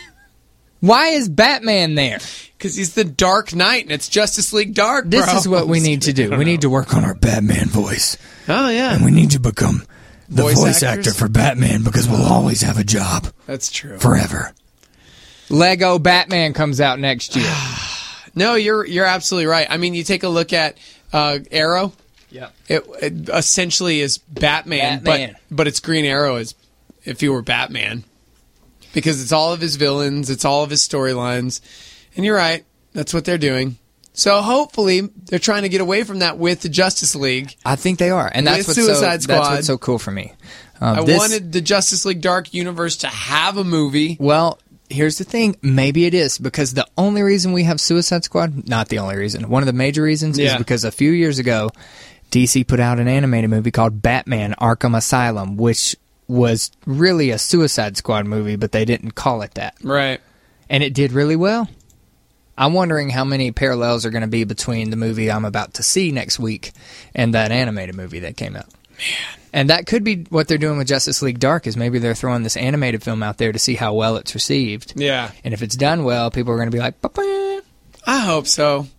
Speaker 6: Why is Batman there?
Speaker 5: Because he's the Dark Knight, and it's Justice League Dark,
Speaker 6: This
Speaker 5: bro.
Speaker 6: is what we need to do. We need to work on our Batman voice.
Speaker 5: Oh, yeah.
Speaker 6: And we need to become the
Speaker 5: Voice
Speaker 6: voice,
Speaker 5: actors?
Speaker 6: actor for Batman, because we'll always have a job
Speaker 5: That's true.
Speaker 6: forever. Lego Batman comes out next year.
Speaker 5: No, you're you're absolutely right. I mean, you take a look at uh, Arrow.
Speaker 6: Yeah.
Speaker 5: It, it essentially is Batman,
Speaker 6: Batman.
Speaker 5: but but it's Green Arrow as if he were Batman, because it's all of his villains, it's all of his storylines, and you're right. That's what they're doing. So hopefully they're trying to get away from that with the Justice League.
Speaker 6: I think they are, and that's
Speaker 5: with
Speaker 6: what's
Speaker 5: Suicide
Speaker 6: so,
Speaker 5: Squad.
Speaker 6: That's what's so cool for me. Um,
Speaker 5: I
Speaker 6: this,
Speaker 5: wanted the Justice League Dark Universe to have a movie.
Speaker 6: Well, here's the thing. Maybe it is, because the only reason we have Suicide Squad, not the only reason, one of the major reasons
Speaker 5: Yeah.
Speaker 6: is because a few years ago, D C put out an animated movie called Batman Arkham Asylum, which was really a Suicide Squad movie, but they didn't call it that.
Speaker 5: Right.
Speaker 6: And it did really well. I'm wondering how many parallels are going to be between the movie I'm about to see next week and that animated movie that came out. Man. And that could be what they're doing with Justice League Dark, is maybe they're throwing this animated film out there to see how well it's received.
Speaker 5: Yeah.
Speaker 6: And if it's done well, people are going to be like, ba-ba.
Speaker 5: I hope so.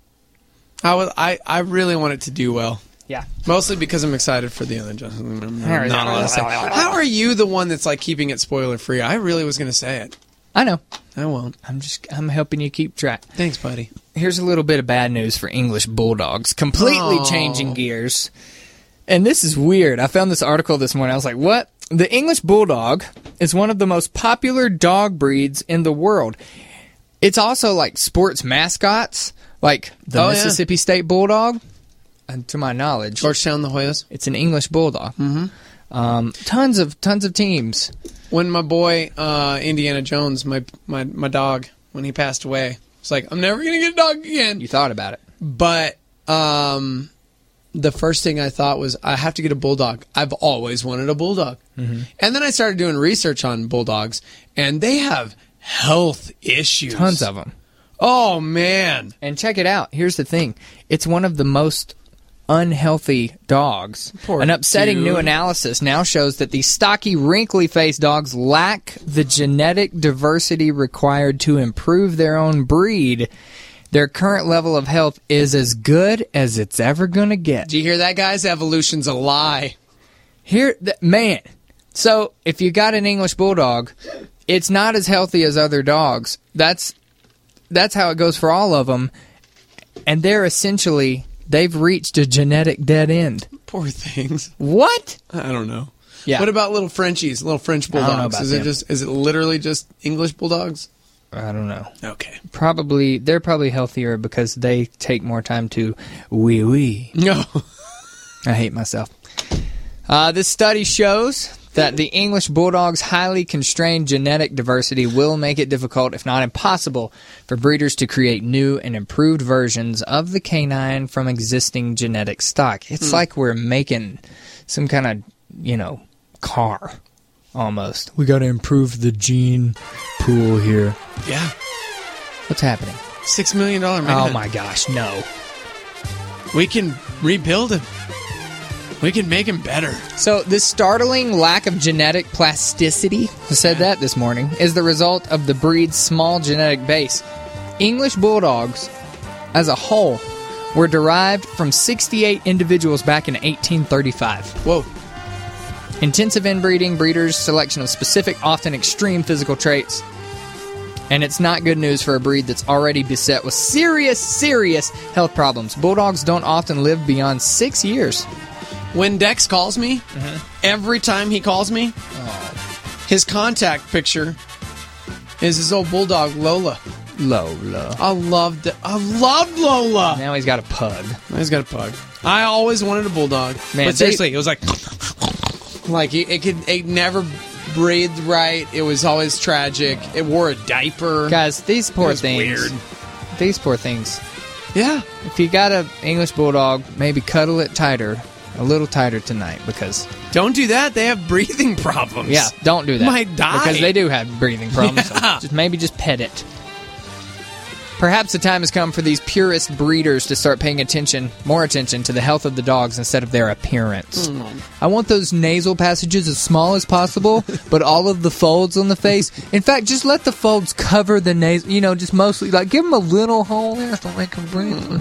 Speaker 5: I was. I, I really want it to do well.
Speaker 6: Yeah.
Speaker 5: Mostly because I'm excited for the other Justice League. Not a lot to say. How are you the one that's like keeping it spoiler free? I really was going to say it.
Speaker 6: I know.
Speaker 5: I won't.
Speaker 6: I'm just I'm helping you keep track.
Speaker 5: Thanks, buddy.
Speaker 6: Here's a little bit of bad news for English Bulldogs. Completely
Speaker 5: Oh.
Speaker 6: changing gears. And this is weird. I found this article this morning. I was like, what? The English Bulldog is one of the most popular dog breeds in the world. It's also like sports mascots, like the
Speaker 5: Oh, yeah.
Speaker 6: Mississippi State Bulldog. And to my knowledge,
Speaker 5: Georgetown the Hoyas.
Speaker 6: It's an English Bulldog.
Speaker 5: Mm-hmm.
Speaker 6: Um, tons of tons of teams.
Speaker 5: When my boy uh, Indiana Jones, my, my my dog, when he passed away, it's like, I'm never gonna get a dog again.
Speaker 6: You thought about it,
Speaker 5: but um, the first thing I thought was, I have to get a bulldog. I've always wanted a bulldog.
Speaker 6: Mm-hmm.
Speaker 5: And then I started doing research on bulldogs, and they have health issues.
Speaker 6: Tons of them.
Speaker 5: Oh man!
Speaker 6: And check it out. Here's the thing: it's one of the most unhealthy dogs.
Speaker 5: Poor
Speaker 6: An upsetting
Speaker 5: dude.
Speaker 6: new analysis now shows that these stocky, wrinkly-faced dogs lack the genetic diversity required to improve their own breed. Their current level of health is as good as it's ever going to get.
Speaker 5: Do you hear that, guys? Evolution's a lie.
Speaker 6: Here, th- man. So, if you got an English Bulldog, it's not as healthy as other dogs. That's that's how it goes for all of them. And they're essentially, they've reached a genetic dead end.
Speaker 5: Poor things.
Speaker 6: What?
Speaker 5: I don't know.
Speaker 6: Yeah.
Speaker 5: What about little Frenchies, little French
Speaker 6: I don't know
Speaker 5: bulldogs?
Speaker 6: about
Speaker 5: Is it
Speaker 6: them.
Speaker 5: just? Is it literally just English bulldogs?
Speaker 6: I don't know.
Speaker 5: Okay.
Speaker 6: Probably, they're probably healthier because they take more time to wee wee.
Speaker 5: No.
Speaker 6: I hate myself. Uh, this study shows that the English Bulldog's highly constrained genetic diversity will make it difficult, if not impossible, for breeders to create new and improved versions of the canine from existing genetic stock. It's
Speaker 5: Hmm.
Speaker 6: like we're making some kind of, you know, car, almost. We got to improve the gene pool here.
Speaker 5: Yeah.
Speaker 6: What's happening?
Speaker 5: Six million dollar man.
Speaker 6: Oh my gosh, no.
Speaker 5: We can rebuild him. We can make him better.
Speaker 6: So, this startling lack of genetic plasticity, I said that this morning, is the result of the breed's small genetic base. English Bulldogs, as a whole, were derived from sixty-eight individuals back in eighteen thirty-five.
Speaker 5: Whoa.
Speaker 6: Intensive inbreeding, breeders' selection of specific, often extreme physical traits. And it's not good news for a breed that's already beset with serious, serious health problems. Bulldogs don't often live beyond six years.
Speaker 5: When Dex calls me,
Speaker 6: Mm-hmm.
Speaker 5: every time he calls me, his contact picture is his old bulldog Lola.
Speaker 6: Lola.
Speaker 5: I loved it. I loved Lola.
Speaker 6: Now he's got a pug.
Speaker 5: Now he's got a pug. I always wanted a bulldog.
Speaker 6: Man,
Speaker 5: but seriously, it was like, like it, it could, it never breathed right. It was always tragic. It wore a diaper.
Speaker 6: Guys, these poor
Speaker 5: It was
Speaker 6: things.
Speaker 5: weird.
Speaker 6: These poor things.
Speaker 5: Yeah.
Speaker 6: If you got an English Bulldog, maybe cuddle it tighter, a little tighter tonight, because...
Speaker 5: Don't do that. They have breathing problems.
Speaker 6: Yeah, don't do that.
Speaker 5: Might die.
Speaker 6: Because they do have breathing problems.
Speaker 5: Yeah.
Speaker 6: So just maybe just pet it. Perhaps the time has come for these purist breeders to start paying attention, more attention, to the health of the dogs instead of their appearance.
Speaker 5: Mm.
Speaker 6: I want those nasal passages as small as possible, but all of the folds on the face. In fact, just let the folds cover the nasal, you know, just mostly, like, give them a little hole there so they can breathe.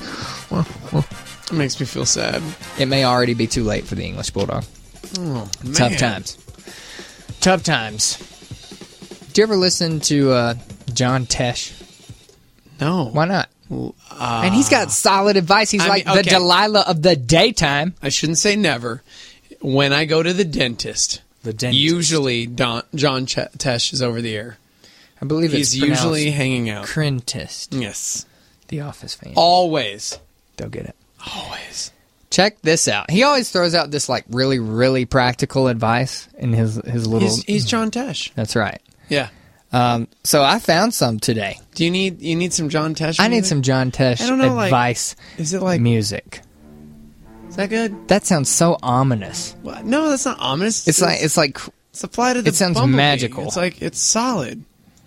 Speaker 5: It makes me feel sad.
Speaker 6: It may already be too late for the English Bulldog.
Speaker 5: Oh, man.
Speaker 6: Tough times. Tough times. Do you ever listen to uh, John Tesh?
Speaker 5: No.
Speaker 6: Why not?
Speaker 5: Uh,
Speaker 6: and he's got solid advice. He's
Speaker 5: I
Speaker 6: like
Speaker 5: mean,
Speaker 6: the
Speaker 5: okay.
Speaker 6: Delilah of the daytime.
Speaker 5: I shouldn't say never. When I go to the dentist,
Speaker 6: the dentist.
Speaker 5: usually Don, John Ch- Tesh is over the air.
Speaker 6: I believe
Speaker 5: he's
Speaker 6: it's pronounced
Speaker 5: usually hanging out.
Speaker 6: Crentist.
Speaker 5: Yes.
Speaker 6: The Office fan.
Speaker 5: Always.
Speaker 6: They'll get it.
Speaker 5: Always.
Speaker 6: Check this out. He always throws out this like really, really practical advice in his his little.
Speaker 5: He's, he's John Tesh.
Speaker 6: That's right.
Speaker 5: Yeah.
Speaker 6: Um, so I found some today.
Speaker 5: Do you need you need some John Tesh?
Speaker 6: I need
Speaker 5: music?
Speaker 6: some John Tesh
Speaker 5: I don't know,
Speaker 6: advice.
Speaker 5: Like, is it like
Speaker 6: music?
Speaker 5: Is that good?
Speaker 6: That sounds so ominous.
Speaker 5: What? No, that's not ominous.
Speaker 6: It's, it's like it's like
Speaker 5: it's applied to the
Speaker 6: It sounds
Speaker 5: Bumblebee.
Speaker 6: magical.
Speaker 5: It's like it's solid.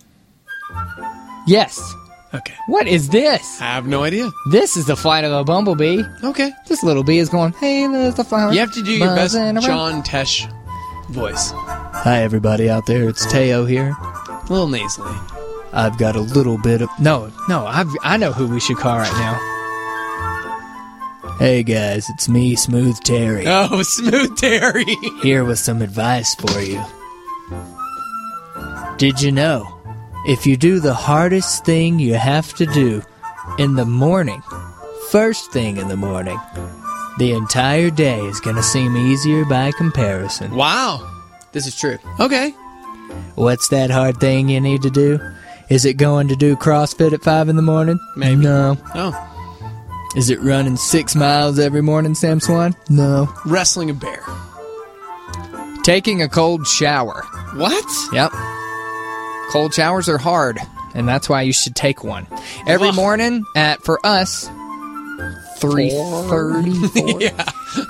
Speaker 6: Yes.
Speaker 5: Okay.
Speaker 6: What is this?
Speaker 5: I have no idea.
Speaker 6: This is the flight of a bumblebee.
Speaker 5: Okay.
Speaker 6: This little bee is going, hey, there's the flower.
Speaker 5: You have to do your best
Speaker 6: buzzing around.
Speaker 5: John Tesh voice.
Speaker 6: Hi, everybody out there. It's Teo here.
Speaker 5: A little nasally.
Speaker 6: I've got a little bit of... No, no, I've, I know who we should call right now. Hey, guys, it's me, Smooth Terry.
Speaker 5: Oh, Smooth Terry.
Speaker 6: Here with some advice for you. Did you know, if you do the hardest thing you have to do in the morning, first thing in the morning, the entire day is going to seem easier by comparison.
Speaker 5: Wow.
Speaker 6: This is true.
Speaker 5: Okay.
Speaker 6: What's that hard thing you need to do? Is it going to do CrossFit at five in the morning?
Speaker 5: Maybe.
Speaker 6: No.
Speaker 5: Oh.
Speaker 6: Is it running six miles every morning, Sam Swan? No.
Speaker 5: Wrestling a bear.
Speaker 6: Taking a cold shower.
Speaker 5: What?
Speaker 6: Yep. Cold showers are hard, and that's why you should take one. Every
Speaker 5: Ugh.
Speaker 6: morning at, for us, three thirty.
Speaker 5: Yeah.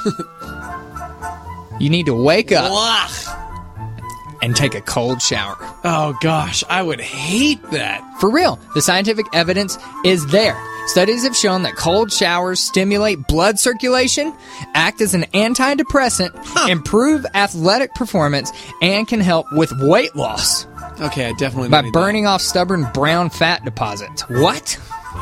Speaker 6: You need to wake up
Speaker 5: Ugh.
Speaker 6: and take a cold shower.
Speaker 5: Oh, gosh. I would hate that.
Speaker 6: For real. The scientific evidence is there. Studies have shown that cold showers stimulate blood circulation, act as an antidepressant, huh. improve athletic performance, and can help with weight loss.
Speaker 5: Okay, I definitely
Speaker 6: By
Speaker 5: need
Speaker 6: burning
Speaker 5: that.
Speaker 6: off stubborn brown fat deposits. What?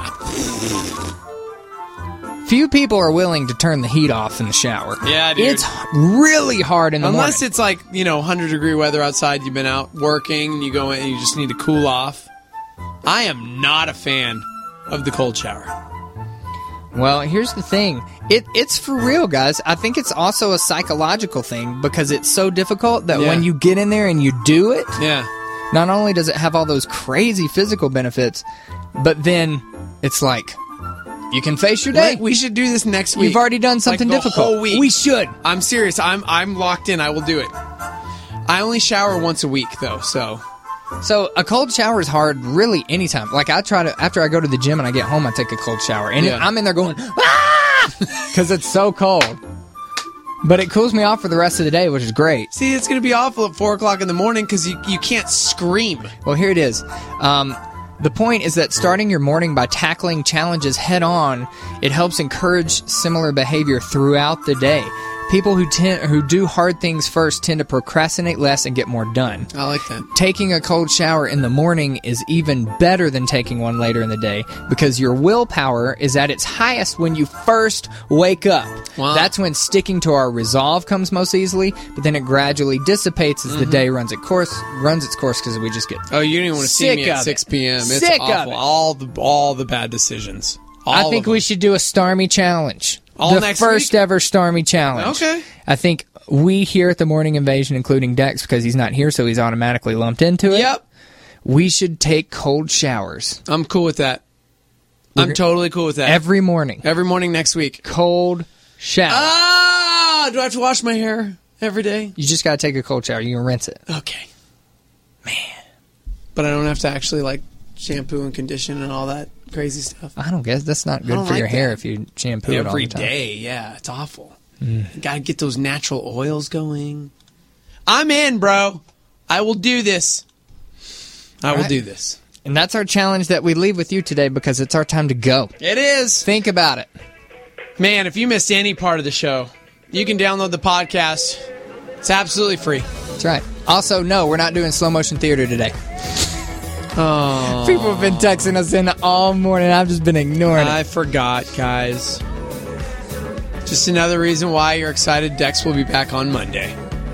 Speaker 6: Few people are willing to turn the heat off in the shower.
Speaker 5: Yeah, dude.
Speaker 6: It's really hard in the
Speaker 5: Unless
Speaker 6: morning.
Speaker 5: it's like, you know, one hundred degree weather outside, you've been out working, and you go in and you just need to cool off. I am not a fan of the cold shower.
Speaker 6: Well, here's the thing. It It's for real, guys. I think it's also a psychological thing because it's so difficult that
Speaker 5: Yeah.
Speaker 6: when you get in there and you do it,
Speaker 5: Yeah.
Speaker 6: not only does it have all those crazy physical benefits, but then it's like, you can face your day.
Speaker 5: Wait, we should do this next week.
Speaker 6: You've already done something
Speaker 5: Like the
Speaker 6: difficult.
Speaker 5: whole week.
Speaker 6: We should.
Speaker 5: I'm serious. I'm I'm locked in. I will do it. I only shower once a week, though, so...
Speaker 6: So a cold shower is hard really anytime. Like I try to, after I go to the gym and I get home, I take a cold shower. And
Speaker 5: Yeah.
Speaker 6: I'm in there going, ah! Because it's so cold. But it cools me off for the rest of the day, which is great.
Speaker 5: See, it's going to be awful at four o'clock in the morning because you, you can't scream.
Speaker 6: Well, here it is. Um, the point is that starting your morning by tackling challenges head on, it helps encourage similar behavior throughout the day. People who tend, who do hard things first tend to procrastinate less and get more done.
Speaker 5: I like that.
Speaker 6: Taking a cold shower in the morning is even better than taking one later in the day because your willpower is at its highest when you first wake up.
Speaker 5: Wow.
Speaker 6: That's when sticking to our resolve comes most easily, but then it gradually dissipates as
Speaker 5: Mm-hmm.
Speaker 6: the day runs its course. Runs its course because we just get
Speaker 5: Oh, you didn't want to see
Speaker 6: sick
Speaker 5: me at
Speaker 6: of
Speaker 5: six
Speaker 6: it.
Speaker 5: p.m. It's
Speaker 6: Sick of
Speaker 5: awful.
Speaker 6: it.
Speaker 5: All the all the bad decisions. All
Speaker 6: I think
Speaker 5: of
Speaker 6: we
Speaker 5: them.
Speaker 6: should do a Starmy challenge.
Speaker 5: All
Speaker 6: the
Speaker 5: next
Speaker 6: first
Speaker 5: week?
Speaker 6: ever Starmy challenge.
Speaker 5: Okay.
Speaker 6: I think we here at the Morning Invasion, including Dex, because he's not here, so he's automatically lumped into it.
Speaker 5: Yep.
Speaker 6: We should take cold showers.
Speaker 5: I'm cool with that. I'm
Speaker 6: We're-
Speaker 5: totally cool with that.
Speaker 6: Every morning.
Speaker 5: Every morning next week.
Speaker 6: Cold shower.
Speaker 5: Ah! Do I have to wash my hair every day?
Speaker 6: You just got to take a cold shower. You can rinse it.
Speaker 5: Okay. Man. But I don't have to actually, like, shampoo and condition and all that crazy stuff.
Speaker 6: I don't guess that's not
Speaker 5: I
Speaker 6: good
Speaker 5: don't
Speaker 6: for
Speaker 5: like
Speaker 6: your hair
Speaker 5: that.
Speaker 6: if you shampoo it all
Speaker 5: Every
Speaker 6: the time.
Speaker 5: day, yeah. It's awful.
Speaker 6: Mm.
Speaker 5: Got to get those natural oils going. I'm in, bro. I will do this. I
Speaker 6: All
Speaker 5: will
Speaker 6: right.
Speaker 5: do this.
Speaker 6: And that's our challenge that we leave with you today because it's our time to go.
Speaker 5: It is.
Speaker 6: Think about it.
Speaker 5: Man, if you missed any part of the show, you can download the podcast. It's absolutely free.
Speaker 6: That's right. Also, no, we're not doing slow motion theater today.
Speaker 5: Oh.
Speaker 6: People have been texting us in all morning. I've just been ignoring
Speaker 5: I
Speaker 6: it.
Speaker 5: forgot, guys. Just another reason why you're excited Dex will be back on Monday.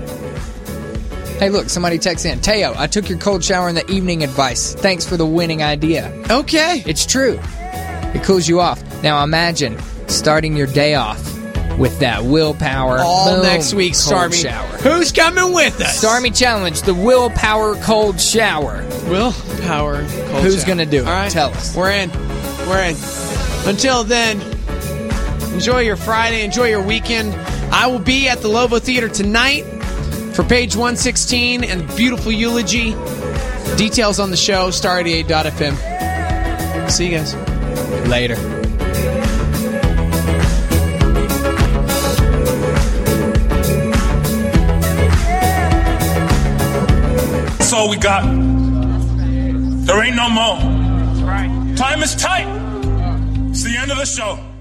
Speaker 6: Hey, look, somebody texts in. Teo, I took your cold shower in the evening advice. Thanks for the winning idea.
Speaker 5: Okay.
Speaker 6: It's true. It cools you off. Now imagine starting your day off with that willpower.
Speaker 5: All
Speaker 6: boom,
Speaker 5: next week,
Speaker 6: cold
Speaker 5: Starmy.
Speaker 6: shower.
Speaker 5: Who's coming with us?
Speaker 6: Starmy Challenge, the willpower cold shower.
Speaker 5: Willpower cold
Speaker 6: Who's
Speaker 5: shower.
Speaker 6: going to do it?
Speaker 5: All right.
Speaker 6: Tell us.
Speaker 5: We're in. We're in. Until then, enjoy your Friday, enjoy your weekend. I will be at the Lovo Theater tonight for page one sixteen and beautiful eulogy. Details on the show, star eighty-eight dot f m. See you guys.
Speaker 6: Later.
Speaker 4: That's all we got. There ain't no more. Time is tight. It's the end of the show.